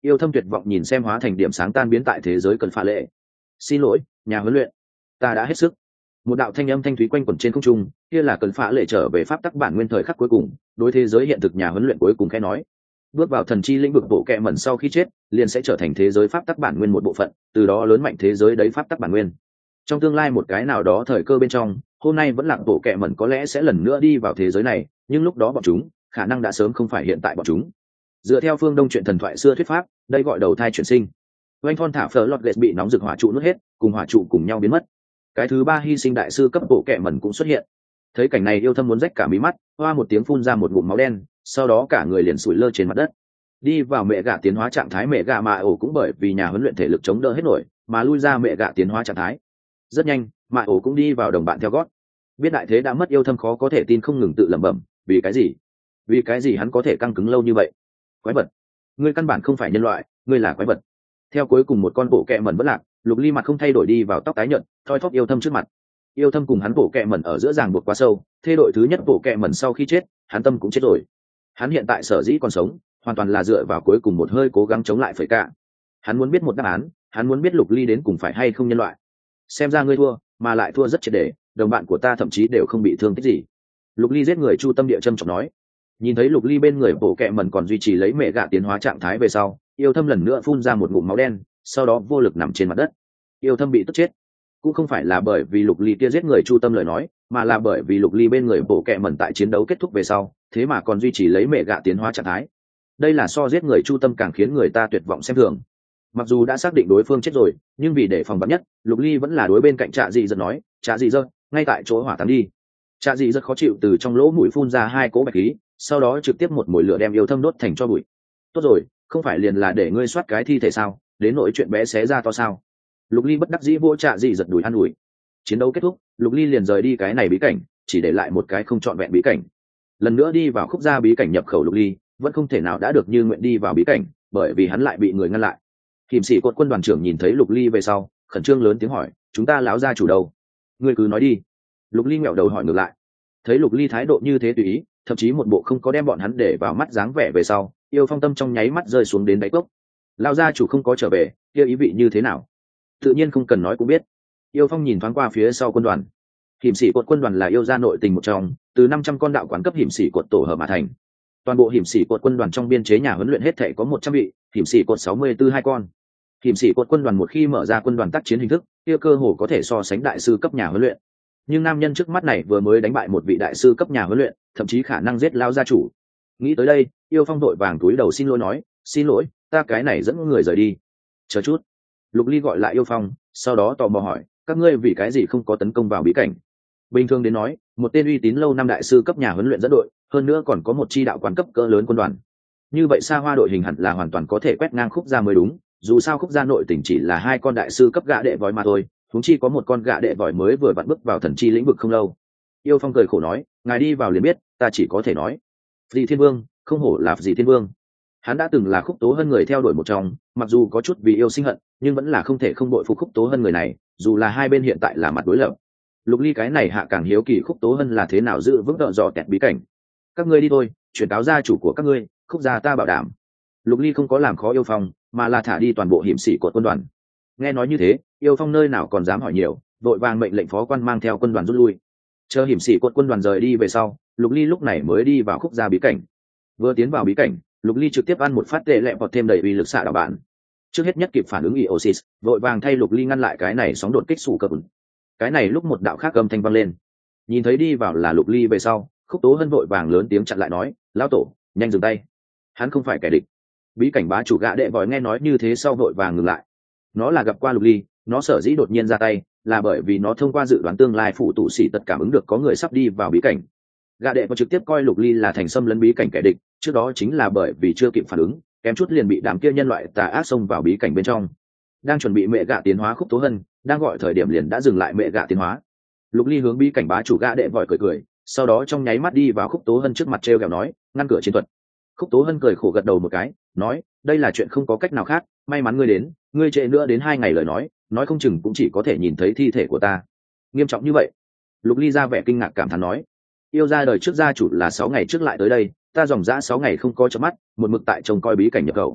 Yêu Thâm tuyệt vọng nhìn xem hóa thành điểm sáng tan biến tại thế giới cần phá lệ. Xin lỗi, nhà huấn luyện, ta đã hết sức. Một đạo thanh âm thanh thúy quanh quẩn trên không trung, kia là cần phá lệ trở về pháp tắc bản nguyên thời khắc cuối cùng, đối thế giới hiện thực nhà huấn luyện cuối cùng khẽ nói. Bước vào thần chi lĩnh vực bộ kệ mẩn sau khi chết, liền sẽ trở thành thế giới pháp tắc bản nguyên một bộ phận, từ đó lớn mạnh thế giới đấy pháp tắc bản nguyên. Trong tương lai một cái nào đó thời cơ bên trong, hôm nay vẫn lặng bộ kệ mẩn có lẽ sẽ lần nữa đi vào thế giới này, nhưng lúc đó bọn chúng khả năng đã sớm không phải hiện tại bọn chúng. Dựa theo phương Đông chuyện thần thoại xưa thuyết pháp, đây gọi đầu thai chuyển sinh. Oanh Thon thả phở lọt ghét bị nóng rực hỏa trụ nuốt hết, cùng hỏa trụ cùng nhau biến mất. Cái thứ ba hy sinh đại sư cấp bộ kệ mẩn cũng xuất hiện. Thấy cảnh này Yêu Thâm muốn rách cả mí mắt, hoa một tiếng phun ra một ngụm máu đen, sau đó cả người liền sủi lơ trên mặt đất. Đi vào mẹ gạ tiến hóa trạng thái, mẹ gạ mà ổ cũng bởi vì nhà huấn luyện thể lực chống đỡ hết nổi, mà lui ra mẹ gạ tiến hóa trạng thái. Rất nhanh, mà ổ cũng đi vào đồng bạn theo gót. Biết đại thế đã mất, Yêu Thâm khó có thể tin, không ngừng tự lẩm bẩm, vì cái gì? Vì cái gì hắn có thể căng cứng lâu như vậy? Quái vật, ngươi căn bản không phải nhân loại, ngươi là quái vật. Theo cuối cùng một con bộ kệ mẩn bất lạc, Lục Ly mặt không thay đổi đi vào, tóc tái nhợt, thoi thóp Yêu Thâm trước mặt. Yêu Thâm cùng hắn bộ kệ mẩn ở giữa ràng buộc quá sâu, thê đội thứ nhất bộ kệ mẩn sau khi chết, hắn tâm cũng chết rồi. Hắn hiện tại sở dĩ còn sống, hoàn toàn là dựa vào cuối cùng một hơi cố gắng chống lại phẩy cả. Hắn muốn biết một đáp án, hắn muốn biết Lục Ly đến cùng phải hay không nhân loại. Xem ra ngươi thua, mà lại thua rất triệt để, đồng bạn của ta thậm chí đều không bị thương tích gì. Lục Ly giết người chu tâm địa châm trọng nói. Nhìn thấy Lục Ly bên người bộ kệ mẩn còn duy trì lấy mẹ gạ tiến hóa trạng thái về sau, Yêu Thâm lần nữa phun ra một ngụm máu đen, sau đó vô lực nằm trên mặt đất. Yêu Thâm bị tức chết, cũng không phải là bởi vì Lục Ly kia giết người chu tâm lời nói, mà là bởi vì Lục Ly bên người bộ kệ mẩn tại chiến đấu kết thúc về sau, thế mà còn duy trì lấy mẹ gạ tiến hóa trạng thái. Đây là so giết người chu tâm càng khiến người ta tuyệt vọng xem thường. Mặc dù đã xác định đối phương chết rồi, nhưng vì để phòng vắn nhất, Lục Ly vẫn là đối bên cạnh Trạ Dị giật nói, Trạ Dị giật, ngay tại chỗ hỏa táng đi. Trạ Dị rất khó chịu, từ trong lỗ mũi phun ra hai cỗ bạch khí, sau đó trực tiếp một mồi lửa đem Yêu Thâm đốt thành tro bụi. Tốt rồi, không phải liền là để ngươi soát cái thi thể sao, đến nỗi chuyện bé xé ra to sao? Lục Ly bất đắc dĩ vỗ Trạ Dị giật đùi an ủi. Chiến đấu kết thúc, Lục Ly liền rời đi cái này bí cảnh, chỉ để lại một cái không trọn vẹn bí cảnh. Lần nữa đi vào khúc gia bí cảnh nhập khẩu, Lục Ly vẫn không thể nào đã được như nguyện đi vào bí cảnh, bởi vì hắn lại bị người ngăn lại. Hiểm sĩ cột quân đoàn trưởng nhìn thấy Lục Ly về sau, khẩn trương lớn tiếng hỏi, chúng ta láo gia chủ đâu? Ngươi cứ nói đi. Lục Ly ngẹo đầu hỏi ngược lại. Thấy Lục Ly thái độ như thế tùy ý, thậm chí một bộ không có đem bọn hắn để vào mắt dáng vẻ về sau, Yêu Phong tâm trong nháy mắt rơi xuống đến đáy cốc. Lao gia chủ không có trở về, kia ý vị như thế nào? Tự nhiên không cần nói cũng biết. Yêu Phong nhìn thoáng qua phía sau quân đoàn. Hiểm sĩ cột quân đoàn là yêu gia nội tình một trong, từ 500 con đạo quán cấp hiểm sĩ cột tổ hợp mà thành. Toàn bộ hiểm sĩ cột quân đoàn trong biên chế nhà huấn luyện hết thể có 100 vị, hiểm sĩ cột 64 hai con. Hiểm sĩ cột quân đoàn một khi mở ra quân đoàn tác chiến hình thức, kia cơ hồ có thể so sánh đại sư cấp nhà huấn luyện. Nhưng nam nhân trước mắt này vừa mới đánh bại một vị đại sư cấp nhà huấn luyện, thậm chí khả năng giết lao gia chủ. Nghĩ tới đây, Yêu Phong đội vàng túi đầu xin lỗi nói, xin lỗi, ta cái này dẫn người rời đi. Chờ chút. Lục Ly gọi lại Yêu Phong, sau đó tò mò hỏi, các ngươi vì cái gì không có tấn công vào bí cảnh? Bình thường đến nói, một tên uy tín lâu năm đại sư cấp nhà huấn luyện dẫn đội, hơn nữa còn có một chi đạo quán cấp cỡ lớn quân đoàn. Như vậy xa hoa đội hình hẳn là hoàn toàn có thể quét ngang khúc gia mới đúng, dù sao khúc gia nội tỉnh chỉ là hai con đại sư cấp gã đệ vòi mà thôi, huống chi có một con gã đệ vòi mới vừa vặn bước vào thần chi lĩnh vực không lâu. Yêu Phong cười khổ nói, ngài đi vào liền biết, ta chỉ có thể nói, Dì Thiên Vương, không hổ là Dì Thiên Vương. Hắn đã từng là Khúc Tố Hân người theo đuổi một trong, mặc dù có chút vì yêu sinh hận, nhưng vẫn là không thể không bội phục Khúc Tố Hân người này, dù là hai bên hiện tại là mặt đối lập. Lục Ly cái này hạ càng hiếu kỳ Khúc Tố Hân là thế nào giữ vững đợ dò kẹt bí cảnh. Các ngươi đi thôi, chuyển cáo gia chủ của các ngươi, Khúc gia ta bảo đảm. Lục Ly không có làm khó Yêu Phong, mà là thả đi toàn bộ hiểm sĩ của quân đoàn. Nghe nói như thế, Yêu Phong nơi nào còn dám hỏi nhiều, vội vàng mệnh lệnh phó quan mang theo quân đoàn rút lui. Chờ hiểm sĩ quân đoàn rời đi về sau, Lục Ly lúc này mới đi vào Khúc gia bí cảnh. Vừa tiến vào bí cảnh, Lục Ly trực tiếp ăn một phát tệ lẹ vọt thêm đầy uy lực xạ đạo bản. Trước hết nhất kịp phản ứng Iosis, vội vàng thay Lục Ly ngăn lại cái này sóng đột kích sủ cập. Cái này lúc một đạo khác âm thanh vang lên. Nhìn thấy đi vào là Lục Ly về sau, Khúc Tố Hân vội vàng lớn tiếng chặn lại nói, lão tổ, nhanh dừng tay. Hắn không phải kẻ địch. Bí cảnh bá chủ gã đệ vòi nghe nói như thế sau vội vàng ngừng lại. Nó là gặp qua Lục Ly, nó sở dĩ đột nhiên ra tay, là bởi vì nó thông qua dự đoán tương lai phụ tụ sĩ tất cảm ứng được có người sắp đi vào bí cảnh. Gã đệ vòi trực tiếp coi Lục Ly là thành xâm lấn bí cảnh kẻ địch, trước đó chính là bởi vì chưa kịp phản ứng, kém chút liền bị đám kia nhân loại tà ác xông vào bí cảnh bên trong. Đang chuẩn bị mẹ gạ tiến hóa Khúc Tố Hân, đang gọi thời điểm liền đã dừng lại mẹ gạ tiến hóa. Lục Ly hướng bí cảnh bá chủ gã đệ vòi cười cười, sau đó trong nháy mắt đi vào Khúc Tố Hân trước mặt trêu ghẹo nói, ngăn cửa chiến thuật. Khúc Tố Hân cười khổ gật đầu một cái, nói, đây là chuyện không có cách nào khác, may mắn ngươi đến, ngươi trễ nữa đến 2 ngày lời nói không chừng cũng chỉ có thể nhìn thấy thi thể của ta. Nghiêm trọng như vậy? Lục Ly ra vẻ kinh ngạc cảm thán nói, yêu ra đời trước gia chủ là 6 ngày trước lại tới đây, ta dòng dã 6 ngày không có chớp mắt, một mực tại trông coi bí cảnh nhập khẩu.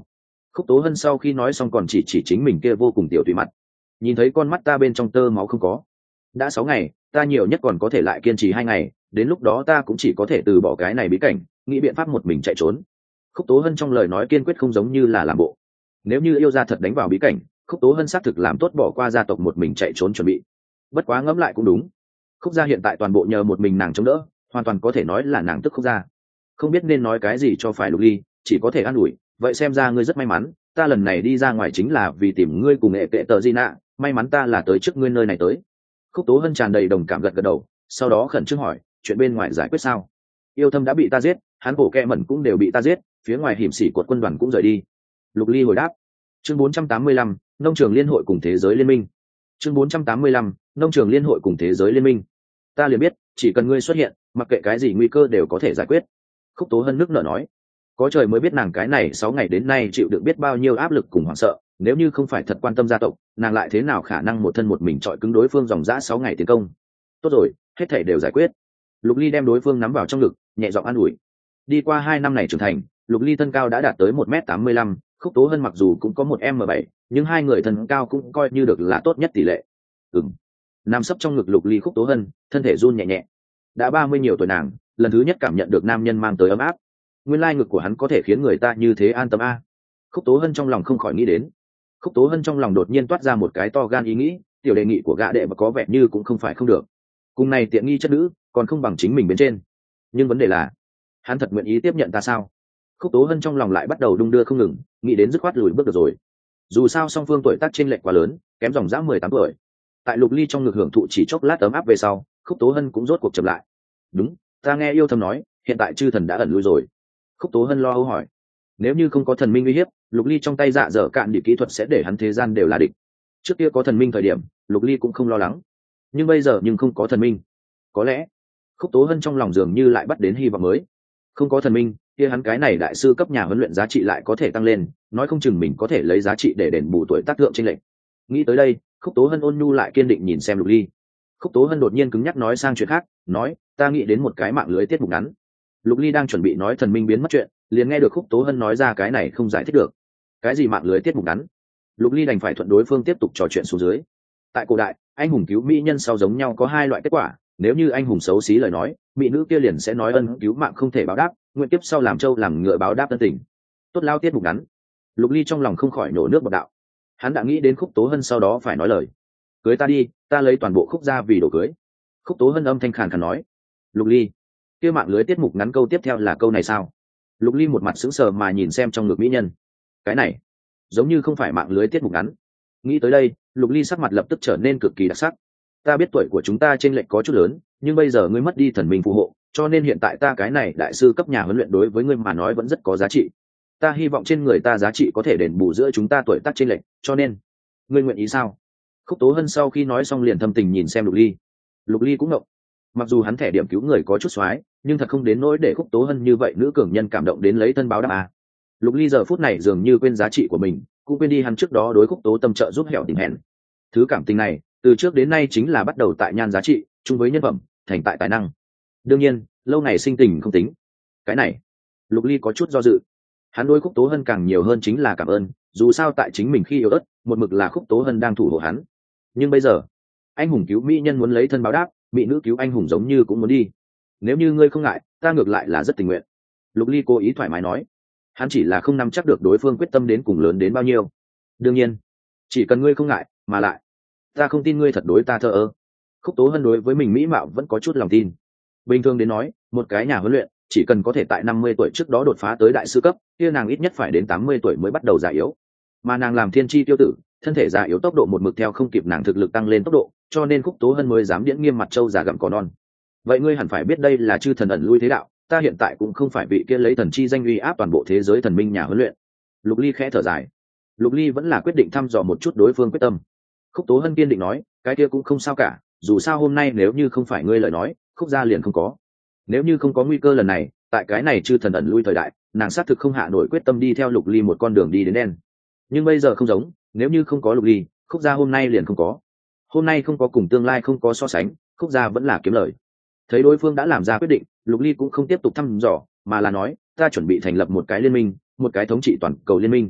Khúc Tố Hân sau khi nói xong còn chỉ chính mình kia vô cùng tiểu tùy mặt. Nhìn thấy con mắt ta bên trong tơ máu không có. Đã 6 ngày, ta nhiều nhất còn có thể lại kiên trì 2 ngày, đến lúc đó ta cũng chỉ có thể từ bỏ cái này bí cảnh, nghĩ biện pháp một mình chạy trốn. Khúc Tố Hân trong lời nói kiên quyết không giống như là làm bộ. Nếu như yêu gia thật đánh vào bí cảnh, Khúc Tố Hân xác thực làm tốt bỏ qua gia tộc một mình chạy trốn chuẩn bị. Bất quá ngẫm lại cũng đúng. Khúc gia hiện tại toàn bộ nhờ một mình nàng chống đỡ, hoàn toàn có thể nói là nàng tức Khúc gia. Không biết nên nói cái gì cho phải Lục Ly, chỉ có thể an ủi, vậy xem ra ngươi rất may mắn, ta lần này đi ra ngoài chính là vì tìm ngươi cùng nghệ kệ tờ Gina, may mắn ta là tới trước ngươi nơi này tới. Khúc Tố Hân tràn đầy đồng cảm gật gật đầu, sau đó khẩn trương hỏi, chuyện bên ngoài giải quyết sao? Yêu Thâm đã bị ta giết, hắn cổ kẹ mẩn cũng đều bị ta giết, phía ngoài hiểm sĩ của quân đoàn cũng rời đi. Lục Ly hồi đáp. Chương 485, nông trường liên hội cùng thế giới liên minh. Chương 485, nông trường liên hội cùng thế giới liên minh. Ta liền biết, chỉ cần ngươi xuất hiện, mặc kệ cái gì nguy cơ đều có thể giải quyết. Khúc Tố Hân nước nở nói. Có trời mới biết nàng cái này 6 ngày đến nay chịu đựng biết bao nhiêu áp lực cùng hoảng sợ, nếu như không phải thật quan tâm gia tộc, nàng lại thế nào khả năng một thân một mình chọi cứng đối phương dòng dã 6 ngày tiến công. Tốt rồi, hết thảy đều giải quyết. Lục Ly đem đối phương nắm vào trong ngực, nhẹ giọng an ủi. Đi qua 2 năm này trưởng thành, Lục Ly thân cao đã đạt tới 1m85, Khúc Tố Hân mặc dù cũng có 1m7, nhưng hai người thân cao cũng coi như được là tốt nhất tỷ lệ. Nam sấp trong ngực Lục Ly Khúc Tố Hân, thân thể run nhẹ nhẹ. Đã 30 nhiều tuổi nàng, lần thứ nhất cảm nhận được nam nhân mang tới ấm áp. Nguyên lai ngực của hắn có thể khiến người ta như thế an tâm a. Khúc Tố Hân trong lòng không khỏi nghĩ đến. Khúc Tố Hân trong lòng đột nhiên toát ra một cái to gan ý nghĩ, tiểu đề nghị của gã đệ mà có vẻ như cũng không phải không được. Cùng này tiện nghi chất nữ, còn không bằng chính mình bên trên. Nhưng vấn đề là, hắn thật nguyện ý tiếp nhận ta sao? Khúc Tố Hân trong lòng lại bắt đầu đung đưa không ngừng, nghĩ đến dứt khoát lùi bước được rồi. Dù sao song phương tuổi tác chênh lệch quá lớn, kém dòng dã 18 tuổi. Tại Lục Ly trong ngực hưởng thụ chỉ chốc lát ấm áp về sau, Khúc Tố Hân cũng rốt cuộc chậm lại. Đúng, ta nghe Yêu Thâm nói, hiện tại chư thần đã ẩn lui rồi. Khúc Tố Hân lo âu hỏi. Nếu như không có thần minh uy hiếp, Lục Ly trong tay dạ dở cạn địa kỹ thuật sẽ để hắn thế gian đều là địch. Trước kia có thần minh thời điểm, Lục Ly cũng không lo lắng. Nhưng bây giờ không có thần minh. Có lẽ, Khúc Tố Hân trong lòng dường như lại bắt đến hy vọng mới. Không có thần minh, kia hắn cái này đại sư cấp nhà huấn luyện giá trị lại có thể tăng lên, nói không chừng mình có thể lấy giá trị để đền bù tuổi tác thượng trên lệnh. Nghĩ tới đây, Khúc Tố Hân ôn nhu lại kiên định nhìn xem Lục Ly. Khúc Tố Hân đột nhiên cứng nhắc nói sang chuyện khác, nói, ta nghĩ đến một cái mạng lưới tiết mục ngắn. Lục Ly đang chuẩn bị nói thần minh biến mất chuyện, liền nghe được Khúc Tố Hân nói ra cái này không giải thích được. Cái gì mạng lưới tiết mục ngắn? Lục Ly đành phải thuận đối phương tiếp tục trò chuyện xuống dưới. Tại cổ đại, anh hùng cứu mỹ nhân sau giống nhau có 2 loại kết quả, nếu như anh hùng xấu xí lời nói, mỹ nữ kia liền sẽ nói ân cứu mạng không thể báo đáp, nguyện tiếp sau làm trâu làm ngựa báo đáp ân tình. Tốt lao tiết mục ngắn. Lục Ly trong lòng không khỏi nổ nước bọt đạo. Hắn đã nghĩ đến Khúc Tố Hân sau đó phải nói lời. Cưới ta đi, ta lấy toàn bộ Khúc ra vì đồ cưới. Khúc Tố Hân âm thanh khàn khàn nói. Lục Ly, kia mạng lưới tiết mục ngắn câu tiếp theo là câu này sao? Lục Ly một mặt sững sờ mà nhìn xem trong ngực mỹ nhân. Cái này giống như không phải mạng lưới tiết mục ngắn. Nghĩ tới đây, Lục Ly sắc mặt lập tức trở nên cực kỳ đặc sắc. Ta biết tuổi của chúng ta chênh lệch có chút lớn, nhưng bây giờ ngươi mất đi thần minh phù hộ, cho nên hiện tại ta cái này đại sư cấp nhà huấn luyện đối với ngươi mà nói vẫn rất có giá trị. Ta hy vọng trên người ta giá trị có thể đền bù giữa chúng ta tuổi tác chênh lệch, cho nên ngươi nguyện ý sao? Khúc Tố Hân sau khi nói xong liền thâm tình nhìn xem Lục Ly. Lục Ly cũng ngộng. Mặc dù hắn thẻ điểm cứu người có chút xoái, nhưng thật không đến nỗi để Khúc Tố Hân như vậy nữ cường nhân cảm động đến lấy thân báo đáp à. Lục Ly giờ phút này dường như quên giá trị của mình, cũng quên đi hắn trước đó đối Khúc Tố Tâm trợ giúp hẻo tình hẹn. Thứ cảm tình này, từ trước đến nay chính là bắt đầu tại nhan giá trị, chung với nhân phẩm, thành tại tài năng. Đương nhiên, lâu ngày sinh tình không tính. Cái này, Lục Ly có chút do dự. Hắn đối Khúc Tố Hân càng nhiều hơn chính là cảm ơn, dù sao tại chính mình khi yếu ớt, một mực là Khúc Tố Hân đang thủ hộ hắn. Nhưng bây giờ, anh hùng cứu mỹ nhân muốn lấy thân báo đáp, mỹ nữ cứu anh hùng giống như cũng muốn đi. Nếu như ngươi không ngại, ta ngược lại là rất tình nguyện. Lục Ly cố ý thoải mái nói. Hắn chỉ là không nắm chắc được đối phương quyết tâm đến cùng lớn đến bao nhiêu. Đương nhiên, chỉ cần ngươi không ngại, mà lại, ta không tin ngươi thật đối ta thờ ơ. Khúc Tố Hân đối với mình mỹ mạo vẫn có chút lòng tin. Bình thường đến nói, một cái nhà huấn luyện chỉ cần có thể tại 50 tuổi trước đó đột phá tới đại sư cấp, kia nàng ít nhất phải đến 80 tuổi mới bắt đầu già yếu. Mà nàng làm thiên chi tiêu tử, thân thể già yếu tốc độ một mực theo không kịp nàng thực lực tăng lên tốc độ, cho nên Khúc Tố Hân mới dám điễn nghiêm mặt trâu già gặm cỏ non. Vậy ngươi hẳn phải biết đây là chư thần ẩn lui thế đạo, ta hiện tại cũng không phải vị kia lấy thần chi danh uy áp toàn bộ thế giới thần minh nhà huấn luyện. Lục Ly khẽ thở dài. Lục Ly vẫn là quyết định thăm dò một chút đối phương quyết tâm. Khúc Tố Hân kiên định nói, cái kia cũng không sao cả, dù sao hôm nay nếu như không phải ngươi lời nói, Khúc gia liền không có. Nếu như không có nguy cơ lần này, tại cái này chư thần ẩn lui thời đại, nàng xác thực không hạ nổi quyết tâm đi theo Lục Ly một con đường đi đến đen. Nhưng bây giờ không giống, nếu như không có Lục Ly, Khúc gia hôm nay liền không có. Hôm nay không có cùng tương lai không có so sánh, Khúc gia vẫn là kiếm lời. Thấy đối phương đã làm ra quyết định, Lục Ly cũng không tiếp tục thăm dò, mà là nói, ta chuẩn bị thành lập một cái liên minh, một cái thống trị toàn cầu liên minh.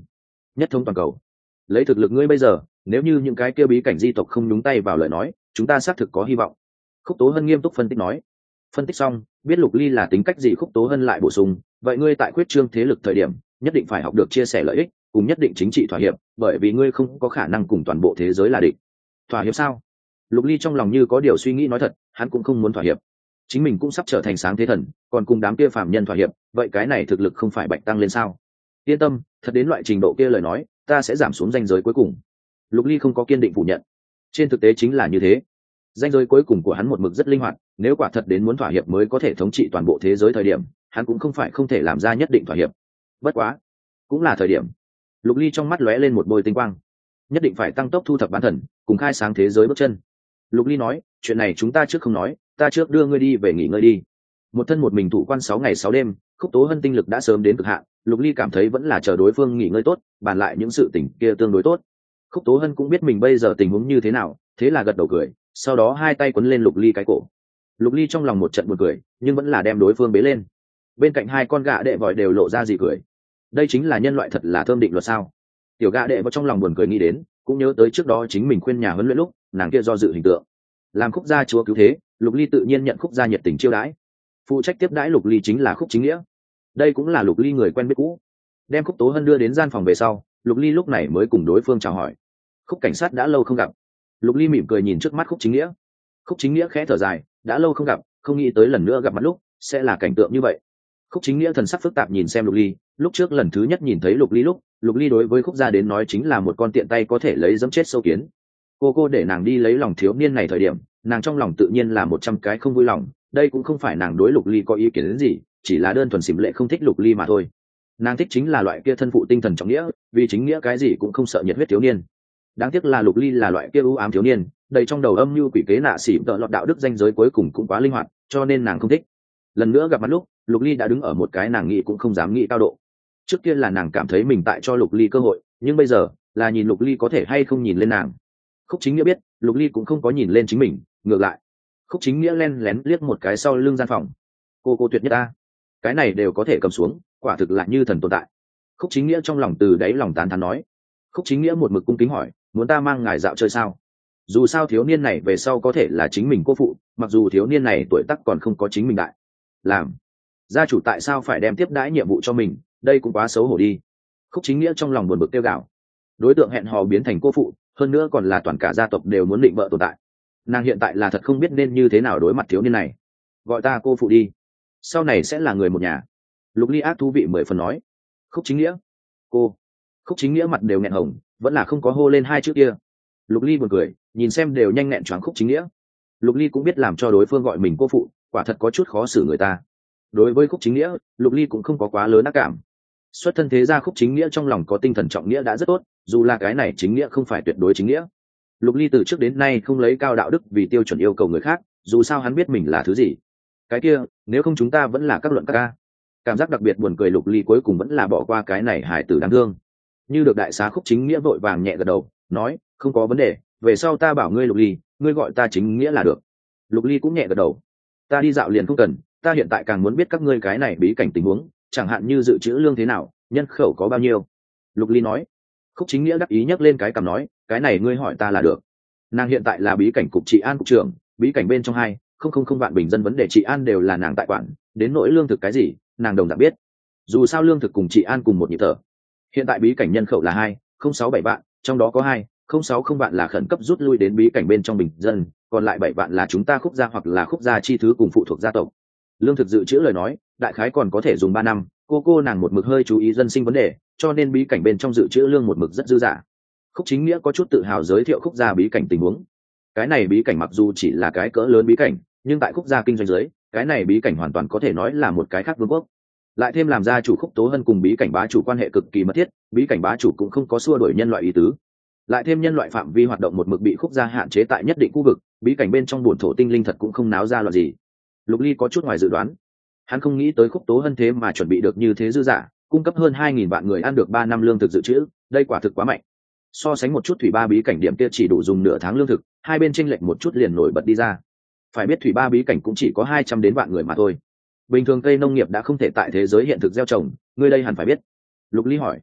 nhất thống toàn cầu. Lấy thực lực ngươi bây giờ, nếu như những cái kia bí cảnh di tộc không nhúng tay vào lời nói, chúng ta xác thực có hy vọng. Khúc Tố Hân nghiêm túc phân tích nói. Phân tích xong, biết Lục Ly là tính cách gì, Khúc Tố Hân lại bổ sung, vậy ngươi tại khuyết trương thế lực thời điểm, nhất định phải học được chia sẻ lợi ích, cùng nhất định chính trị thỏa hiệp, bởi vì ngươi không có khả năng cùng toàn bộ thế giới là địch. Thỏa hiệp sao? Lục Ly trong lòng như có điều suy nghĩ nói thật, hắn cũng không muốn thỏa hiệp. Chính mình cũng sắp trở thành sáng thế thần, còn cùng đám kia phàm nhân thỏa hiệp, vậy cái này thực lực không phải bạch tăng lên sao? Yên tâm, thật đến loại trình độ kia lời nói, ta sẽ giảm xuống ranh giới cuối cùng. Lục Ly không có kiên định phủ nhận. Trên thực tế chính là như thế. Ranh giới cuối cùng của hắn một mực rất linh hoạt, nếu quả thật đến muốn thỏa hiệp mới có thể thống trị toàn bộ thế giới thời điểm, hắn cũng không phải không thể làm ra nhất định thỏa hiệp. Bất quá, cũng là thời điểm. Lục Ly trong mắt lóe lên một bôi tinh quang. Nhất định phải tăng tốc thu thập bán thần, cùng khai sáng thế giới bước chân. Lục Ly nói, chuyện này chúng ta trước không nói, ta trước đưa ngươi đi về nghỉ ngơi đi. Một thân một mình thủ quan 6 ngày 6 đêm, Khúc Tố Hân tinh lực đã sớm đến cực hạn, Lục Ly cảm thấy vẫn là chờ đối phương nghỉ ngơi tốt, bàn lại những sự tình kia tương đối tốt. Khúc Tố Hân cũng biết mình bây giờ tình huống như thế nào, thế là gật đầu cười, sau đó hai tay quấn lên Lục Ly cái cổ. Lục Ly trong lòng một trận buồn cười, nhưng vẫn là đem đối phương bế lên. Bên cạnh hai con gà đệ vòi đều lộ ra gì cười. Đây chính là nhân loại thật là thơm định luật sao? Tiểu gà đệ vào trong lòng buồn cười nghĩ đến, cũng nhớ tới trước đó chính mình khuyên nhà huấn luyện lúc, nàng kia do dự hình tượng. Làm Khúc gia chúa cứu thế, Lục Ly tự nhiên nhận Khúc gia nhiệt tình chiêu đãi. Phụ trách tiếp đãi Lục Ly chính là Khúc Chính Nghĩa. Đây cũng là Lục Ly người quen biết cũ. Đem Khúc Tố Hân đưa đến gian phòng về sau, Lục Ly lúc này mới cùng đối phương chào hỏi. Khúc cảnh sát đã lâu không gặp. Lục Ly mỉm cười nhìn trước mắt Khúc Chính Nghĩa. Khúc Chính Nghĩa khẽ thở dài, đã lâu không gặp, không nghĩ tới lần nữa gặp mặt lúc sẽ là cảnh tượng như vậy. Khúc Chính Nghĩa thần sắc phức tạp nhìn xem Lục Ly, lúc trước lần thứ nhất nhìn thấy Lục Ly lúc, Lục Ly đối với Khúc gia đến nói chính là một con tiện tay có thể lấy dẫm chết sâu kiến. Cô để nàng đi lấy lòng thiếu niên này thời điểm, nàng trong lòng tự nhiên là 100 cái không vui lòng, đây cũng không phải nàng đối Lục Ly có ý kiến đến gì, chỉ là đơn thuần xỉm lệ không thích Lục Ly mà thôi. Nàng thích chính là loại kia thân phụ tinh thần trọng nghĩa, vì chính nghĩa cái gì cũng không sợ nhiệt huyết thiếu niên. Đáng tiếc là Lục Ly là loại kia ưu ám thiếu niên, đầy trong đầu âm mưu quỷ kế nạ xỉ tợ lọt đạo đức ranh giới cuối cùng cũng quá linh hoạt, cho nên nàng không thích. Lần nữa gặp mặt lúc, Lục Ly đã đứng ở một cái nàng nghĩ cũng không dám nghĩ cao độ. Trước kia là nàng cảm thấy mình tại cho Lục Ly cơ hội, nhưng bây giờ là nhìn Lục Ly có thể hay không nhìn lên nàng. Khúc Chính Nghĩa biết, Lục Ly cũng không có nhìn lên chính mình, ngược lại. Khúc Chính Nghĩa len lén liếc một cái sau lưng gian phòng. Cô tuyệt nhất ta, cái này đều có thể cầm xuống, quả thực là như thần tồn tại. Khúc Chính Nghĩa trong lòng từ đáy lòng tán thán nói. Khúc Chính Nghĩa một mực cung kính hỏi, muốn ta mang ngài dạo chơi sao? Dù sao thiếu niên này về sau có thể là chính mình cô phụ, mặc dù thiếu niên này tuổi tác còn không có chính mình đại. Làm gia chủ tại sao phải đem tiếp đãi nhiệm vụ cho mình, đây cũng quá xấu hổ đi. Khúc Chính Nghĩa trong lòng buồn bực tiêu gạo. Đối tượng hẹn hò biến thành cô phụ, hơn nữa còn là toàn cả gia tộc đều muốn định vợ tồn tại. Nàng hiện tại là thật không biết nên như thế nào đối mặt thiếu niên này. Gọi ta cô phụ đi, sau này sẽ là người một nhà. Lục Ly ác thú vị 10 phần nói. Khúc Chính Nghĩa, cô. Khúc Chính Nghĩa mặt đều nghẹn hồng, vẫn là không có hô lên hai chữ kia. Lục Ly buồn cười, nhìn xem đều nhanh nghẹn choáng Khúc Chính Nghĩa. Lục Ly cũng biết làm cho đối phương gọi mình cô phụ, quả thật có chút khó xử người ta. Đối với Khúc Chính Nghĩa, Lục Ly cũng không có quá lớn ác cảm. Xuất thân thế gia Khúc Chính Nghĩa trong lòng có tinh thần trọng nghĩa đã rất tốt, dù là cái này chính nghĩa không phải tuyệt đối chính nghĩa. Lục Ly từ trước đến nay không lấy cao đạo đức vì tiêu chuẩn yêu cầu người khác, dù sao hắn biết mình là thứ gì. Cái kia, nếu không chúng ta vẫn là các luận các ca. Cảm giác đặc biệt buồn cười, Lục Ly cuối cùng vẫn là bỏ qua cái này hài tử đáng thương. Như được đại xá Khúc Chính Nghĩa vội vàng nhẹ gật đầu, nói, không có vấn đề, về sau ta bảo ngươi Lục Ly, ngươi gọi ta Chính Nghĩa là được. Lục Ly cũng nhẹ gật đầu. Ta đi dạo liền không cần, ta hiện tại càng muốn biết các ngươi cái này bí cảnh tình huống, chẳng hạn như dự trữ lương thế nào, nhân khẩu có bao nhiêu. Lục Ly nói. Khúc Chính Nghĩa đắc ý nhấc lên cái cằm nói, cái này ngươi hỏi ta là được. Nàng hiện tại là bí cảnh cục trị an cục trưởng, bí cảnh bên trong 2,000 vạn bình dân vấn đề trị an đều là nàng tại quản, đến nỗi lương thực cái gì, nàng đồng dạng biết. Dù sao lương thực cùng trị an cùng một nhịp thở. Hiện tại bí cảnh nhân khẩu là 2,067 vạn, trong đó có 2,060 vạn là khẩn cấp rút lui đến bí cảnh bên trong bình dân, còn lại 7 vạn là chúng ta Khúc gia hoặc là Khúc gia chi thứ cùng phụ thuộc gia tộc. Lương thực dự trữ lời nói, đại khái còn có thể dùng 3 năm, cô nàng một mực hơi chú ý dân sinh vấn đề, cho nên bí cảnh bên trong dự trữ lương một mực rất dư dả. Khúc Chính Nghĩa có chút tự hào giới thiệu Khúc gia bí cảnh tình huống. Cái này bí cảnh mặc dù chỉ là cái cỡ lớn bí cảnh, nhưng tại Khúc gia kinh doanh dưới, cái này bí cảnh hoàn toàn có thể nói là một cái khác vương quốc. Lại thêm làm gia chủ Khúc Tố Hân cùng bí cảnh bá chủ quan hệ cực kỳ mật thiết, bí cảnh bá chủ cũng không có xua đuổi nhân loại ý tứ. Lại thêm nhân loại phạm vi hoạt động một mực bị Khúc gia hạn chế tại nhất định khu vực, bí cảnh bên trong bổn thổ tinh linh thật cũng không náo ra loạn gì. Lục Ly có chút ngoài dự đoán. Hắn không nghĩ tới Khúc Tố Hân thế mà chuẩn bị được như thế dư dả, cung cấp hơn 2.000 vạn người ăn được 3 năm lương thực dự trữ, đây quả thực quá mạnh. So sánh một chút thủy ba bí cảnh điểm kia chỉ đủ dùng nửa tháng lương thực, hai bên chênh lệch một chút liền nổi bật đi ra. Phải biết thủy ba bí cảnh cũng chỉ có 200 đến vạn người mà thôi. Bình thường cây nông nghiệp đã không thể tại thế giới hiện thực gieo trồng, ngươi đây hẳn phải biết. Lục Ly hỏi.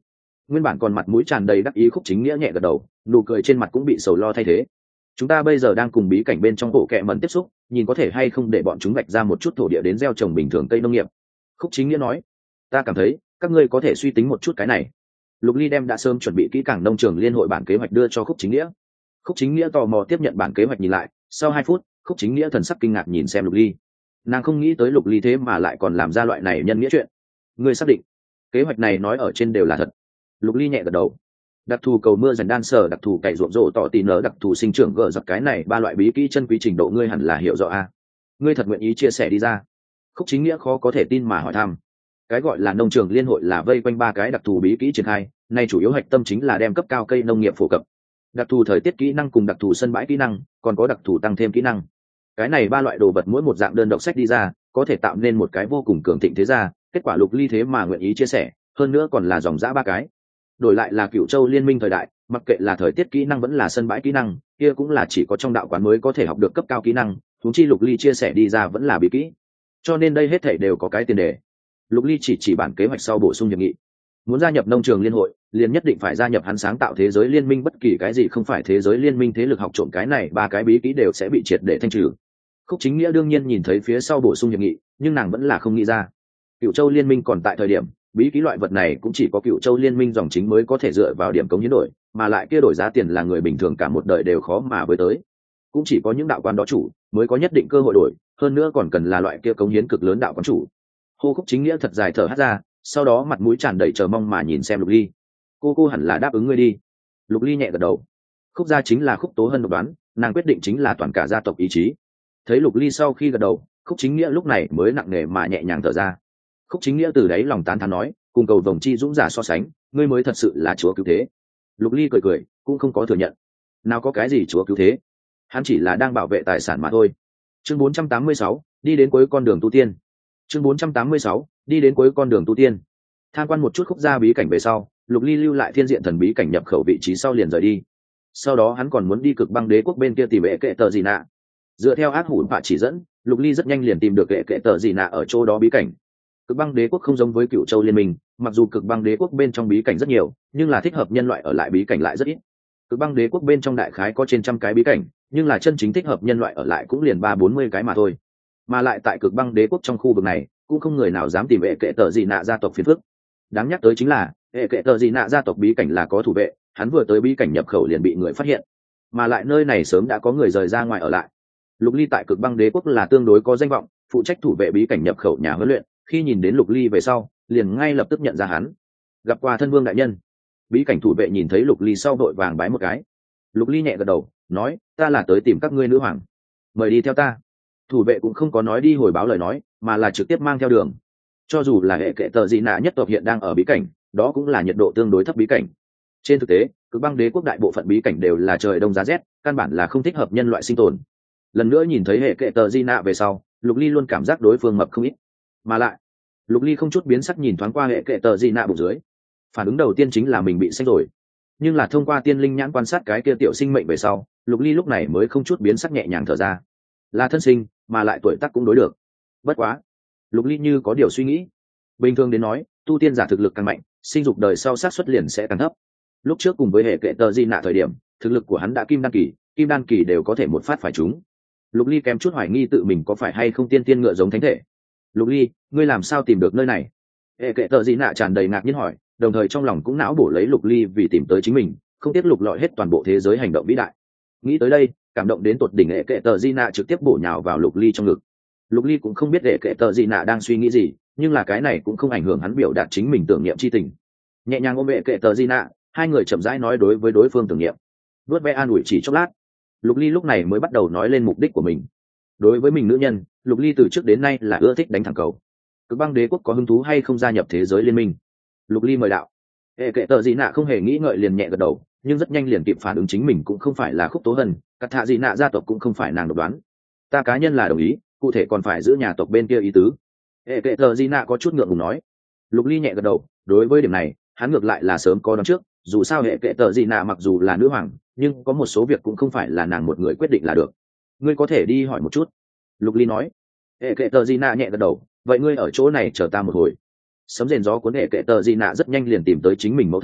Nguyên bản còn mặt mũi tràn đầy đắc ý Khúc Chính Nghĩa nhẹ gật đầu, nụ cười trên mặt cũng bị sầu lo thay thế. Chúng ta bây giờ đang cùng bí cảnh bên trong bộ kệ mẩn tiếp xúc, nhìn có thể hay không để bọn chúng vạch ra một chút thổ địa đến gieo trồng bình thường cây nông nghiệp. Khúc Chính Nghĩa nói, ta cảm thấy các ngươi có thể suy tính một chút cái này. Lục Ly đem đã sớm chuẩn bị kỹ càng nông trường liên hội bản kế hoạch đưa cho Khúc Chính Nghĩa. Khúc Chính Nghĩa tò mò tiếp nhận bản kế hoạch nhìn lại, sau 2 phút, Khúc Chính Nghĩa thần sắc kinh ngạc nhìn xem Lục Ly. Nàng không nghĩ tới Lục Ly thế mà lại còn làm ra loại này nhân nghĩa chuyện. Ngươi xác định kế hoạch này nói ở trên đều là thật? Lục Ly nhẹ gật đầu. Đặc thù cầu mưa dần đan sở, đặc thù cày ruộng rộ tỏ tỉ nở, đặc thù sinh trưởng gờ giặc, cái này 3 loại bí kỹ chân quý trình độ ngươi hẳn là hiểu rõ a. Ngươi thật nguyện ý chia sẻ đi ra? Khúc Chính Nghĩa khó có thể tin mà hỏi thăm. Cái gọi là nông trường liên hội là vây quanh 3 cái đặc thù bí kỹ triển khai, nay chủ yếu hạch tâm chính là đem cấp cao cây nông nghiệp phổ cập, đặc thù thời tiết kỹ năng cùng đặc thù sân bãi kỹ năng, còn có đặc thù tăng thêm kỹ năng. Cái này 3 loại đồ vật mỗi một dạng đơn độc sách đi ra, có thể tạo nên một cái vô cùng cường thịnh thế gia. Kết quả Lục Ly thế mà nguyện ý chia sẻ, hơn nữa còn là dòng dã 3 cái. Đổi lại là Cửu Châu liên minh thời đại, mặc kệ là thời tiết kỹ năng vẫn là sân bãi kỹ năng, kia cũng là chỉ có trong đạo quán mới có thể học được cấp cao kỹ năng, huống chi Lục Ly chia sẻ đi ra vẫn là bí kỹ. Cho nên đây hết thảy đều có cái tiền đề. Lục Ly chỉ bản kế hoạch sau bổ sung hiệp nghị. Muốn gia nhập nông trường liên hội, liền nhất định phải gia nhập hắn sáng tạo thế giới liên minh, bất kỳ cái gì không phải thế giới liên minh thế lực học trộm cái này 3 cái bí kỹ đều sẽ bị triệt để thanh trừ. Khúc Chính Nghĩa đương nhiên nhìn thấy phía sau bổ sung hiệp nghị, nhưng nàng vẫn là không nghĩ ra. Cửu Châu liên minh còn tại thời điểm, bí kỹ loại vật này cũng chỉ có Cửu Châu liên minh dòng chính mới có thể dựa vào điểm cống hiến đổi, mà lại kia đổi giá tiền là người bình thường cả một đời đều khó mà với tới. Cũng chỉ có những đạo quán đó chủ mới có nhất định cơ hội đổi, hơn nữa còn cần là loại kia cống hiến cực lớn đạo quán chủ. Hô Khúc Chính Nghĩa thật dài thở hắt ra, sau đó mặt mũi tràn đầy chờ mong mà nhìn xem Lục Ly. Cô hẳn là đáp ứng ngươi đi. Lục Ly nhẹ gật đầu. Khúc gia chính là Khúc Tố Hân độc đoán, nàng quyết định chính là toàn cả gia tộc ý chí. Thấy Lục Ly sau khi gật đầu, Khúc Chính Nghĩa lúc này mới nặng nề mà nhẹ nhàng thở ra. Khúc Chính Nghĩa từ đáy lòng tán thán nói, cùng cầu vồng chi dũng giả so sánh, ngươi mới thật sự là chúa cứu thế. Lục Ly cười cười, cũng không có thừa nhận. Nào có cái gì chúa cứu thế, hắn chỉ là đang bảo vệ tài sản mà thôi. Chương 486, đi đến cuối con đường tu tiên. Chương 486, đi đến cuối con đường tu tiên. Tham quan một chút Khúc gia bí cảnh về sau, Lục Ly lưu lại thiên diện thần bí cảnh nhập khẩu vị trí sau liền rời đi. Sau đó hắn còn muốn đi Cực Băng Đế quốc bên kia tìm Kệ Tờ Gì Nạ. Dựa theo ác hủ bạ chỉ dẫn, Lục Ly rất nhanh liền tìm được Kệ Tờ Gì Nạ ở chỗ đó bí cảnh. Cực Băng Đế quốc không giống với Cửu Châu liên minh, mặc dù Cực Băng Đế quốc bên trong bí cảnh rất nhiều, nhưng là thích hợp nhân loại ở lại bí cảnh lại rất ít. Cực Băng Đế quốc bên trong đại khái có trên 100 cái bí cảnh, nhưng là chân chính thích hợp nhân loại ở lại cũng liền 30-40 cái mà thôi. Mà lại tại Cực Băng Đế quốc trong khu vực này, cũng không người nào dám tìm Kệ Tờ Gì Nạ gia tộc phiền phức. Đáng nhắc tới chính là, Kệ Tờ Gì Nạ gia tộc bí cảnh là có thủ vệ, hắn vừa tới bí cảnh nhập khẩu liền bị người phát hiện, mà lại nơi này sớm đã có người rời ra ngoài ở lại. Lục Ly tại Cực Băng Đế quốc là tương đối có danh vọng, phụ trách thủ vệ bí cảnh nhập khẩu nhà huấn luyện, khi nhìn đến Lục Ly về sau, liền ngay lập tức nhận ra hắn. Gặp qua thân vương đại nhân. Bí cảnh thủ vệ nhìn thấy Lục Ly sau đội vàng bái một cái. Lục Ly nhẹ gật đầu, nói, ta là tới tìm các ngươi nữ hoàng, mời đi theo ta. Thủ vệ cũng không có nói đi hồi báo lời nói, mà là trực tiếp mang theo đường. Cho dù là Kệ Tờ Gì Nạ nhất tộc hiện đang ở bí cảnh, đó cũng là nhiệt độ tương đối thấp bí cảnh. Trên thực tế, Cực Băng Đế quốc đại bộ phận bí cảnh đều là trời đông giá rét, căn bản là không thích hợp nhân loại sinh tồn. Lần nữa nhìn thấy Kệ Tờ Gì Nạ về sau, Lục Ly luôn cảm giác đối phương mập không ít. Mà lại, Lục Ly không chút biến sắc nhìn thoáng qua Kệ Tờ Gì Nạ bụng dưới. Phản ứng đầu tiên chính là mình bị xanh rồi. Nhưng là thông qua tiên linh nhãn quan sát cái kia tiểu sinh mệnh về sau, Lục Ly lúc này mới không chút biến sắc nhẹ nhàng thở ra. Là thân sinh, mà lại tuổi tác cũng đối được. Bất quá, Lục Ly như có điều suy nghĩ. Bình thường đến nói, tu tiên giả thực lực càng mạnh, sinh dục đời sau xác suất liền sẽ càng thấp. Lúc trước cùng với Kệ Tờ Di Nạ thời điểm, thực lực của hắn đã kim đan kỳ đều có thể một phát phải trúng. Lục Ly kém chút hoài nghi tự mình có phải hay không tiên tiên ngựa giống thánh thể. Lục Ly, ngươi làm sao tìm được nơi này? Kệ Tờ Di Nạ tràn đầy ngạc nhiên hỏi, đồng thời trong lòng cũng não bổ lấy Lục Ly vì tìm tới chính mình, không tiếc lục lọi hết toàn bộ thế giới hành động vĩ đại. Nghĩ tới đây, cảm động đến tột đỉnh, Kệ Tờ Di Nạ trực tiếp bổ nhào vào Lục Ly trong ngực. Lục Ly cũng không biết Kệ Tờ Di Nạ đang suy nghĩ gì, nhưng là cái này cũng không ảnh hưởng hắn biểu đạt chính mình tưởng niệm chi tình. Nhẹ nhàng ôm Kệ Tờ Di Nạ, hai người chậm rãi nói đối với đối phương tưởng niệm. Vuốt ve an ủi chỉ chốc lát, Lục Ly lúc này mới bắt đầu nói lên mục đích của mình. Đối với mình nữ nhân, Lục Ly từ trước đến nay là ưa thích đánh thẳng cầu. Cực Băng Đế quốc có hứng thú hay không gia nhập thế giới liên minh? Lục Ly mời đạo. Kệ Tờ Di Nạ không hề nghĩ ngợi liền nhẹ gật đầu, nhưng rất nhanh liền kịp phản ứng chính mình cũng không phải là Khúc Tố Hân, Cát Thạ Di Nạ gia tộc cũng không phải nàng độc đoán. Ta cá nhân là đồng ý, cụ thể còn phải giữ nhà tộc bên kia ý tứ. Kệ Tờ Di Nạ có chút ngượng ngùng nói. Lục Ly nhẹ gật đầu, đối với điểm này, hắn ngược lại là sớm có đoán trước, dù sao Kệ Tờ Di Nạ mặc dù là nữ hoàng, nhưng có một số việc cũng không phải là nàng một người quyết định là được. Ngươi có thể đi hỏi một chút. Lục Ly nói. Kệ Tờ Di Nạ nhẹ gật đầu, vậy ngươi ở chỗ này chờ ta một hồi. Sấm rền gió cuốn Kệ Tờ Di Nạ rất nhanh liền tìm tới chính mình mẫu thân,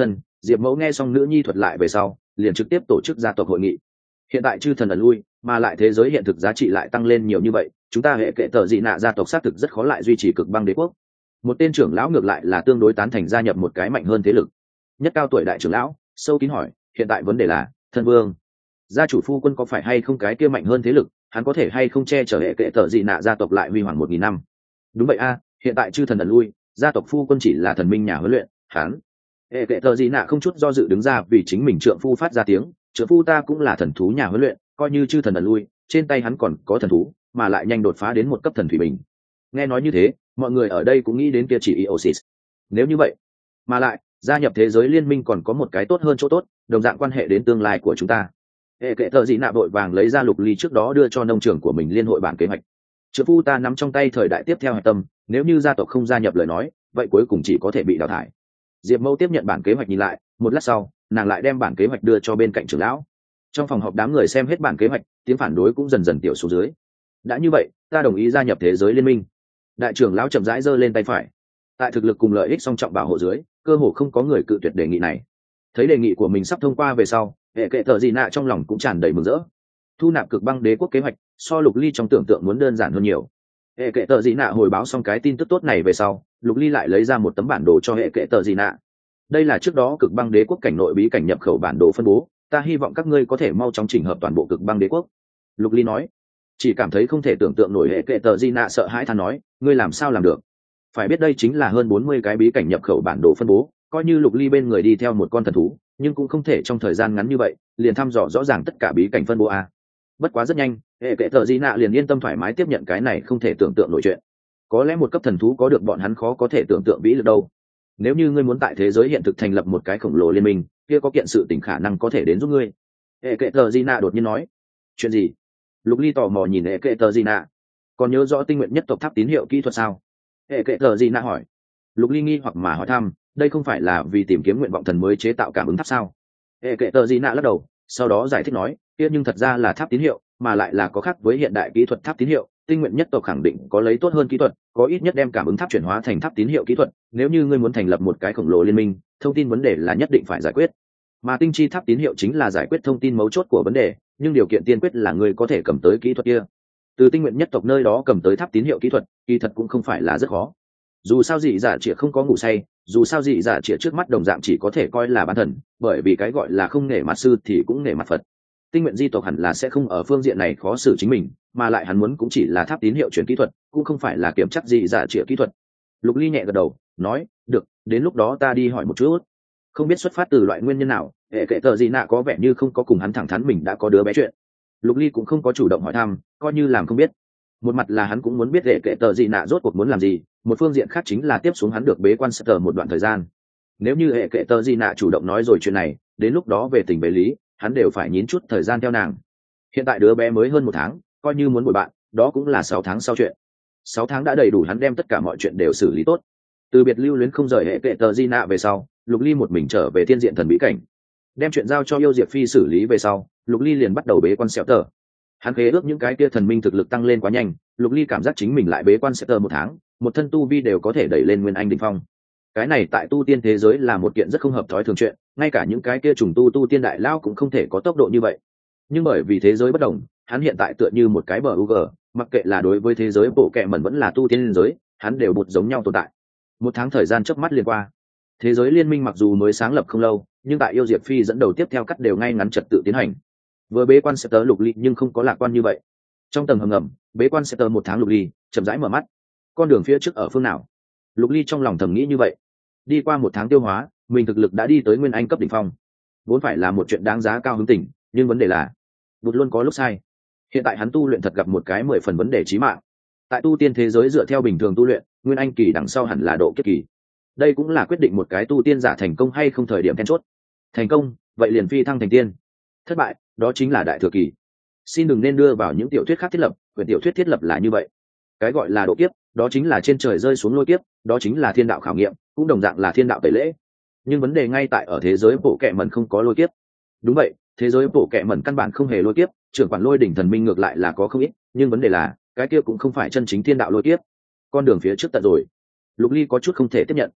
Diệp Mẫu nghe xong nữ nhi thuật lại về sau liền trực tiếp tổ chức gia tộc hội nghị. Hiện tại chư thần ẩn lui mà lại thế giới hiện thực giá trị lại tăng lên nhiều như vậy, chúng ta hệ kệ tờ dị nạ gia tộc xác thực rất khó lại duy trì cực băng đế quốc. Một tên trưởng lão ngược lại là tương đối tán thành gia nhập một cái mạnh hơn thế lực. Nhất cao tuổi đại trưởng lão sâu kín hỏi, hiện tại vấn đề là thân vương gia chủ phu quân có phải hay không cái kia mạnh hơn thế lực, hắn có thể hay không che chở hệ kệ tờ dị nạ gia tộc lại huy hoàng 1000 năm? Đúng vậy a, hiện tại chư thần ẩn lui, gia tộc phu quân chỉ là thần minh nhà huấn luyện, hắn hệ kệ tờ dị nạ không chút do dự đứng ra vì chính mình trượng phu phát ra tiếng, trượng phu ta cũng là thần thú nhà huấn luyện, coi như chư thần ẩn lui, trên tay hắn còn có thần thú, mà lại nhanh đột phá đến một cấp thần thủy bình. Nghe nói như thế, mọi người ở đây cũng nghĩ đến kia chỉ Eosis. Nếu như vậy, mà lại gia nhập thế giới liên minh còn có một cái tốt hơn chỗ tốt, đồng dạng quan hệ đến tương lai của chúng ta. Hệ kệ tờ dị nạ vội vàng lấy ra Lục Ly trước đó đưa cho nông trường của mình liên hội bản kế hoạch. Trượng phu ta nắm trong tay thời đại tiếp theo hạch tâm, nếu như gia tộc không gia nhập lời nói, vậy cuối cùng chỉ có thể bị đào thải. Diệp Mâu tiếp nhận bản kế hoạch nhìn lại, một lát sau, nàng lại đem bản kế hoạch đưa cho bên cạnh trưởng lão. Trong phòng họp đám người xem hết bản kế hoạch, tiếng phản đối cũng dần dần tiểu xuống dưới. Đã như vậy, ta đồng ý gia nhập thế giới liên minh. Đại trưởng lão chậm rãi giơ lên tay phải. Tại thực lực cùng lợi ích song trọng bảo hộ dưới, cơ hồ không có người cự tuyệt đề nghị này. Thấy đề nghị của mình sắp thông qua về sau, hệ kệ tờ dị nạ trong lòng cũng tràn đầy mừng rỡ. Thu nạp cực băng đế quốc kế hoạch so Lục Ly trong tưởng tượng muốn đơn giản hơn nhiều. Hệ kệ tờ dị nạ hồi báo xong cái tin tức tốt này về sau, Lục Ly lại lấy ra một tấm bản đồ cho hệ kệ tờ dị nạ. Đây là trước đó cực băng đế quốc cảnh nội bí cảnh nhập khẩu bản đồ phân bố, ta hy vọng các ngươi có thể mau chóng chỉnh hợp toàn bộ cực băng đế quốc. Lục Ly nói. Chỉ cảm thấy không thể tưởng tượng nổi, hệ kệ tờ di nạ sợ hãi than nói, ngươi làm sao làm được? Phải biết đây chính là hơn 40 cái bí cảnh nhập khẩu bản đồ phân bố, coi như Lục Ly bên người đi theo một con thần thú, nhưng cũng không thể trong thời gian ngắn như vậy liền thăm dò rõ ràng tất cả bí cảnh phân bố a. Bất quá rất nhanh, hệ kệ tờ di nạ liền yên tâm thoải mái tiếp nhận cái này không thể tưởng tượng nổi chuyện. Có lẽ một cấp thần thú có được bọn hắn khó có thể tưởng tượng vĩ lực đâu. Nếu như ngươi muốn tại thế giới hiện thực thành lập một cái khổng lồ liên minh, kia có kiện sự tình khả năng có thể đến giúp ngươi. Hệ kệ tờ di nạ đột nhiên nói. Chuyện gì? Lục Ly tò mò nhìn hệ kệ tờ di nạ. Còn nhớ rõ tinh nguyện nhất tộc tháp tín hiệu kỹ thuật sao? Hệ kệ tờ di nạ hỏi. Lục Ly nghi hoặc mà hỏi thăm, đây không phải là vì tìm kiếm nguyện vọng thần mới chế tạo cảm ứng tháp sao? Hệ kệ tờ di nạ lắc đầu, sau đó giải thích nói, kia nhưng thật ra là tháp tín hiệu, mà lại là có khác với hiện đại kỹ thuật tháp tín hiệu. Tinh nguyện nhất tộc khẳng định có lấy tốt hơn kỹ thuật, có ít nhất đem cảm ứng tháp chuyển hóa thành tháp tín hiệu kỹ thuật. Nếu như ngươi muốn thành lập một cái khổng lồ liên minh, thông tin vấn đề là nhất định phải giải quyết, mà tinh chi tháp tín hiệu chính là giải quyết thông tin mấu chốt của vấn đề, nhưng điều kiện tiên quyết là ngươi có thể cầm tới kỹ thuật kia. Từ tinh nguyện nhất tộc nơi đó cầm tới tháp tín hiệu kỹ thuật, kỳ thật cũng không phải là rất khó. Dù sao dị giả chĩa không có ngủ say, dù sao dị giả chĩa trước mắt đồng dạng chỉ có thể coi là bán thần, bởi vì cái gọi là không nể mặt sư thì cũng nể mặt Phật. Tinh nguyện di tộc hẳn là sẽ không ở phương diện này khó xử chính mình, mà lại hắn muốn cũng chỉ là tháp tín hiệu chuyển kỹ thuật, cũng không phải là kiểm chắc dị giả chĩa kỹ thuật. Lục Ly nhẹ gật đầu, nói, được, đến lúc đó ta đi hỏi một chút. Không biết xuất phát từ loại nguyên nhân nào, hệ kệ tờ dị nạ có vẻ như không có cùng hắn thẳng thắn mình đã có đứa bé chuyện. Lục Ly cũng không có chủ động hỏi thăm, coi như làm không biết. Một mặt là hắn cũng muốn biết hệ kệ tờ dị nạ rốt cuộc muốn làm gì, một phương diện khác chính là tiếp xuống hắn được bế quan sở một đoạn thời gian. Nếu như hệ kệ tờ dị nạ chủ động nói rồi chuyện này, đến lúc đó về tình về lý, hắn đều phải nhín chút thời gian theo nàng. Hiện tại đứa bé mới hơn 1 tháng, coi như muốn bồi bạn, đó cũng là 6 tháng sau chuyện. 6 tháng đã đầy đủ hắn đem tất cả mọi chuyện đều xử lý tốt. Từ biệt lưu luyến không rời hệ kệ tờ di nạ về sau, Lục Ly một mình trở về thiên diện thần bí cảnh, đem chuyện giao cho Yêu Diệp Phi xử lý về sau, Lục Ly liền bắt đầu bế quan xẹo tờ. Hắn khế ước những cái kia thần minh thực lực tăng lên quá nhanh, Lục Ly cảm giác chính mình lại bế quan xẹo tờ 1 tháng, một thân tu vi đều có thể đẩy lên nguyên anh đỉnh phong. Cái này tại tu tiên thế giới là một kiện rất không hợp thói thường chuyện, ngay cả những cái kia trùng tu tiên đại lao cũng không thể có tốc độ như vậy. Nhưng bởi vì thế giới bất đồng, hắn hiện tại tựa như một cái bờ UG, mặc kệ là đối với thế giới bộ kệ mẩn vẫn là tu tiên giới, hắn đều một giống nhau tồn tại. 1 tháng thời gian chớp mắt liền qua. Thế giới liên minh mặc dù mới sáng lập không lâu, nhưng tại Yêu Diệp Phi dẫn đầu tiếp theo cắt đều ngay ngắn trật tự tiến hành. Vừa bế quan sẽ tớ Lục Ly nhưng không có lạc quan như vậy. Trong tầng hầm ngầm, bế quan sẽ tớ 1 tháng Lục Ly chậm rãi mở mắt. Con đường phía trước ở phương nào? Lục Ly trong lòng thầm nghĩ như vậy. Đi qua 1 tháng tiêu hóa, mình thực lực đã đi tới nguyên anh cấp đỉnh phong. Vốn phải là một chuyện đáng giá cao hứng tỉnh, nhưng vấn đề là bụt luôn có lúc sai. Hiện tại hắn tu luyện thật gặp một cái 10 phần vấn đề chí mạng. Tại tu tiên thế giới dựa theo bình thường tu luyện, nguyên anh kỳ đằng sau hẳn là độ kiếp kỳ. Đây cũng là quyết định một cái tu tiên giả thành công hay không thời điểm then chốt. Thành công, vậy liền phi thăng thành tiên. Thất bại, đó chính là đại thừa kỳ. Xin đừng nên đưa vào những tiểu thuyết khác thiết lập, quyển tiểu thuyết thiết lập là như vậy. Cái gọi là độ kiếp, đó chính là trên trời rơi xuống lôi kiếp, đó chính là thiên đạo khảo nghiệm, cũng đồng dạng là thiên đạo tẩy lễ. Nhưng vấn đề ngay tại ở thế giới bộ kệ mẩn không có lôi kiếp. Đúng vậy, thế giới bộ kệ mẩn căn bản không hề lôi kiếp, trưởng quản lôi đỉnh thần minh ngược lại là có không ít, nhưng vấn đề là cái kia cũng không phải chân chính thiên đạo lôi kiếp. Con đường phía trước tận rồi. Lục Ly có chút không thể tiếp nhận.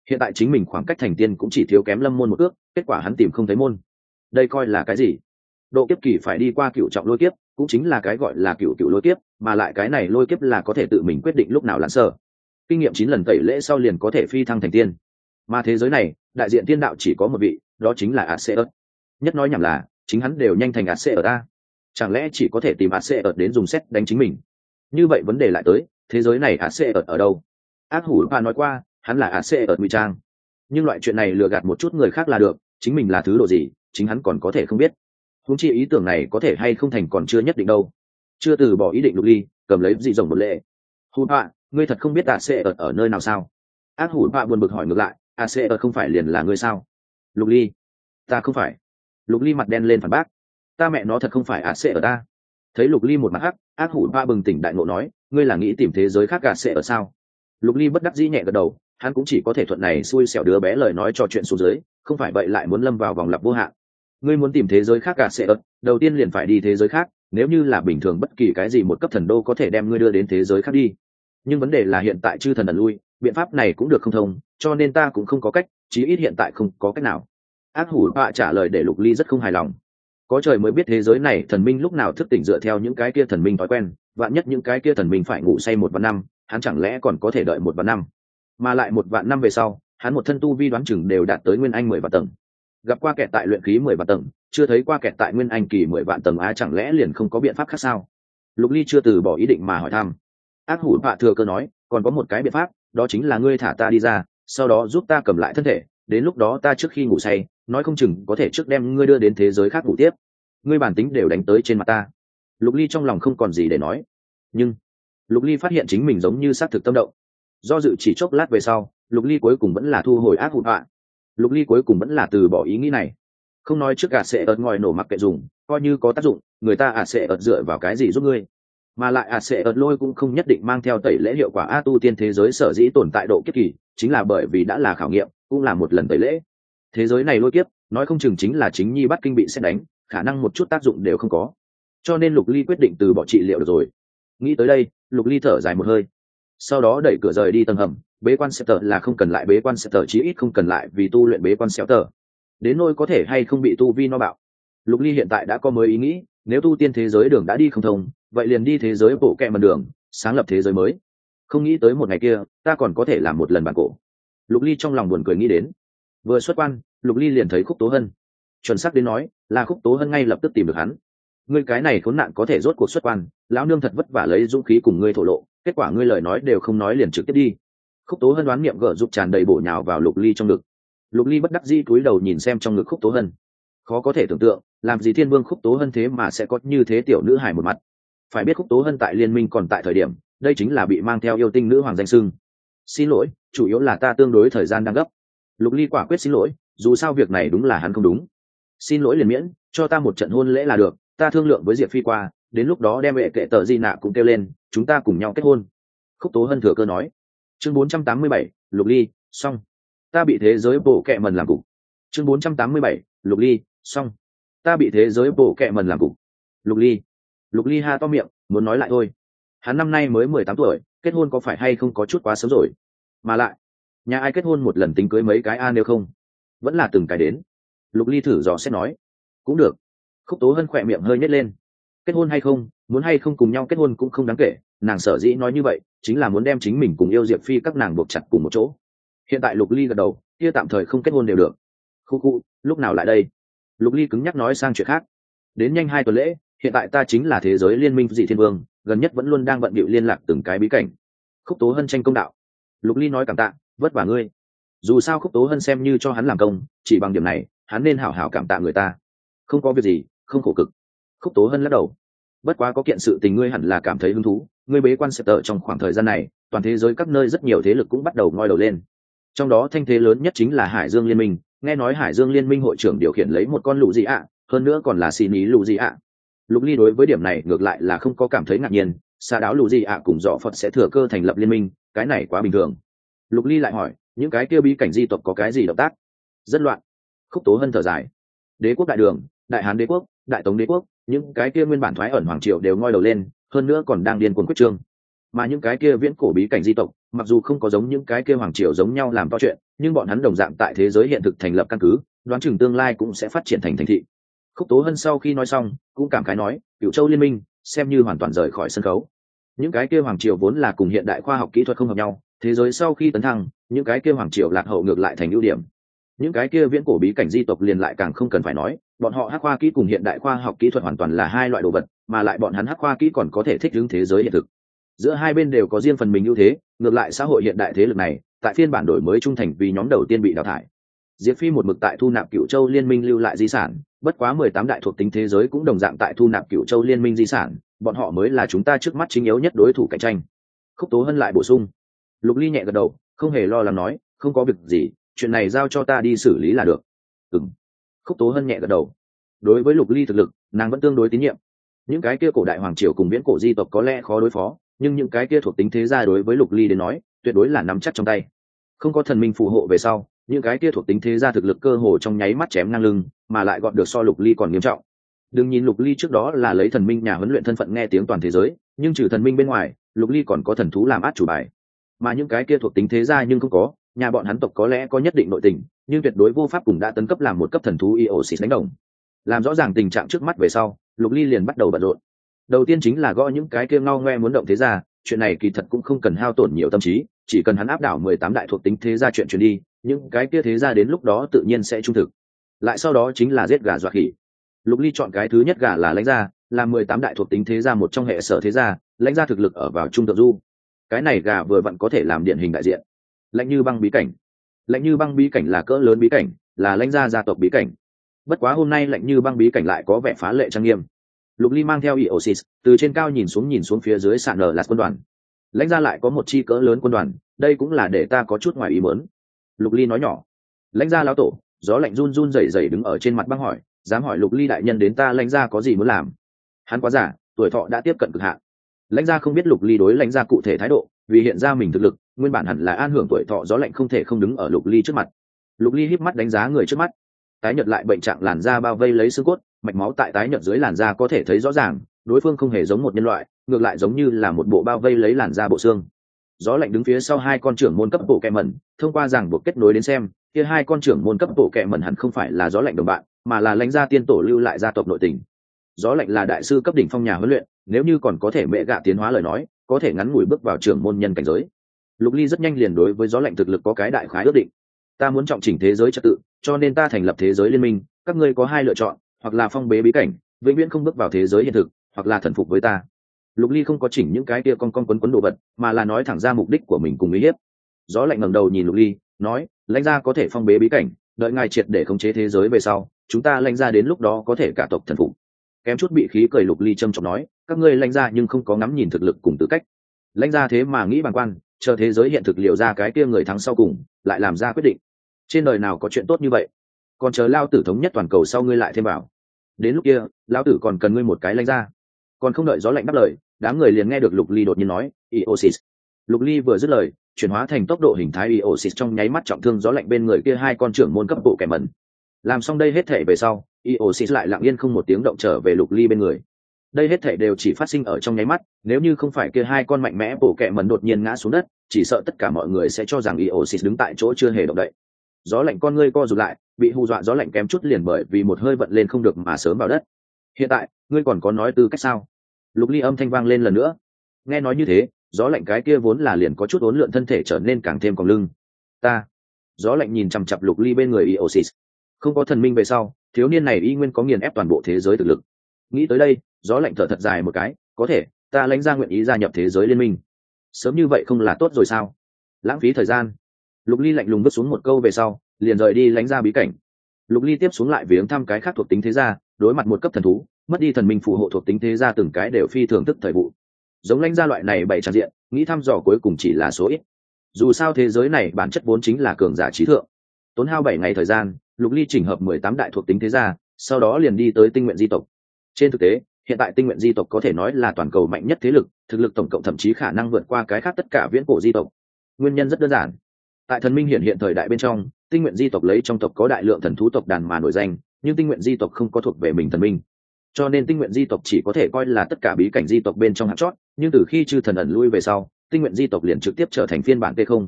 Hiện tại chính mình khoảng cách thành tiên cũng chỉ thiếu kém lâm môn một ước, kết quả hắn tìm không thấy môn. Đây coi là cái gì? Độ kiếp kỳ phải đi qua cựu trọng lôi kiếp, cũng chính là cái gọi là cựu cựu lôi kiếp, mà lại cái này lôi kiếp là có thể tự mình quyết định lúc nào lãn sở. Kinh nghiệm 9 lần tẩy lễ sau liền có thể phi thăng thành tiên. Mà thế giới này, đại diện tiên đạo chỉ có một vị, đó chính là Aseus. Nhất nói nhảm là, chính hắn đều nhanh thành Aseus ta. Chẳng lẽ chỉ có thể tìm Aseus đến dùng xét đánh chính mình? Như vậy vấn đề lại tới, thế giới này Aseus ở đâu? Ác hủ và nói qua, hắn là Aseus ngụy trang. Nhưng loại chuyện này lừa gạt một chút người khác là được, chính mình là thứ độ gì, chính hắn còn có thể không biết. Huống chi ý tưởng này có thể hay không thành còn chưa nhất định đâu. Chưa từ bỏ ý định Lục Ly, cầm lấy dị rồng một lệ. Hủ bạ, ngươi thật không biết Aseus ở nơi nào sao? Ác hủ bạ buồn bực hỏi ngược lại, Aseus không phải liền là ngươi sao? Lục Ly, ta không phải. Lục Ly mặt đen lên phản bác, ta mẹ nó thật không phải Aseus ta. Thấy Lục Ly một mặt hắc, ác hủ bạ bừng tỉnh đại ngộ nói, ngươi là nghĩ tìm thế giới khác Aseus sao? Lục Ly bất đắc dĩ nhẹ gật đầu, hắn cũng chỉ có thể thuận này xui xẻo đứa bé lời nói trò chuyện xuống dưới, không phải vậy lại muốn lâm vào vòng lặp vô hạn. Ngươi muốn tìm thế giới khác Aseus, đầu tiên liền phải đi thế giới khác, nếu như là bình thường bất kỳ cái gì một cấp thần đô có thể đem ngươi đưa đến thế giới khác đi. Nhưng vấn đề là hiện tại chư thần ẩn lui, biện pháp này cũng được không thông, cho nên ta cũng không có cách, chí ít hiện tại không có cách nào. Ác hủ bạ trả lời để Lục Ly rất không hài lòng. Có trời mới biết thế giới này thần minh lúc nào thức tỉnh dựa theo những cái kia thần minh thói quen, vạn nhất những cái kia thần minh phải ngủ say 1 vạn năm, hắn chẳng lẽ còn có thể đợi 1 vạn năm? Mà lại 1 vạn năm về sau, hắn một thân tu vi đoán chừng đều đạt tới nguyên anh 10 vạn tầng. Gặp qua kẹt tại luyện khí 10 vạn tầng, chưa thấy qua kẹt tại nguyên anh kỳ 10 vạn tầng á, chẳng lẽ liền không có biện pháp khác sao? Lục Ly chưa từ bỏ ý định mà hỏi thăm. Ác hủ bạ thừa cơ nói, còn có một cái biện pháp, đó chính là ngươi thả ta đi ra, sau đó giúp ta cầm lại thân thể, đến lúc đó ta trước khi ngủ say, nói không chừng có thể trước đem ngươi đưa đến thế giới khác ngủ tiếp. Ngươi bản tính đều đánh tới trên mặt ta. Lục Ly trong lòng không còn gì để nói, nhưng Lục Ly phát hiện chính mình giống như xác thực tâm động. Do dự chỉ chốc lát về sau, Lục Ly cuối cùng vẫn là thu hồi ác hủ bạ. Lục Ly cuối cùng vẫn là từ bỏ ý nghĩ này. Không nói trước sẽ ợt ngòi nổ mặc kệ dùng, coi như có tác dụng, người ta sẽ ợt dựa vào cái gì giúp ngươi? Mà lại sẽ ợt lôi cũng không nhất định mang theo tẩy lễ hiệu quả. Tu tiên thế giới sở dĩ tồn tại độ kiếp kỳ, chính là bởi vì đã là khảo nghiệm, cũng là một lần tẩy lễ. Thế giới này lôi kiếp, nói không chừng chính là chính nhi bắt kinh bị xét đánh, khả năng một chút tác dụng đều không có. Cho nên Lục Ly quyết định từ bỏ trị liệu được rồi. Nghĩ tới đây, Lục Ly thở dài một hơi, sau đó đẩy cửa rời đi tầng hầm. Bế quan sẽ tờ là không cần lại bế quan sẽ tờ, chí ít không cần lại vì tu luyện bế quan xéo tờ. Đến nỗi có thể hay không bị tu vi no bạo, Lục Ly hiện tại đã có mới ý nghĩ, nếu tu tiên thế giới đường đã đi không thông, vậy liền đi thế giới bộ kẹ mần đường, sáng lập thế giới mới. Không nghĩ tới một ngày kia, ta còn có thể làm một lần bản cổ. Lục Ly trong lòng buồn cười nghĩ đến. Vừa xuất quan, Lục Ly liền thấy Khúc Tố Hân. Chuẩn xác đến nói, là Khúc Tố Hân ngay lập tức tìm được hắn. Ngươi cái này khốn nạn có thể rốt cuộc xuất quan, lão nương thật vất vả lấy dũng khí cùng ngươi thổ lộ, kết quả ngươi lời nói đều không nói liền trực tiếp đi. Khúc Tố Hân đoán niệm gở giúp tràn đầy bổ nhào vào Lục Ly trong ngực. Lục Ly bất đắc dĩ cúi đầu nhìn xem trong ngực Khúc Tố Hân. Khó có thể tưởng tượng, làm gì thiên vương Khúc Tố Hân thế mà sẽ có như thế tiểu nữ hài một mặt. Phải biết Khúc Tố Hân tại liên minh còn tại thời điểm, đây chính là bị mang theo yêu tinh nữ hoàng danh xưng. Xin lỗi, chủ yếu là ta tương đối thời gian đang gấp. Lục Ly quả quyết xin lỗi, dù sao việc này đúng là hắn không đúng. Xin lỗi liền miễn, cho ta một trận hôn lễ là được, ta thương lượng với Diệp Phi qua, đến lúc đó đem vệ kệ tờ di nạ cũng kêu lên, chúng ta cùng nhau kết hôn. Khúc Tố Hân thừa cơ nói. Chương 487, Lục Ly, xong. Ta bị thế giới bộ kệ mần làm cục. Chương 487, Lục Ly, xong. Ta bị thế giới bộ kệ mần làm cục. Lục Ly. Lục Ly ha to miệng, muốn nói lại thôi. Hắn năm nay mới 18 tuổi, kết hôn có phải hay không có chút quá sớm rồi? Mà lại, nhà ai kết hôn một lần tính cưới mấy cái a nếu không? Vẫn là từng cái đến. Lục Ly thử dò xét nói. Cũng được. Khúc Tố Hân khỏe miệng hơi nhếch lên. Kết hôn hay không, muốn hay không cùng nhau kết hôn cũng không đáng kể, nàng sở dĩ nói như vậy, chính là muốn đem chính mình cùng yêu Diệp Phi các nàng buộc chặt cùng một chỗ. Hiện tại Lục Ly gật đầu, kia tạm thời không kết hôn đều được. Khu, lúc nào lại đây? Lục Ly cứng nhắc nói sang chuyện khác. Đến nhanh 2 tuần lễ, hiện tại ta chính là thế giới liên minh dị thiên vương, gần nhất vẫn luôn đang bận bịu liên lạc từng cái bí cảnh. Khúc Tố Hân tranh công đạo. Lục Ly nói cảm tạ, vất vả ngươi. Dù sao Khúc Tố Hân xem như cho hắn làm công, chỉ bằng điểm này, hắn nên hảo hảo cảm tạ người ta. Không có việc gì, không khổ cực. Khúc Tố Hân lắc đầu. Bất quá có kiện sự tình ngươi hẳn là cảm thấy hứng thú, ngươi bế quan sẽ tờ trong khoảng thời gian này, toàn thế giới các nơi rất nhiều thế lực cũng bắt đầu ngoi đầu lên. Trong đó thanh thế lớn nhất chính là Hải Dương Liên minh, nghe nói Hải Dương Liên minh hội trưởng điều khiển lấy một con lũ gì ạ, hơn nữa còn là xin ý lũ gì ạ. Lục Ly đối với điểm này ngược lại là không có cảm thấy ngạc nhiên, xa đáo lũ gì ạ cùng dọ Phật sẽ thừa cơ thành lập liên minh, cái này quá bình thường. Lục Ly lại hỏi, những cái kia bí cảnh di tộc có cái gì động tác? Rất loạn. Khúc Tố Hân thở dài. Đế quốc đại đường, Đại Hán đế quốc, Đại Tống đế quốc, những cái kia nguyên bản thoái ẩn hoàng triều đều ngoi đầu lên, hơn nữa còn đang điên cuồng quyết trương. Mà những cái kia viễn cổ bí cảnh di tộc, mặc dù không có giống những cái kia hoàng triều giống nhau làm to chuyện, nhưng bọn hắn đồng dạng tại thế giới hiện thực thành lập căn cứ, đoán chừng tương lai cũng sẽ phát triển thành thành thị. Khúc Tố Hân sau khi nói xong cũng cảm khái nói, Cửu Châu liên minh xem như hoàn toàn rời khỏi sân khấu. Những cái kia hoàng triều vốn là cùng hiện đại khoa học kỹ thuật không hợp nhau, thế giới sau khi tấn thăng, những cái kia hoàng triều lạc hậu ngược lại thành ưu điểm. Những cái kia viễn cổ bí cảnh di tộc liền lại càng không cần phải nói, bọn họ hắc khoa kỹ cùng hiện đại khoa học kỹ thuật hoàn toàn là hai loại đồ vật, mà lại bọn hắn hắc khoa kỹ còn có thể thích ứng thế giới hiện thực. Giữa hai bên đều có riêng phần mình ưu thế, ngược lại xã hội hiện đại thế lực này tại phiên bản đổi mới trung thành vì nhóm đầu tiên bị đào thải. Diệp Phi một mực tại thu nạp Cửu Châu liên minh lưu lại di sản, bất quá 18 đại thuộc tính thế giới cũng đồng dạng tại thu nạp Cửu Châu liên minh di sản, bọn họ mới là chúng ta trước mắt chính yếu nhất đối thủ cạnh tranh. Khúc Tố Hân lại bổ sung. Lục Ly nhẹ gật đầu, không hề lo lắng nói, không có việc gì, chuyện này giao cho ta đi xử lý là được. Ừm. Khúc Tố Hân nhẹ gật đầu. Đối với Lục Ly thực lực, nàng vẫn tương đối tín nhiệm. Những cái kia cổ đại hoàng triều cùng viễn cổ di tộc có lẽ khó đối phó, nhưng những cái kia thuộc tính thế gia đối với Lục Ly đến nói, tuyệt đối là nắm chắc trong tay. Không có thần minh phù hộ về sau, những cái kia thuộc tính thế gia thực lực cơ hồ trong nháy mắt chém ngang lưng, mà lại gọt được so Lục Ly còn nghiêm trọng. Đừng nhìn Lục Ly trước đó là lấy thần minh nhà huấn luyện thân phận nghe tiếng toàn thế giới, nhưng trừ thần minh bên ngoài, Lục Ly còn có thần thú làm át chủ bài. Mà những cái kia thuộc tính thế gia nhưng không có, nhà bọn hắn tộc có lẽ có nhất định nội tình, nhưng tuyệt đối vô pháp cùng đã tấn cấp làm một cấp thần thú Eosis đánh đồng. Làm rõ ràng tình trạng trước mắt về sau, Lục Ly liền bắt đầu bận rộn. Đầu tiên chính là gõ những cái kia ngao ngoe muốn động thế gia, chuyện này kỳ thật cũng không cần hao tổn nhiều tâm trí, chỉ cần hắn áp đảo 18 đại thuộc tính thế gia chuyện truyền đi, những cái kia thế gia đến lúc đó tự nhiên sẽ trung thực. Lại sau đó chính là giết gà dọa khỉ. Lục Ly chọn cái thứ nhất gà là lãnh gia, là 18 đại thuộc tính thế gia một trong hệ sở thế gia, lãnh gia thực lực ở vào trung thượng du. Cái này gà vừa vặn có thể làm điển hình đại diện. Lãnh Như Băng bí cảnh. Lãnh Như Băng bí cảnh là cỡ lớn bí cảnh, là lãnh gia gia tộc bí cảnh. Bất quá hôm nay Lãnh Như Băng bí cảnh lại có vẻ phá lệ trang nghiêm. Lục Ly mang theo Eosis, từ trên cao nhìn xuống phía dưới sạn nở là quân đoàn. Lãnh gia lại có một chi cỡ lớn quân đoàn, đây cũng là để ta có chút ngoài ý muốn. Lục Ly nói nhỏ. Lãnh gia lão tổ, gió lạnh run run rẩy rẩy đứng ở trên mặt băng hỏi, dám hỏi Lục Ly đại nhân đến ta Lãnh gia có gì muốn làm? Hắn quá giả, tuổi thọ đã tiếp cận cực hạn. Lãnh gia không biết Lục Ly đối Lãnh gia cụ thể thái độ, vì hiện ra mình thực lực, nguyên bản hẳn là an hưởng tuổi thọ, gió lạnh không thể không đứng ở Lục Ly trước mặt. Lục Ly híp mắt đánh giá người trước mắt. Tái nhợt lại bệnh trạng làn da bao vây lấy xương cốt, mạch máu tại tái nhợt dưới làn da có thể thấy rõ ràng, đối phương không hề giống một nhân loại, ngược lại giống như là một bộ bao vây lấy làn da bộ xương. Gió lạnh đứng phía sau hai con trưởng môn cấp bộ kẹ mẩn, thông qua ràng buộc kết nối đến xem, kia hai con trưởng môn cấp bộ kẹ mẩn hẳn không phải là gió lạnh đồng bạn, mà là Lãnh gia tiên tổ lưu lại gia tộc nội tình. Gió lạnh là đại sư cấp đỉnh phong nhà huấn luyện, nếu như còn có thể mẹ gạ tiến hóa lời nói, có thể ngắn ngủi bước vào trưởng môn nhân cảnh giới. Lục Ly rất nhanh liền đối với gió lạnh thực lực có cái đại khái ước định. Ta muốn trọng chỉnh thế giới trật tự, cho nên ta thành lập thế giới liên minh, các ngươi có hai lựa chọn, hoặc là phong bế bí cảnh, vĩnh viễn không bước vào thế giới hiện thực, hoặc là thần phục với ta. Lục Ly không có chỉnh những cái kia con quấn đồ vật, mà là nói thẳng ra mục đích của mình cùng ý hiếp. Gió lạnh ngẩng đầu nhìn Lục Ly, nói, Lãnh gia có thể phong bế bí cảnh, đợi ngài triệt để khống chế thế giới về sau, chúng ta Lãnh gia đến lúc đó có thể cả tộc thần phục. Kém chút bị khí cười. Lục Ly trầm trọng nói, các ngươi Lãnh gia nhưng không có ngắm nhìn thực lực cùng tư cách. Lãnh gia thế mà nghĩ bàng quan, chờ thế giới hiện thực liệu ra cái kia người thắng sau cùng, lại làm ra quyết định. Trên đời nào có chuyện tốt như vậy? Còn chờ lao tử thống nhất toàn cầu sau ngươi lại thêm vào. Đến lúc kia, lao tử còn cần ngươi một cái Lãnh gia. Còn không đợi gió lạnh đáp lời, đám người liền nghe được Lục Ly đột nhiên nói, Eosis. Lục Ly vừa dứt lời, chuyển hóa thành tốc độ hình thái Eosis trong nháy mắt trọng thương gió lạnh bên người kia hai con trưởng môn cấp bộ kẻ mẩn. Làm xong đây hết thể về sau, Eosis lại lặng yên không một tiếng động trở về Lục Ly bên người. Đây hết thể đều chỉ phát sinh ở trong nháy mắt, nếu như không phải kia hai con mạnh mẽ bộ kẻ mẩn đột nhiên ngã xuống đất, chỉ sợ tất cả mọi người sẽ cho rằng Eosis đứng tại chỗ chưa hề động đậy. Gió lạnh con ngươi co rụt lại, bị hù dọa gió lạnh kém chút liền bởi vì một hơi vận lên không được mà sớm vào đất. Hiện tại, ngươi còn có nói tư cách sao? Lục Ly âm thanh vang lên lần nữa. Nghe nói như thế, gió lạnh cái kia vốn là liền có chút uốn lượn thân thể trở nên càng thêm còng lưng. Ta. Gió lạnh nhìn chằm chằm Lục Ly bên người Eosis. Không có thần minh về sau, thiếu niên này y nguyên có nghiền ép toàn bộ thế giới thực lực. Nghĩ tới đây, gió lạnh thở thật dài một cái, có thể, ta Lãnh gia nguyện ý gia nhập thế giới liên minh. Sớm như vậy không là tốt rồi sao? Lãng phí thời gian. Lục Ly lạnh lùng vứt xuống một câu về sau, liền rời đi Lãnh gia bí cảnh. Lục Ly tiếp xuống lại viếng thăm cái khác thuộc tính thế gia, đối mặt một cấp thần thú, mất đi thần minh phù hộ thuộc tính thế gia từng cái đều phi thường tức thời vụ. Giống Lãnh gia loại này bày tràn diện, nghĩ thăm dò cuối cùng chỉ là số ít. Dù sao thế giới này bản chất vốn chính là cường giả trí thượng. Tốn hao 7 ngày thời gian, Lục Ly chỉnh hợp 18 đại thuộc tính thế gia, sau đó liền đi tới Tinh Nguyện di tộc. Trên thực tế, hiện tại Tinh Nguyện di tộc có thể nói là toàn cầu mạnh nhất thế lực, thực lực tổng cộng thậm chí khả năng vượt qua cái khác tất cả viễn cổ di tộc. Nguyên nhân rất đơn giản. Tại thần minh hiện thời đại bên trong, Tinh Nguyện di tộc lấy trong tộc có đại lượng thần thú tộc đàn mà nổi danh, nhưng Tinh Nguyện di tộc không có thuộc về mình thần minh. Cho nên Tinh Nguyện di tộc chỉ có thể coi là tất cả bí cảnh di tộc bên trong hạng chót, nhưng từ khi chư thần ẩn lui về sau, Tinh Nguyện di tộc liền trực tiếp trở thành phiên bản T0.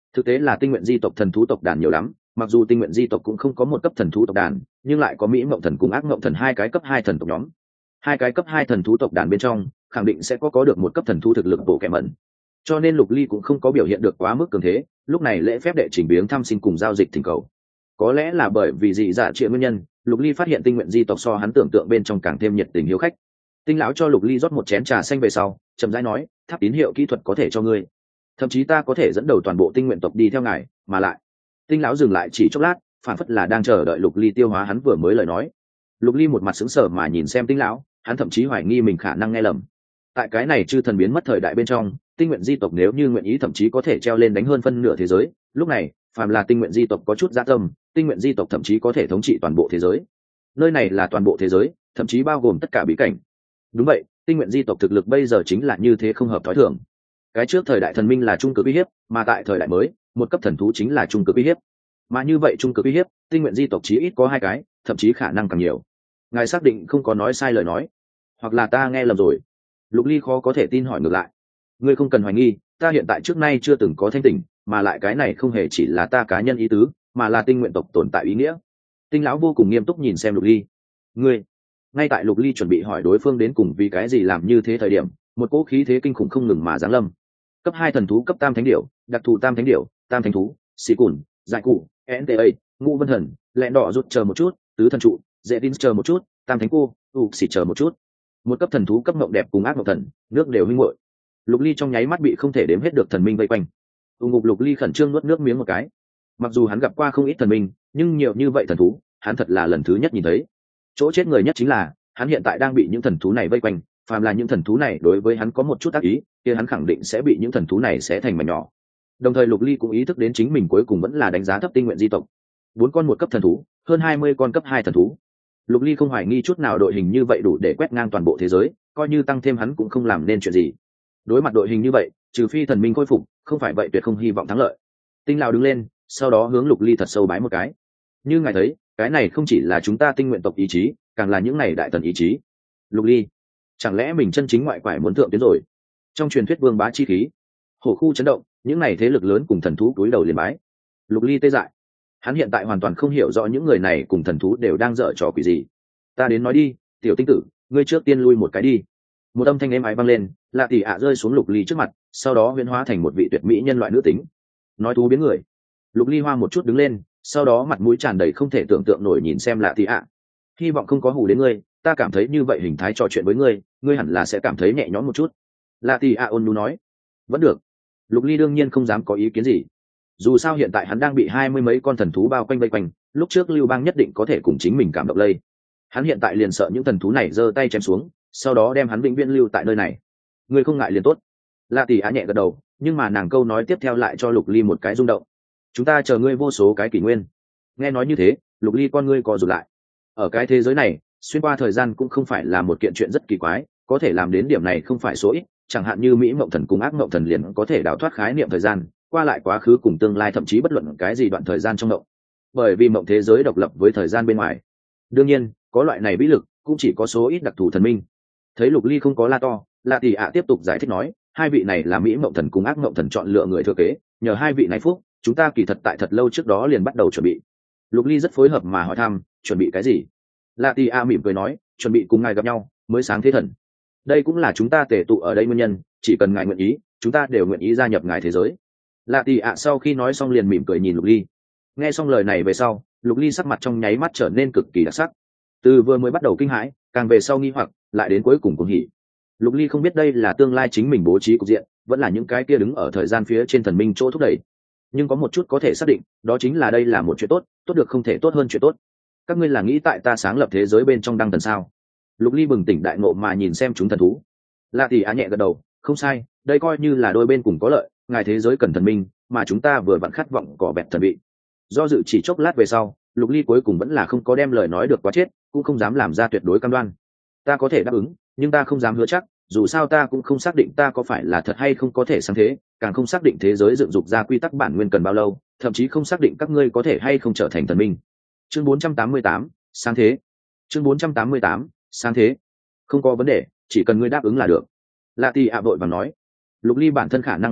Thực tế là tinh nguyện di tộc thần thú tộc đàn nhiều lắm, mặc dù tinh nguyện di tộc cũng không có một cấp thần thú tộc đàn, nhưng lại có Mỹ Mộng Thần cùng Ác Mộng Thần hai cái cấp 2 thần tộc nhóm. Hai cái cấp 2 thần thú tộc đàn bên trong, khẳng định sẽ có được một cấp thần thú thực lực bộ kẻ mẩn. Cho nên Lục Ly cũng không có biểu hiện được quá mức cường thế, lúc này lễ phép đệ trình biếng thăm xin cùng giao dịch thỉnh cầu. Có lẽ là bởi vì dị dạ triệu nguyên nhân, Lục Ly phát hiện tinh nguyện di tộc so hắn tưởng tượng bên trong càng thêm nhiệt tình hiếu khách. Tinh lão cho Lục Ly rót một chén trà xanh về sau, chậm rãi nói, tháp tín hiệu kỹ thuật có thể cho ngươi, thậm chí ta có thể dẫn đầu toàn bộ tinh nguyện tộc đi theo ngài, mà lại. Tinh lão dừng lại chỉ chốc lát, phản phất là đang chờ đợi Lục Ly tiêu hóa hắn vừa mới lời nói. Lục Ly một mặt sững sờ mà nhìn xem Tinh lão, hắn thậm chí hoài nghi mình khả năng nghe lầm. Tại cái này chư thần biến mất thời đại bên trong, tinh nguyện di tộc nếu như nguyện ý thậm chí có thể treo lên đánh hơn phân nửa thế giới. Lúc này, phàm là tinh nguyện di tộc có chút dã tâm, tinh nguyện di tộc thậm chí có thể thống trị toàn bộ thế giới. Nơi này là toàn bộ thế giới, thậm chí bao gồm tất cả bí cảnh. Đúng vậy, tinh nguyện di tộc thực lực bây giờ chính là như thế không hợp thói thường. Cái trước thời đại thần minh là trung cực uy hiếp, mà tại thời đại mới, một cấp thần thú chính là trung cực uy hiếp. Mà như vậy trung cực uy hiếp, tinh nguyện di tộc chí ít có hai cái, thậm chí khả năng càng nhiều. Ngài xác định không có nói sai lời nói, hoặc là ta nghe lầm rồi? Lục Ly khó có thể tin hỏi ngược lại. Ngươi không cần hoài nghi, ta hiện tại trước nay chưa từng có thanh tỉnh, mà lại cái này không hề chỉ là ta cá nhân ý tứ, mà là tinh nguyện tộc tồn tại ý nghĩa. Tinh lão vô cùng nghiêm túc nhìn xem Lục Ly. Ngươi, ngay tại Lục Ly chuẩn bị hỏi đối phương đến cùng vì cái gì làm như thế thời điểm, một cỗ khí thế kinh khủng không ngừng mà giáng lâm. Cấp 2 thần thú cấp tam thánh điểu, đặc thù tam thánh điểu, tam thánh thú, xì cùn, dại cụ, nta, ngũ vân thần, lẹn đỏ rút chờ một chút, tứ thần trụ, dễ tin chờ một chút, tam thánh cô, xì chờ một chút. Một cấp thần thú cấp mộng đẹp cùng ác mộng thần, nước đều huynh muội. Lục Ly trong nháy mắt bị không thể đếm hết được thần minh vây quanh. Ngục Lục Ly khẩn trương nuốt nước miếng một cái. Mặc dù hắn gặp qua không ít thần minh, nhưng nhiều như vậy thần thú, hắn thật là lần thứ nhất nhìn thấy. Chỗ chết người nhất chính là, hắn hiện tại đang bị những thần thú này vây quanh, phàm là những thần thú này đối với hắn có một chút ác ý, kia hắn khẳng định sẽ bị những thần thú này xé thành mảnh nhỏ. Đồng thời Lục Ly cũng ý thức đến chính mình cuối cùng vẫn là đánh giá thấp tinh nguyện di tộc. 4 con một cấp thần thú, hơn 20 con cấp 2 thần thú. Lục Ly không hoài nghi chút nào đội hình như vậy đủ để quét ngang toàn bộ thế giới, coi như tăng thêm hắn cũng không làm nên chuyện gì. Đối mặt đội hình như vậy, trừ phi thần minh khôi phục, không phải vậy tuyệt không hy vọng thắng lợi. Tinh lão đứng lên, sau đó hướng Lục Ly thật sâu bái một cái. Như ngài thấy, cái này không chỉ là chúng ta tinh nguyện tộc ý chí, càng là những này đại thần ý chí. Lục Ly, chẳng lẽ mình chân chính ngoại quải muốn thượng tiến rồi? Trong truyền thuyết vương bá chi khí, hổ khu chấn động, những này thế lực lớn cùng thần thú cúi đầu liền bái. Lục Ly tê dại, hắn hiện tại hoàn toàn không hiểu rõ những người này cùng thần thú đều đang dở trò quỷ gì. Ta đến nói đi, tiểu tinh tử, ngươi trước tiên lui một cái đi. Một âm thanh êm ái vang lên, Lạ Tỷ ạ rơi xuống Lục Ly trước mặt, sau đó huyễn hóa thành một vị tuyệt mỹ nhân loại nữ tính. Nói thú biến người. Lục Ly hoa một chút đứng lên, sau đó mặt mũi tràn đầy không thể tưởng tượng nổi nhìn xem Lạ Tỷ ạ. Hy vọng không có hù đến ngươi, ta cảm thấy như vậy hình thái trò chuyện với ngươi, ngươi hẳn là sẽ cảm thấy nhẹ nhõm một chút. Lạ Tỷ ạ ôn nhu nói. Vẫn được. Lục Ly đương nhiên không dám có ý kiến gì. Dù sao hiện tại hắn đang bị 20 mấy con thần thú bao quanh vây quanh, lúc trước Lưu Bang nhất định có thể cùng chính mình cảm động lây. Hắn hiện tại liền sợ những thần thú này giơ tay chém xuống, sau đó đem hắn vĩnh viễn lưu tại nơi này. Ngươi không ngại liền tốt. Lạ Tỷ á nhẹ gật đầu, nhưng mà nàng câu nói tiếp theo lại cho Lục Ly một cái rung động. Chúng ta chờ ngươi vô số cái kỷ nguyên. Nghe nói như thế, Lục Ly con ngươi co rụt lại. Ở cái thế giới này, xuyên qua thời gian cũng không phải là một kiện chuyện rất kỳ quái, có thể làm đến điểm này không phải số ít, chẳng hạn như Mỹ Mộng Thần cùng Ác Mộng Thần liền có thể đào thoát khái niệm thời gian, qua lại quá khứ cùng tương lai thậm chí bất luận cái gì đoạn thời gian trong mộng. Bởi vì mộng thế giới độc lập với thời gian bên ngoài. Đương nhiên, có loại này vĩ lực, cũng chỉ có số ít đặc thù thần minh. Thấy Lục Ly không có la to, Lạ Tỷ ạ tiếp tục giải thích nói, hai vị này là Mỹ Mộng Thần cùng Ác Mộng Thần chọn lựa người thừa kế, nhờ hai vị này phúc, chúng ta kỳ thật tại thật lâu trước đó liền bắt đầu chuẩn bị. Lục Ly rất phối hợp mà hỏi thăm, chuẩn bị cái gì? Lạ Tỷ ạ mỉm cười nói, chuẩn bị cùng ngài gặp nhau, mới sáng thế thần. Đây cũng là chúng ta tề tụ ở đây nguyên nhân, chỉ cần ngài nguyện ý, chúng ta đều nguyện ý gia nhập ngài thế giới. Lạ Tỷ ạ sau khi nói xong liền mỉm cười nhìn Lục Ly. Nghe xong lời này về sau, Lục Ly sắc mặt trong nháy mắt trở nên cực kỳ đặc sắc. Từ vừa mới bắt đầu kinh hãi, càng về sau nghi hoặc, lại đến cuối cùng cuồng hỉ. Lục Ly không biết đây là tương lai chính mình bố trí cục diện, vẫn là những cái kia đứng ở thời gian phía trên thần minh chỗ thúc đẩy. Nhưng có một chút có thể xác định, đó chính là đây là một chuyện tốt, tốt được không thể tốt hơn chuyện tốt. Các ngươi là nghĩ tại ta sáng lập thế giới bên trong đăng thần sao? Lục Ly bừng tỉnh đại ngộ mà nhìn xem chúng thần thú. Lạ Tỷ á nhẹ gật đầu, không sai, đây coi như là đôi bên cùng có lợi, ngài thế giới cần thần minh, mà chúng ta vừa vặn khát vọng cỏ bẹt thần vị. Do dự chỉ chốc lát về sau, Lục Ly cuối cùng vẫn là không có đem lời nói được quá chết, cũng không dám làm ra tuyệt đối cam đoan. Ta có thể đáp ứng, nhưng ta không dám hứa chắc, dù sao ta cũng không xác định ta có phải là thật hay không có thể sáng thế, càng không xác định thế giới dựng dục ra quy tắc bản nguyên cần bao lâu, thậm chí không xác định các ngươi có thể hay không trở thành thần minh. Chương 488, sáng thế. Chương 488, sáng thế. Không có vấn đề, chỉ cần ngươi đáp ứng là được. Lạ Tỷ ạ vội vàng nói. Lục Ly bản thân khả năng không biết,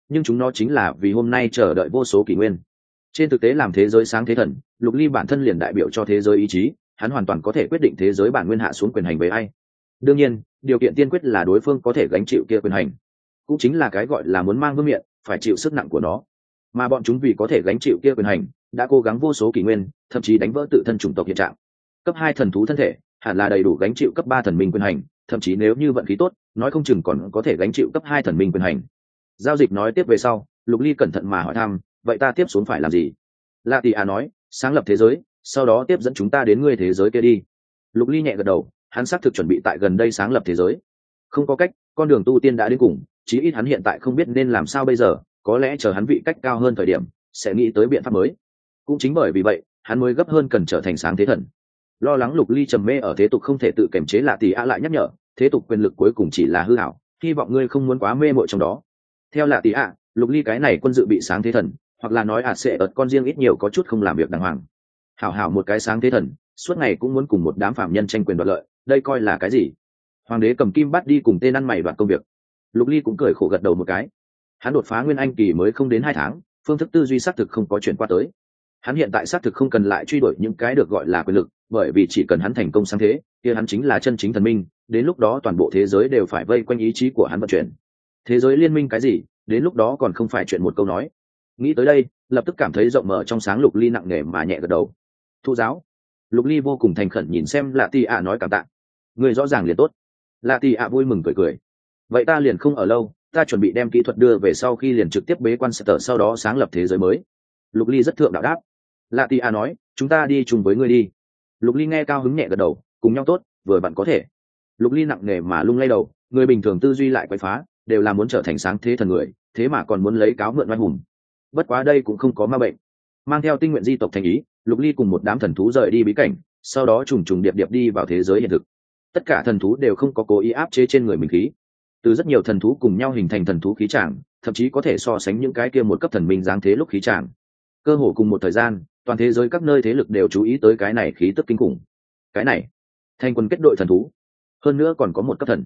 nhưng chúng nó chính là vì hôm nay chờ đợi vô số kỷ nguyên. Trên thực tế làm thế giới sáng thế thần, Lục Ly bản thân liền đại biểu cho thế giới ý chí, hắn hoàn toàn có thể quyết định thế giới bản nguyên hạ xuống quyền hành với ai. Đương nhiên, điều kiện tiên quyết là đối phương có thể gánh chịu kia quyền hành, cũng chính là cái gọi là muốn mang vương miện, phải chịu sức nặng của nó. Mà bọn chúng vì có thể gánh chịu kia quyền hành, đã cố gắng vô số kỷ nguyên, thậm chí đánh vỡ tự thân chủng tộc hiện trạng. Cấp 2 thần thú thân thể, hẳn là đầy đủ gánh chịu cấp 3 thần minh quyền hành, thậm chí nếu như vận khí tốt, nói không chừng còn có thể gánh chịu cấp 2 thần minh quyền hành. Giao dịch nói tiếp về sau, Lục Ly cẩn thận mà hỏi thăm, vậy ta tiếp xuống phải làm gì? La Tì A nói, sáng lập thế giới, sau đó tiếp dẫn chúng ta đến ngươi thế giới kia đi. Lục Ly nhẹ gật đầu, hắn xác thực chuẩn bị tại gần đây sáng lập thế giới. Không có cách, con đường tu tiên đã đến cùng, chí ít hắn hiện tại không biết nên làm sao bây giờ, có lẽ chờ hắn vị cách cao hơn thời điểm, sẽ nghĩ tới biện pháp mới. Cũng chính bởi vì vậy, hắn mới gấp hơn cần trở thành sáng thế thần. Lo lắng Lục Ly trầm mê ở thế tục không thể tự kiềm chế, La Tì A lại nhắc nhở, thế tục quyền lực cuối cùng chỉ là hư ảo, hy vọng ngươi không muốn quá mê mội trong đó. Theo La Tì A, Lục Ly cái này quân dự bị sáng thế thần, hoặc là nói sẽ ợt con riêng ít nhiều có chút không làm việc đàng hoàng. Hảo một cái sáng thế thần, suốt ngày cũng muốn cùng một đám phạm nhân tranh quyền đoạt lợi, đây coi là cái gì? Hoàng đế cầm kim bắt đi cùng tên ăn mày đoạt công việc. Lục Ly cũng cười khổ gật đầu một cái. Hắn đột phá nguyên anh kỳ mới không đến 2 tháng, phương thức tư duy xác thực không có chuyển qua tới. Hắn hiện tại xác thực không cần lại truy đuổi những cái được gọi là quyền lực, bởi vì chỉ cần hắn thành công sáng thế, kia hắn chính là chân chính thần minh, đến lúc đó toàn bộ thế giới đều phải vây quanh ý chí của hắn vận chuyển. Thế giới liên minh cái gì, đến lúc đó còn không phải chuyện một câu nói. Nghĩ tới đây, lập tức cảm thấy rộng mở trong sáng. Lục Ly nặng nề mà nhẹ gật đầu. Thụ giáo. Lục Ly vô cùng thành khẩn nhìn xem La Tì A nói cảm tạ. Người rõ ràng liền tốt. La Tì A vui mừng cười cười. Vậy ta liền không ở lâu, ta chuẩn bị đem kỹ thuật đưa về, sau khi liền trực tiếp bế quan sở, sau đó sáng lập thế giới mới. Lục Ly rất thượng đạo đáp. La Tì A nói, chúng ta đi chung với ngươi đi. Lục Ly nghe cao hứng nhẹ gật đầu, cùng nhau tốt, vừa bạn có thể. Lục Ly nặng nề mà lung lay đầu, người bình thường tư duy lại quấy phá, đều là muốn trở thành sáng thế thần người, thế mà còn muốn lấy cáo mượn oai hùng. Bất quá đây cũng không có ma bệnh. Mang theo tinh nguyện di tộc thành ý, Lục Ly cùng một đám thần thú rời đi bí cảnh, sau đó trùng trùng điệp điệp đi vào thế giới hiện thực. Tất cả thần thú đều không có cố ý áp chế trên người mình khí, từ rất nhiều thần thú cùng nhau hình thành thần thú khí tràng, thậm chí có thể so sánh những cái kia một cấp thần minh dáng thế lúc khí tràng. Cơ hồ cùng một thời gian, toàn thế giới các nơi thế lực đều chú ý tới cái này khí tức kinh khủng. Cái này, thành quân kết đội thần thú, hơn nữa còn có một cấp thần.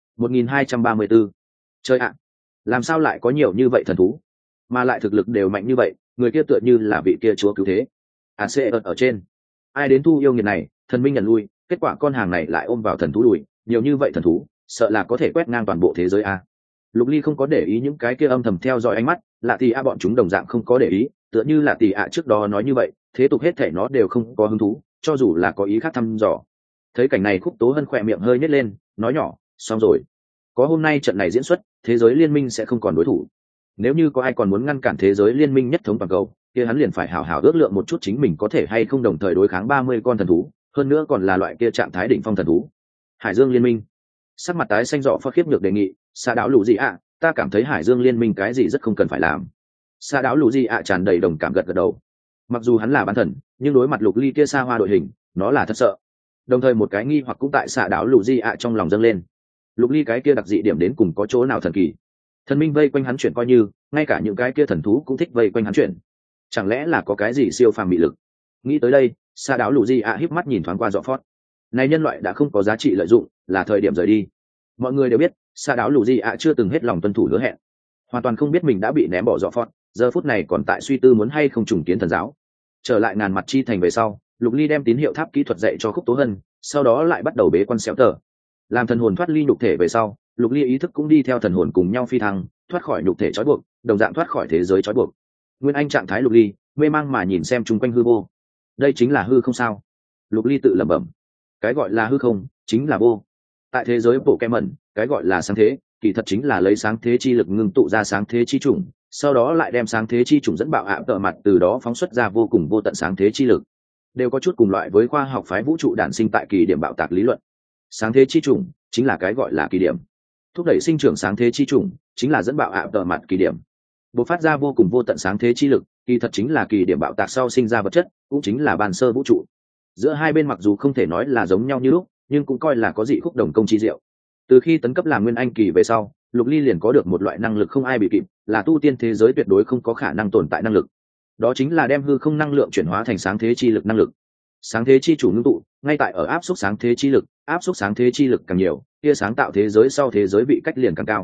1234. Chơi ạ, làm sao lại có nhiều như vậy thần thú, mà lại thực lực đều mạnh như vậy, người kia tựa như là vị kia chúa cứu thế. Sẽ ở trên, ai đến thu yêu nghiệt này, thần minh nhận lui, kết quả con hàng này lại ôm vào thần thú đùi, nhiều như vậy thần thú, sợ là có thể quét ngang toàn bộ thế giới a. Lục Ly không có để ý những cái kia âm thầm theo dõi ánh mắt, Lạ Tì A bọn chúng đồng dạng không có để ý, tựa như Lạ Tì A trước đó nói như vậy, thế tục hết thể nó đều không có hứng thú, cho dù là có ý khác thăm dò. Thấy cảnh này, Khúc Tố Hân khỏe miệng hơi nhếch lên, nói nhỏ, xong rồi, có hôm nay trận này diễn xuất, thế giới liên minh sẽ không còn đối thủ. Nếu như có ai còn muốn ngăn cản thế giới liên minh nhất thống toàn cầu, kia hắn liền phải hảo hảo ước lượng một chút chính mình có thể hay không đồng thời đối kháng 30 con thần thú, hơn nữa còn là loại kia trạng thái đỉnh phong thần thú. Hải Dương liên minh. Sắc mặt tái xanh rõ Phật khiếp nhược đề nghị, Sa đáo lũ gì ạ, ta cảm thấy Hải Dương liên minh cái gì rất không cần phải làm. Sa đáo lũ gì ạ tràn đầy đồng cảm gật gật đầu. Mặc dù hắn là bán thần, nhưng đối mặt Lục Ly kia xa hoa đội hình, nó là thật sợ. Đồng thời một cái nghi hoặc cũng tại Sa đáo lũ gì ạ trong lòng dâng lên. Lục Ly cái kia đặc dị điểm đến cùng có chỗ nào thần kỳ? Thần minh vây quanh hắn chuyển coi như, ngay cả những cái kia thần thú cũng thích vây quanh hắn chuyển. Chẳng lẽ là có cái gì siêu phàm mị lực? Nghĩ tới đây, Sa đáo lũ gì ạ híp mắt nhìn thoáng qua Rõ Phót. Này nhân loại đã không có giá trị lợi dụng, là thời điểm rời đi. Mọi người đều biết, Sa đáo lũ gì ạ chưa từng hết lòng tuân thủ hứa hẹn, hoàn toàn không biết mình đã bị ném bỏ Rõ Phót, giờ phút này còn tại suy tư muốn hay không trùng kiến thần giáo. Trở lại ngàn mặt chi thành về sau, Lục Ly đem tín hiệu tháp kỹ thuật dạy cho Khúc Tố Hân, sau đó lại bắt đầu bế quan xéo tờ. Làm thần hồn thoát ly nhục thể về sau, Lục Ly ý thức cũng đi theo thần hồn cùng nhau phi thăng, thoát khỏi nhục thể trói buộc, đồng dạng thoát khỏi thế giới trói buộc. Nguyên Anh trạng thái Lục Ly mê mang mà nhìn xem chung quanh hư vô. Đây chính là hư không sao? Lục Ly tự lẩm bẩm. Cái gọi là hư không chính là vô. Tại thế giới bộ kem mẩn, cái gọi là sáng thế kỳ thật chính là lấy sáng thế chi lực ngưng tụ ra sáng thế chi chủng, sau đó lại đem sáng thế chi chủng dẫn bạo ạ tợ mặt, từ đó phóng xuất ra vô cùng vô tận sáng thế chi lực. Đều có chút cùng loại với khoa học phái vũ trụ đản sinh tại kỳ điểm bạo tạc lý luận. Sáng thế chi chủng chính là cái gọi là kỳ điểm, thúc đẩy sinh trưởng sáng thế chi chủng chính là dẫn bạo ạ tợ mặt kỳ điểm, bộc phát ra vô cùng vô tận sáng thế chi lực, kỳ thật chính là kỳ điểm bạo tạc sau sinh ra vật chất, cũng chính là bàn sơ vũ trụ. Giữa hai bên mặc dù không thể nói là giống nhau như lúc, nhưng cũng coi là có dị khúc đồng công chi diệu. Từ khi tấn cấp làm nguyên anh kỳ về sau, Lục Ly liền có được một loại năng lực không ai bị kịp, là tu tiên thế giới tuyệt đối không có khả năng tồn tại năng lực. Đó chính là đem hư không năng lượng chuyển hóa thành sáng thế chi lực năng lực. Sáng thế chi chủ ngưng tụ, ngay tại ở áp suất sáng thế chi lực, áp suất sáng thế chi lực càng nhiều, kia sáng tạo thế giới sau thế giới vị cách liền càng cao.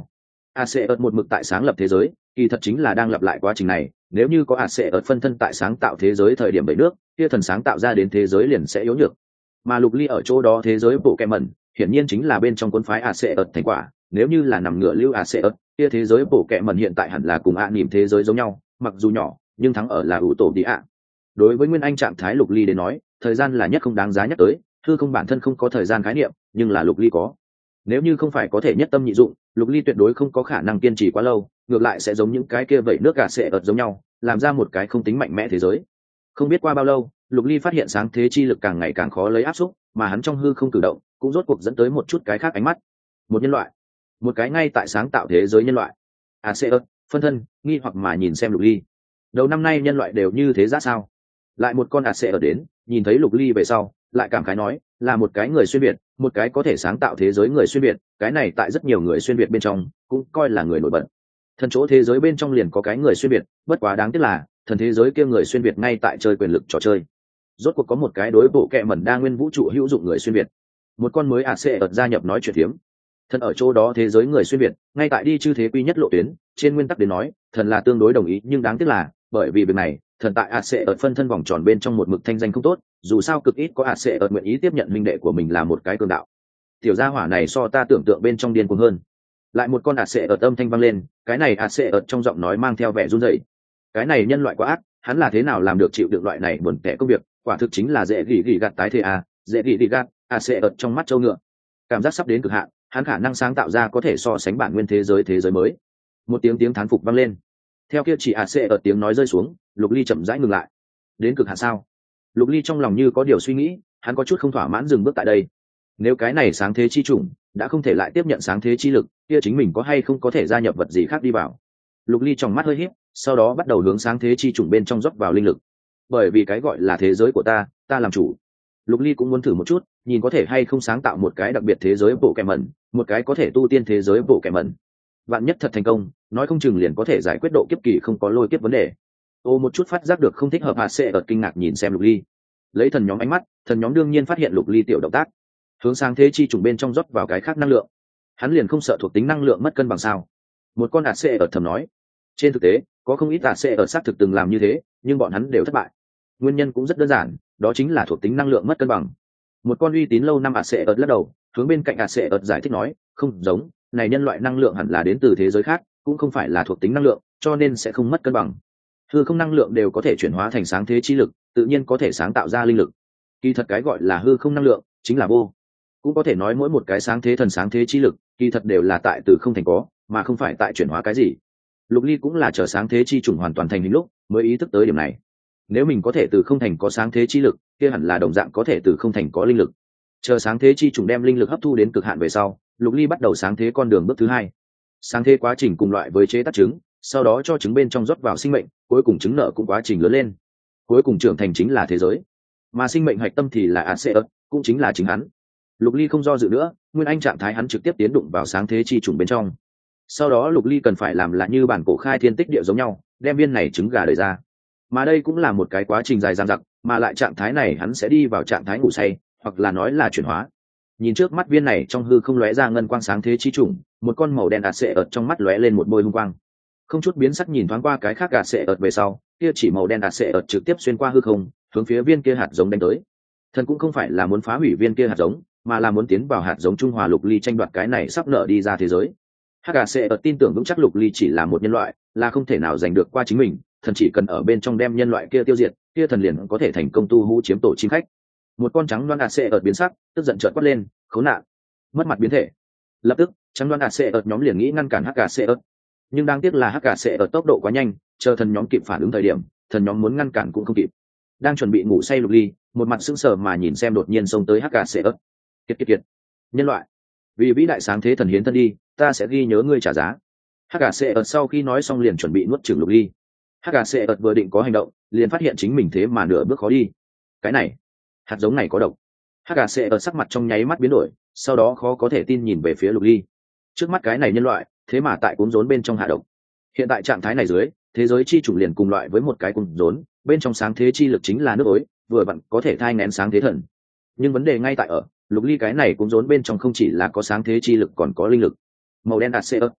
Aseut một mực tại sáng lập thế giới, kỳ thật chính là đang lặp lại quá trình này. Nếu như có Aseut phân thân tại sáng tạo thế giới thời điểm bảy nước, kia thần sáng tạo ra đến thế giới liền sẽ yếu nhược. Mà Lục Ly ở chỗ đó thế giới bộ kẹ mẩn, hiển nhiên chính là bên trong cuốn phái Aseut thành quả. Nếu như là nằm ngửa lưu Aseut, kia thế giới bộ kẹ mẩn hiện tại hẳn là cùng nỉm thế giới giống nhau, mặc dù nhỏ, nhưng thắng ở là ủ tổ đi ạ. Đối với Nguyên Anh trạng thái Lục Ly đến nói, thời gian là nhất không đáng giá nhắc tới, thư không bản thân không có thời gian khái niệm, nhưng là Lục Ly có. Nếu như không phải có thể nhất tâm nhị dụng, Lục Ly tuyệt đối không có khả năng kiên trì quá lâu, ngược lại sẽ giống những cái kia vẩy nước gà sệ ợt giống nhau, làm ra một cái không tính mạnh mẽ thế giới. Không biết qua bao lâu, Lục Ly phát hiện sáng thế chi lực càng ngày càng khó lấy áp xúc, mà hắn trong hư không cử động, cũng rốt cuộc dẫn tới một chút cái khác ánh mắt. Một nhân loại, một cái ngay tại sáng tạo thế giới nhân loại. Aseut, phân thân, nghi hoặc mà nhìn xem Lục Ly. Đầu năm nay nhân loại đều như thế ra sao? Lại một con Aseut đến, nhìn thấy Lục Ly về sau, lại cảm khái nói, là một cái người xuyên việt, một cái có thể sáng tạo thế giới người xuyên việt, cái này tại rất nhiều người xuyên việt bên trong cũng coi là người nổi bật. Thần chỗ thế giới bên trong liền có cái người xuyên việt, bất quá đáng tiếc là thần thế giới kia người xuyên việt ngay tại chơi quyền lực trò chơi. Rốt cuộc có một cái đối bộ kệ mẩn đa nguyên vũ trụ hữu dụng người xuyên việt, một con mới Aseut gia nhập nói chuyện phiếm. Thần ở chỗ đó thế giới người xuyên việt, ngay tại đi chư thế quy nhất lộ tuyến, trên nguyên tắc đến nói, thần là tương đối đồng ý, nhưng đáng tiếc là bởi vì việc này, thần tại Aseut phân thân vòng tròn bên trong một mực thanh danh không tốt, dù sao cực ít có Aseut nguyện ý tiếp nhận minh đệ của mình là một cái cường đạo. Tiểu gia hỏa này so ta tưởng tượng bên trong điên cuồng hơn. Lại một con Aseut âm thanh vang lên, cái này Aseut trong giọng nói mang theo vẻ run rẩy. Cái này nhân loại quá ác, hắn là thế nào làm được chịu được loại này buồn tẻ công việc, quả thực chính là dễ gỉ gạt tái thế à, dễ gỉ gạt, Aseut trong mắt châu ngựa. Cảm giác sắp đến cực hạn, hắn khả năng sáng tạo ra có thể so sánh bản nguyên thế giới mới. Một tiếng thán phục vang lên. Theo kia chỉ Aseut tiếng nói rơi xuống, Lục Ly chậm rãi ngừng lại. Đến cực hạn sao? Lục Ly trong lòng như có điều suy nghĩ, hắn có chút không thỏa mãn dừng bước tại đây. Nếu cái này sáng thế chi chủng đã không thể lại tiếp nhận sáng thế chi lực, kia chính mình có hay không có thể gia nhập vật gì khác đi vào? Lục Ly trong mắt hơi híp, sau đó bắt đầu hướng sáng thế chi chủng bên trong rót vào linh lực. Bởi vì cái gọi là thế giới của ta, ta làm chủ. Lục Ly cũng muốn thử một chút, nhìn có thể hay không sáng tạo một cái đặc biệt thế giới bộ kẻ mẩn, một cái có thể tu tiên thế giới bộ kẻ mẩn. Vạn nhất thật thành công, nói không chừng liền có thể giải quyết độ kiếp kỳ không có lôi kiếp vấn đề. Ô một chút phát giác được không thích hợp Aseut kinh ngạc nhìn xem Lục Ly. Lấy thần nhóm ánh mắt, thần nhóm đương nhiên phát hiện Lục Ly tiểu động tác, hướng sáng thế chi trùng bên trong rót vào cái khác năng lượng. Hắn liền không sợ thuộc tính năng lượng mất cân bằng sao? Một con Aseut thầm nói. Trên thực tế, có không ít Aseut xác thực từng làm như thế, nhưng bọn hắn đều thất bại. Nguyên nhân cũng rất đơn giản, đó chính là thuộc tính năng lượng mất cân bằng. Một con uy tín lâu năm Aseut lắc đầu, hướng bên cạnh Aseut giải thích nói, không giống, này nhân loại năng lượng hẳn là đến từ thế giới khác, cũng không phải là thuộc tính năng lượng, cho nên sẽ không mất cân bằng. Hư không năng lượng đều có thể chuyển hóa thành sáng thế chi lực, tự nhiên có thể sáng tạo ra linh lực. Kỳ thật cái gọi là hư không năng lượng chính là vô. Cũng có thể nói mỗi một cái sáng thế thần sáng thế chi lực, kỳ thật đều là tại từ không thành có, mà không phải tại chuyển hóa cái gì. Lục Ly cũng là chờ sáng thế chi trùng hoàn toàn thành hình lúc mới ý thức tới điểm này. Nếu mình có thể từ không thành có sáng thế chi lực, kia hẳn là đồng dạng có thể từ không thành có linh lực. Chờ sáng thế chi trùng đem linh lực hấp thu đến cực hạn về sau, Lục Ly bắt đầu sáng thế con đường bước thứ hai. Sáng thế quá trình cùng loại với chế tác trứng, sau đó cho trứng bên trong rót vào sinh mệnh, cuối cùng trứng nở cũng quá trình lớn lên, cuối cùng trưởng thành chính là thế giới, mà sinh mệnh hạch tâm thì là Aseut, cũng chính là chính hắn. Lục Ly không do dự nữa, nguyên anh trạng thái hắn trực tiếp tiến đụng vào sáng thế chi trùng bên trong. Sau đó Lục Ly cần phải làm là như bản cổ khai thiên tích địa giống nhau, đem viên này trứng gà đời ra. Mà đây cũng là một cái quá trình dài dằng dặc, mà lại trạng thái này hắn sẽ đi vào trạng thái ngủ say, hoặc là nói là chuyển hóa. Nhìn trước mắt viên này trong hư không lóe ra ngân quang sáng thế chi trùng, một con màu đen Aseut trong mắt lóe lên một bôi hung quang. Không chút biến sắc nhìn thoáng qua cái khác Aseut về sau, kia chỉ màu đen Aseut trực tiếp xuyên qua hư không, hướng phía viên kia hạt giống đánh tới. Thần cũng không phải là muốn phá hủy viên kia hạt giống, mà là muốn tiến vào hạt giống trung hòa Lục Ly tranh đoạt cái này sắp nở đi ra thế giới. Hắc Aseut tin tưởng vững chắc Lục Ly chỉ là một nhân loại, là không thể nào giành được qua chính mình, thần chỉ cần ở bên trong đem nhân loại kia tiêu diệt, kia thần liền có thể thành công tu hú chiếm tổ chim khách. Một con trắng đoan Aseut biến sắc, tức giận trợn quát lên, khốn nạn, mất mặt biến thể. Lập tức, trắng đoan Aseut nhóm liền nghĩ ngăn cản Hắc Aseut, nhưng đáng tiếc là Hắc Aseut tốc độ quá nhanh, chờ thần nhóm kịp phản ứng thời điểm, thần nhóm muốn ngăn cản cũng không kịp. Đang chuẩn bị ngủ say Lục Ly, một mặt sững sờ mà nhìn xem đột nhiên xông tới Hắc Aseut. Kiệt, nhân loại, vì vĩ đại sáng thế thần hiến thân đi, ta sẽ ghi nhớ ngươi trả giá. Hắc Aseut sau khi nói xong liền chuẩn bị nuốt chửng Lục Ly. Hắc Aseut vừa định có hành động, liền phát hiện chính mình thế mà nửa bước khó đi. Cái này, hạt giống này có độc. Hắc Aseut sắc mặt trong nháy mắt biến đổi, sau đó khó có thể tin nhìn về phía Lục Ly. Trước mắt cái này nhân loại, thế mà tại cuốn rốn bên trong hạ độc. Hiện tại trạng thái này dưới, thế giới chi chủ liền cùng loại với một cái cuốn rốn, bên trong sáng thế chi lực chính là nước ối, vừa vặn có thể thai nén sáng thế thần. Nhưng vấn đề ngay tại ở, Lục Ly cái này cuốn rốn bên trong không chỉ là có sáng thế chi lực còn có linh lực. Màu đen Aseut,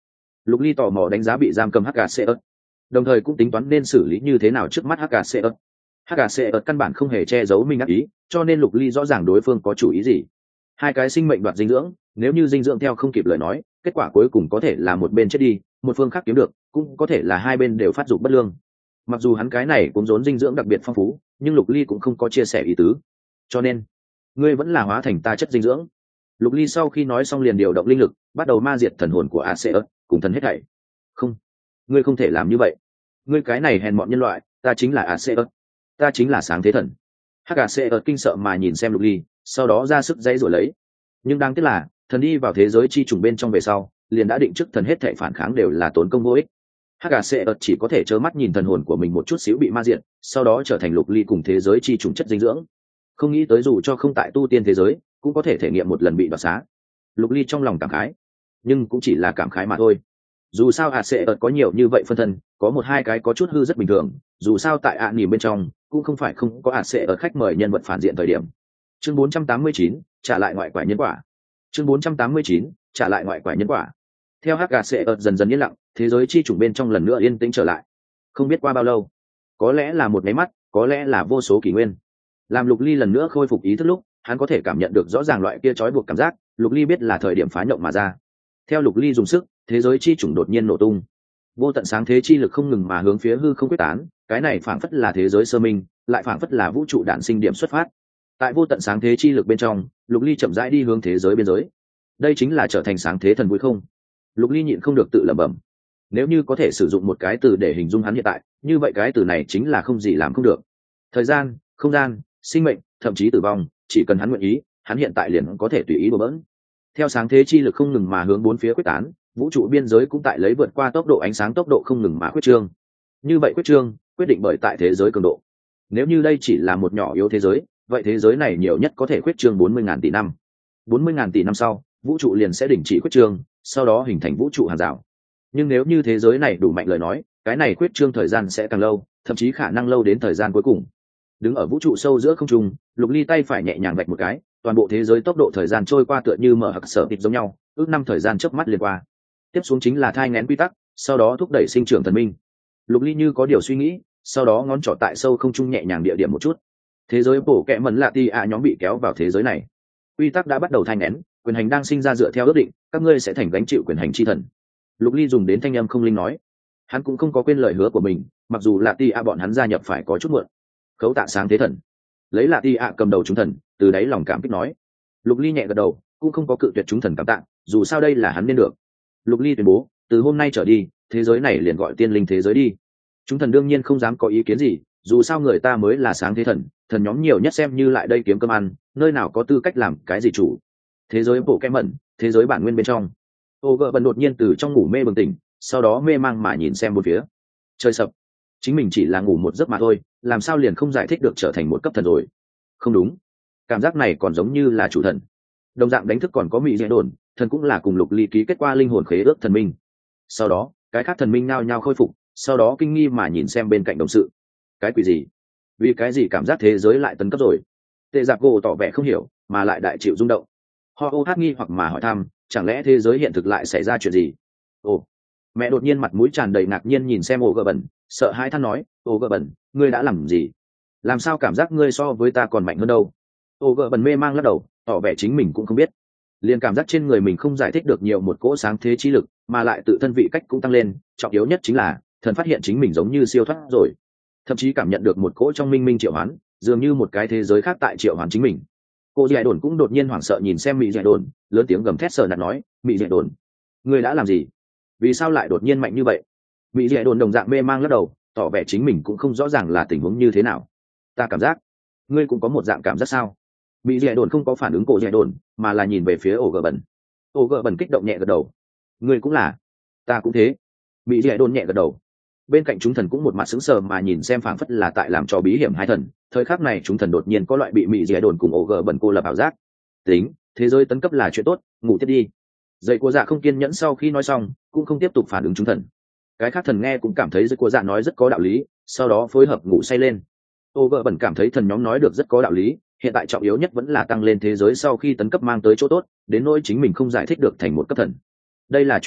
Lục Ly tò mò đánh giá bị giam cầm HKCS, đồng thời cũng tính toán nên xử lý như thế nào trước mắt HKCS. HKCS căn bản không hề che giấu mình ác ý, cho nên Lục Ly rõ ràng đối phương có chủ ý gì. Hai cái sinh mệnh đoạt dinh dưỡng, nếu như dinh dưỡng theo không kịp lời nói, kết quả cuối cùng có thể là một bên chết đi, một phương khác kiếm được, cũng có thể là hai bên đều phát dục bất lương. Mặc dù hắn cái này cũng rốn dinh dưỡng đặc biệt phong phú, nhưng Lục Ly cũng không có chia sẻ ý tứ. Cho nên, ngươi vẫn là hóa thành ta chất dinh dưỡng. Lục Ly sau khi nói xong liền điều động linh lực, bắt đầu ma diệt thần hồn của Aseus, cùng thần hết thảy. Không, ngươi không thể làm như vậy. Ngươi cái này hèn mọn nhân loại, ta chính là Aseus, ta chính là sáng thế thần. Aseus kinh sợ mà nhìn xem Lục Ly, sau đó ra sức dãy rồi lấy. Nhưng đáng tiếc là, thần đi vào thế giới chi trùng bên trong về sau, liền đã định trước thần hết thảy phản kháng đều là tốn công vô ích. Aseus chỉ có thể trơ mắt nhìn thần hồn của mình một chút xíu bị ma diệt, sau đó trở thành Lục Ly cùng thế giới chi trùng chất dinh dưỡng. Không nghĩ tới dù cho không tại tu tiên thế giới, cũng có thể thể nghiệm một lần bị đoạt xá. Lục Ly trong lòng cảm khái, nhưng cũng chỉ là cảm khái mà thôi. Dù sao Aseus có nhiều như vậy phân thân, có một hai cái có chút hư rất bình thường, dù sao tại anime bên trong cũng không phải không có Aseus khách mời nhân vật phản diện thời điểm. Chương 489, trả lại ngoại quả nhân quả. Chương 489, trả lại ngoại quả nhân quả. Theo Aseus dần dần yên lặng, thế giới chi chủng bên trong lần nữa yên tĩnh trở lại. Không biết qua bao lâu, có lẽ là một cái mắt, có lẽ là vô số kỷ nguyên. Làm Lục Ly lần nữa khôi phục ý thức lúc, hắn có thể cảm nhận được rõ ràng loại kia trói buộc cảm giác. Lục Ly biết là thời điểm phá nhộng mà ra. Theo Lục Ly dùng sức, thế giới chi chủng đột nhiên nổ tung, vô tận sáng thế chi lực không ngừng mà hướng phía hư không quyết tán. Cái này phảng phất là thế giới sơ minh, lại phảng phất là vũ trụ đản sinh điểm xuất phát. Tại vô tận sáng thế chi lực bên trong, Lục Ly chậm rãi đi hướng thế giới biên giới. Đây chính là trở thành sáng thế thần vui không? Lục Ly nhịn không được tự lẩm bẩm. Nếu như có thể sử dụng một cái từ để hình dung hắn hiện tại, như vậy cái từ này chính là không gì làm không được. Thời gian, không gian, sinh mệnh, thậm chí tử vong, chỉ cần hắn nguyện ý, hắn hiện tại liền có thể tùy ý đùa bỡn. Theo sáng thế chi lực không ngừng mà hướng bốn phía quyết tán, vũ trụ biên giới cũng tại lấy vượt qua tốc độ ánh sáng tốc độ không ngừng mà quyết trương. Như vậy quyết trương quyết định bởi tại thế giới cường độ. Nếu như đây chỉ là một nhỏ yếu thế giới, vậy thế giới này nhiều nhất có thể quyết trương 40.000 tỷ năm. 40.000 tỷ năm sau, vũ trụ liền sẽ đình chỉ quyết trương, sau đó hình thành vũ trụ hàng rào. Nhưng nếu như thế giới này đủ mạnh lời nói, cái này quyết trương thời gian sẽ càng lâu, thậm chí khả năng lâu đến thời gian cuối cùng. Đứng ở vũ trụ sâu giữa không trung, Lục Ly tay phải nhẹ nhàng vạch một cái, toàn bộ thế giới tốc độ thời gian trôi qua tựa như mở hặc sở tịt giống nhau, ước năm thời gian chớp mắt liền qua. Tiếp xuống chính là thai nghén quy tắc, sau đó thúc đẩy sinh trưởng thần minh. Lục Ly như có điều suy nghĩ, sau đó ngón trỏ tại sâu không trung nhẹ nhàng địa điểm một chút. Thế giới bổ kẹ mẩn lạ ti ạ nhóm bị kéo vào thế giới này. Quy tắc đã bắt đầu thai nghén, quyền hành đang sinh ra dựa theo ước định, các ngươi sẽ thành gánh chịu quyền hành chi thần. Lục Ly dùng đến thanh âm không linh nói, hắn cũng không có quên lời hứa của mình, mặc dù lạ ti ạ bọn hắn gia nhập phải có chút muộn. Khấu tạ sáng thế thần, lấy lạ ti ạ cầm đầu chúng thần, từ đáy lòng cảm kích nói. Lục Ly nhẹ gật đầu, cũng không có cự tuyệt chúng thần cảm tạ, dù sao đây là hắn nên được. Lục Ly tuyên bố, từ hôm nay trở đi, thế giới này liền gọi tiên linh thế giới đi. Chúng thần đương nhiên không dám có ý kiến gì, dù sao người ta mới là sáng thế thần, thần nhóm nhiều nhất xem như lại đây kiếm cơm ăn, nơi nào có tư cách làm cái gì chủ. Thế giới bộ kem mẩn, thế giới bản nguyên bên trong. Ô gợ bần đột nhiên từ trong ngủ mê bừng tỉnh, sau đó mê mang mà nhìn xem một phía. Trời sập, chính mình chỉ là ngủ một giấc mà thôi, làm sao liền không giải thích được trở thành một cấp thần rồi? Không đúng, cảm giác này còn giống như là chủ thần. Đồng dạng đánh thức còn có Mị Dễ Đồn, thần cũng là cùng Lục Ly ký kết qua linh hồn khế ước thần minh. Sau đó, cái khác thần minh nao nhao khôi phục, sau đó kinh nghi mà nhìn xem bên cạnh đồng sự. Cái quỷ gì? Vì cái gì cảm giác thế giới lại tấn cấp rồi? Tệ Giặc Gỗ tỏ vẻ không hiểu, mà lại đại chịu rung động. Họ ô hát nghi hoặc mà hỏi thăm, chẳng lẽ thế giới hiện thực lại xảy ra chuyện gì? Ồ, mẹ đột nhiên mặt mũi tràn đầy ngạc nhiên nhìn xem Ô Gờ Bẩn, sợ hãi than nói, Ô Gờ Bẩn, ngươi đã làm gì? Làm sao cảm giác ngươi so với ta còn mạnh hơn đâu? Ô Gờ Bẩn mê mang lắc đầu, tỏ vẻ chính mình cũng không biết. Liền cảm giác trên người mình không giải thích được nhiều một cỗ sáng thế trí lực, mà lại tự thân vị cách cũng tăng lên, trọng yếu nhất chính là thần phát hiện chính mình giống như siêu thoát rồi, thậm chí cảm nhận được một cỗ trong minh minh triệu hoán, dường như một cái thế giới khác tại triệu hoán chính mình. Cô dạy đồn cũng đột nhiên hoảng sợ nhìn xem Mị Dạy đồn, lớn tiếng gầm thét sờ nạt nói, Mị Dạy đồn, ngươi đã làm gì? Vì sao lại đột nhiên mạnh như vậy? Mị Dạy đồn đồng dạng mê mang lắc đầu, tỏ vẻ chính mình cũng không rõ ràng là tình huống như thế nào. Ta cảm giác, ngươi cũng có một dạng cảm giác sao? Mị Dạy đồn không có phản ứng cô dạy đồn, mà là nhìn về phía ổ gờ bẩn. Ổ gờ bẩn kích động nhẹ gật đầu. Ngươi cũng là, ta cũng thế. Mị Dạy đồn nhẹ gật đầu. Bên cạnh chúng thần cũng một mặt sững sờ mà nhìn xem phảng phất là tại làm trò bí hiểm hai thần. Thời khắc này chúng thần đột nhiên có loại bị Mị Dạy đồn cùng ổ gờ bẩn cô lập ảo giác. Tính, thế giới tấn cấp là chuyện tốt, ngủ tiếp đi. Dậy của dạ không kiên nhẫn sau khi nói xong, cũng không tiếp tục phản ứng chúng thần. Cái khác thần nghe cũng cảm thấy dậy của dạ nói rất có đạo lý, sau đó phối hợp ngủ say lên. Ô gờ bẩn cảm thấy thần nhóm nói được rất có đạo lý, hiện tại trọng yếu nhất vẫn là tăng lên thế giới sau khi tấn cấp mang tới chỗ tốt, đến nỗi chính mình không giải thích được thành một cấp thần. Đây là chuyện tốt,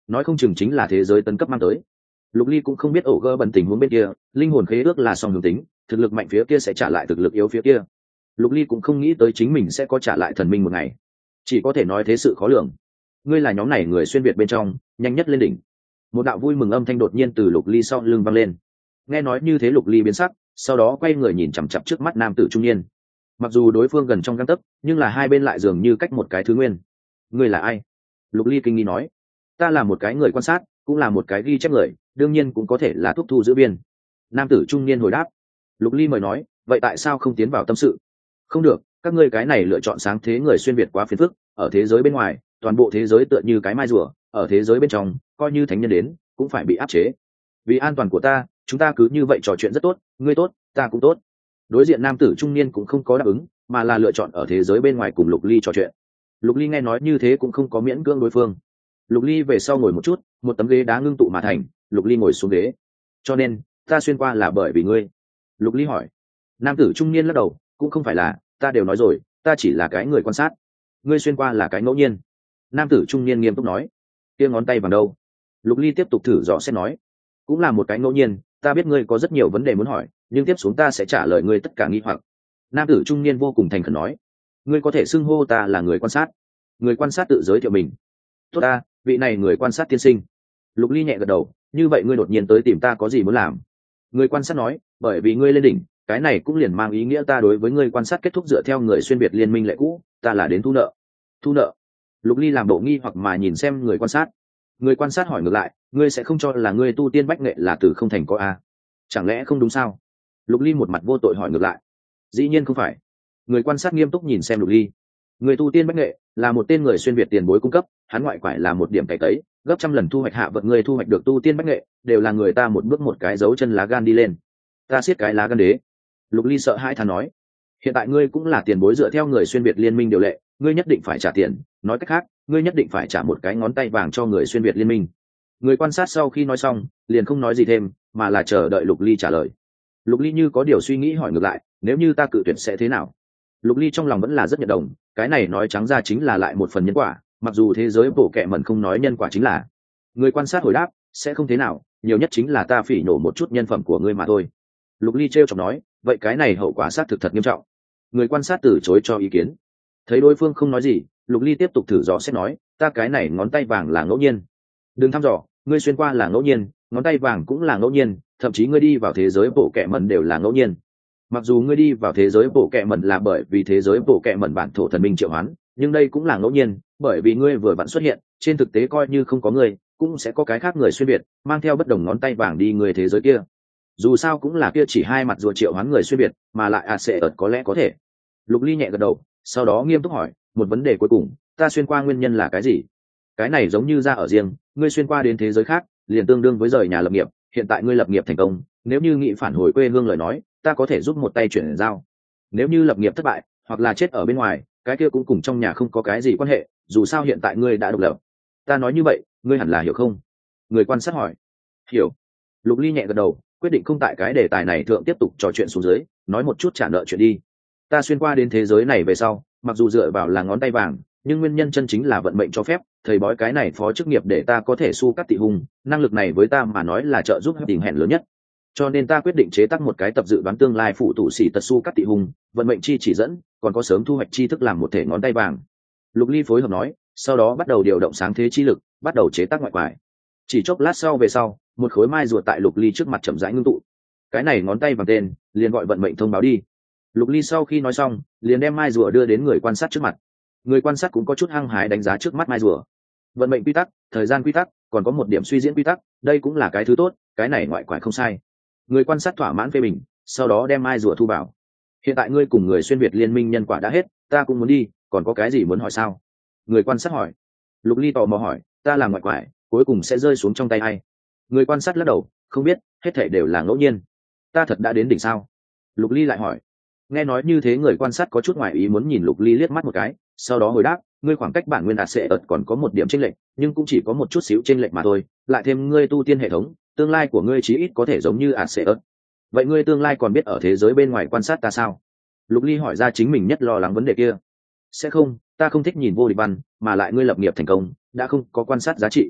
nói không chừng chính là thế giới tấn cấp mang tới. Lục Ly cũng không biết ổ gơ bẩn tình huống bên kia, linh hồn khế ước là song hướng tính, thực lực mạnh phía kia sẽ trả lại thực lực yếu phía kia. Lục Ly cũng không nghĩ tới chính mình sẽ có trả lại thần minh một ngày, chỉ có thể nói thế sự khó lường. Ngươi là nhóm này người xuyên việt bên trong nhanh nhất lên đỉnh. Một đạo vui mừng âm thanh đột nhiên từ Lục Ly sau lưng vang lên. Nghe nói như thế Lục Ly biến sắc, sau đó quay người nhìn chằm chằm trước mắt nam tử trung niên. Mặc dù đối phương gần trong gang tấc, nhưng là hai bên lại dường như cách một cái thứ nguyên. Ngươi là ai? Lục Ly kinh nghi nói. Ta là một cái người quan sát, cũng là một cái ghi chép người, đương nhiên cũng có thể là thuốc thu giữ viên. Nam tử trung niên hồi đáp. Lục Ly mời nói, vậy tại sao không tiến vào tâm sự? Không được, các ngươi cái này lựa chọn sáng thế người xuyên việt quá phiền phức, ở thế giới bên ngoài toàn bộ thế giới tựa như cái mai rùa, ở thế giới bên trong coi như thánh nhân đến cũng phải bị áp chế. Vì an toàn của ta, chúng ta cứ như vậy trò chuyện rất tốt, ngươi tốt ta cũng tốt. Đối diện nam tử trung niên cũng không có đáp ứng, mà là lựa chọn ở thế giới bên ngoài cùng Lục Ly trò chuyện. Lục Ly nghe nói như thế cũng không có miễn cưỡng đối phương. Lục Ly về sau ngồi một chút, một tấm ghế đá ngưng tụ mà thành, Lục Ly ngồi xuống ghế. Cho nên ta xuyên qua là bởi vì ngươi? Lục Ly hỏi. Nam tử trung niên lắc đầu, cũng không phải là, ta đều nói rồi, ta chỉ là cái người quan sát. Ngươi xuyên qua là cái ngẫu nhiên. Nam tử trung niên nghiêm túc nói. Kia ngón tay bằng đâu? Lục Ly tiếp tục thử dò xét nói. Cũng là một cái ngẫu nhiên, ta biết ngươi có rất nhiều vấn đề muốn hỏi, nhưng tiếp xuống ta sẽ trả lời ngươi tất cả nghi hoặc. Nam tử trung niên vô cùng thành khẩn nói. Ngươi có thể xưng hô ta là người quan sát. Người quan sát tự giới thiệu mình. Tốt ta, vị này người quan sát tiên sinh. Lục Ly nhẹ gật đầu, như vậy ngươi đột nhiên tới tìm ta có gì muốn làm? Người quan sát nói, bởi vì ngươi lên đỉnh, cái này cũng liền mang ý nghĩa ta đối với ngươi quan sát kết thúc dựa theo người xuyên việt liên minh lệ cũ, ta là đến thu nợ. Thu nợ? Lục Ly làm bộ nghi hoặc mà nhìn xem người quan sát. Người quan sát hỏi ngược lại, ngươi sẽ không cho là ngươi tu tiên bách nghệ là từ không thành có a? Chẳng lẽ không đúng sao? Lục Ly một mặt vô tội hỏi ngược lại. Dĩ nhiên không phải. Người quan sát nghiêm túc nhìn xem Lục Ly. Người tu tiên bách nghệ là một tên người xuyên việt tiền bối cung cấp, hắn ngoại quải là một điểm cày tấy, gấp trăm lần thu hoạch hạ vật người thu hoạch được tu tiên bách nghệ, đều là người ta một bước một cái dấu chân lá gan đi lên. Ta siết cái lá gan đế. Lục Ly sợ hãi thán nói. Hiện tại ngươi cũng là tiền bối dựa theo người xuyên việt liên minh điều lệ, ngươi nhất định phải trả tiền, nói cách khác, ngươi nhất định phải trả một cái ngón tay vàng cho người xuyên việt liên minh. Người quan sát sau khi nói xong, liền không nói gì thêm, mà là chờ đợi Lục Ly trả lời. Lục Ly như có điều suy nghĩ hỏi ngược lại, nếu như ta cự tuyệt sẽ thế nào? Lục Ly trong lòng vẫn là rất nhận đồng, cái này nói trắng ra chính là lại một phần nhân quả, mặc dù thế giới bổ kẹ mẩn không nói nhân quả chính là. Người quan sát hồi đáp, sẽ không thế nào, nhiều nhất chính là ta phỉ nhổ một chút nhân phẩm của ngươi mà thôi. Lục Ly trêu chọc nói, vậy cái này hậu quả xác thực thật nghiêm trọng. Người quan sát từ chối cho ý kiến. Thấy đối phương không nói gì, Lục Ly tiếp tục thử dò xét nói, ta cái này ngón tay vàng là ngẫu nhiên. Đừng thăm dò, ngươi xuyên qua là ngẫu nhiên, ngón tay vàng cũng là ngẫu nhiên, thậm chí ngươi đi vào thế giới bộ kệ mẩn đều là ngẫu nhiên. Mặc dù ngươi đi vào thế giới bộ kệ mẩn là bởi vì thế giới bộ kệ mẩn bản thổ thần minh triệu hoán, nhưng đây cũng là ngẫu nhiên, bởi vì ngươi vừa vặn xuất hiện, trên thực tế coi như không có ngươi, cũng sẽ có cái khác người xuyên biệt, mang theo bất đồng ngón tay vàng đi người thế giới kia. Dù sao cũng là kia chỉ hai mặt rùa triệu hoán người xuyên biệt, mà lại sẽ có lẽ có thể. Lục Ly nhẹ gật đầu, sau đó nghiêm túc hỏi, một vấn đề cuối cùng, ta xuyên qua nguyên nhân là cái gì? Cái này giống như ra ở riêng, ngươi xuyên qua đến thế giới khác, liền tương đương với rời nhà lập nghiệp, hiện tại ngươi lập nghiệp thành công, nếu như nghị phản hồi quê hương lời nói, ta có thể giúp một tay chuyển giao. Nếu như lập nghiệp thất bại, hoặc là chết ở bên ngoài, cái kia cũng cùng trong nhà không có cái gì quan hệ, dù sao hiện tại ngươi đã độc lập. Ta nói như vậy, ngươi hẳn là hiểu không? Người quan sát hỏi. Hiểu. Lục Ly nhẹ gật đầu, quyết định không tại cái đề tài này thượng tiếp tục trò chuyện xuống dưới, nói một chút trả nợ chuyện đi. Ta xuyên qua đến thế giới này về sau, mặc dù dựa vào là ngón tay vàng, nhưng nguyên nhân chân chính là vận mệnh cho phép, thầy bói cái này phó chức nghiệp để ta có thể su cắt tị hung, năng lực này với ta mà nói là trợ giúp tình hẹn lớn nhất. Cho nên ta quyết định chế tác một cái tập dự đoán tương lai phụ tụ sĩ tật su cắt tị hung, vận mệnh chi chỉ dẫn, còn có sớm thu hoạch chi thức làm một thể ngón tay vàng. Lục Ly phối hợp nói, sau đó bắt đầu điều động sáng thế chi lực, bắt đầu chế tác ngoại quải. Chỉ chốc lát sau về sau, một khối mai rùa tại Lục Ly trước mặt chậm rãi ngưng tụ. Cái này ngón tay vàng tên, liền gọi vận mệnh thông báo đi. Lục Ly sau khi nói xong, liền đem mai rùa đưa đến người quan sát trước mặt. Người quan sát cũng có chút hăng hái đánh giá trước mắt mai rùa. Vận mệnh quy tắc, thời gian quy tắc, còn có một điểm suy diễn quy tắc, đây cũng là cái thứ tốt, cái này ngoại quải không sai. Người quan sát thỏa mãn phê bình, sau đó đem mai rùa thu vào. Hiện tại ngươi cùng người xuyên việt liên minh nhân quả đã hết, ta cũng muốn đi, còn có cái gì muốn hỏi sao? Người quan sát hỏi. Lục Ly tò mò hỏi, ta làm ngoại quải, cuối cùng sẽ rơi xuống trong tay ai? Người quan sát lắc đầu, không biết, hết thảy đều là ngẫu nhiên. Ta thật đã đến đỉnh sao? Lục Ly lại hỏi. Nghe nói như thế người quan sát có chút ngoại ý muốn nhìn Lục Ly liếc mắt một cái, sau đó hồi đáp, ngươi khoảng cách bản nguyên đạt sẽ ợt còn có một điểm chênh lệch, nhưng cũng chỉ có một chút xíu chênh lệch mà thôi, lại thêm ngươi tu tiên hệ thống, tương lai của ngươi chí ít có thể giống như ạt sẽ ợt. Vậy ngươi tương lai còn biết ở thế giới bên ngoài quan sát ta sao? Lục Ly hỏi ra chính mình nhất lo lắng vấn đề kia. Sẽ không, ta không thích nhìn vô địch văn, mà lại ngươi lập nghiệp thành công, đã không có quan sát giá trị.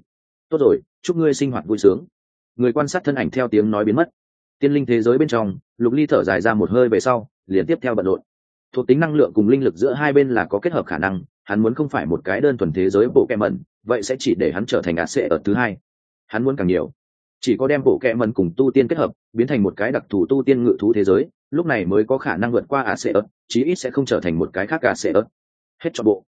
tốt rồi, chúc ngươi sinh hoạt vui sướng. Người quan sát thân ảnh theo tiếng nói biến mất. Tiên linh thế giới bên trong, Lục Ly thở dài ra một hơi về sau, liền tiếp theo bận rộn. Thuộc tính năng lượng cùng linh lực giữa hai bên là có kết hợp khả năng, hắn muốn không phải một cái đơn thuần thế giới bộ kẹ mẩn, vậy sẽ chỉ để hắn trở thành ạt sệ ở thứ hai. Hắn muốn càng nhiều, chỉ có đem bộ kẹ mẩn cùng tu tiên kết hợp, biến thành một cái đặc thù tu tiên ngự thú thế giới, lúc này mới có khả năng vượt qua ạt sệ ở, chí ít sẽ không trở thành một cái khác ạt sệ ở. Hết cho bộ.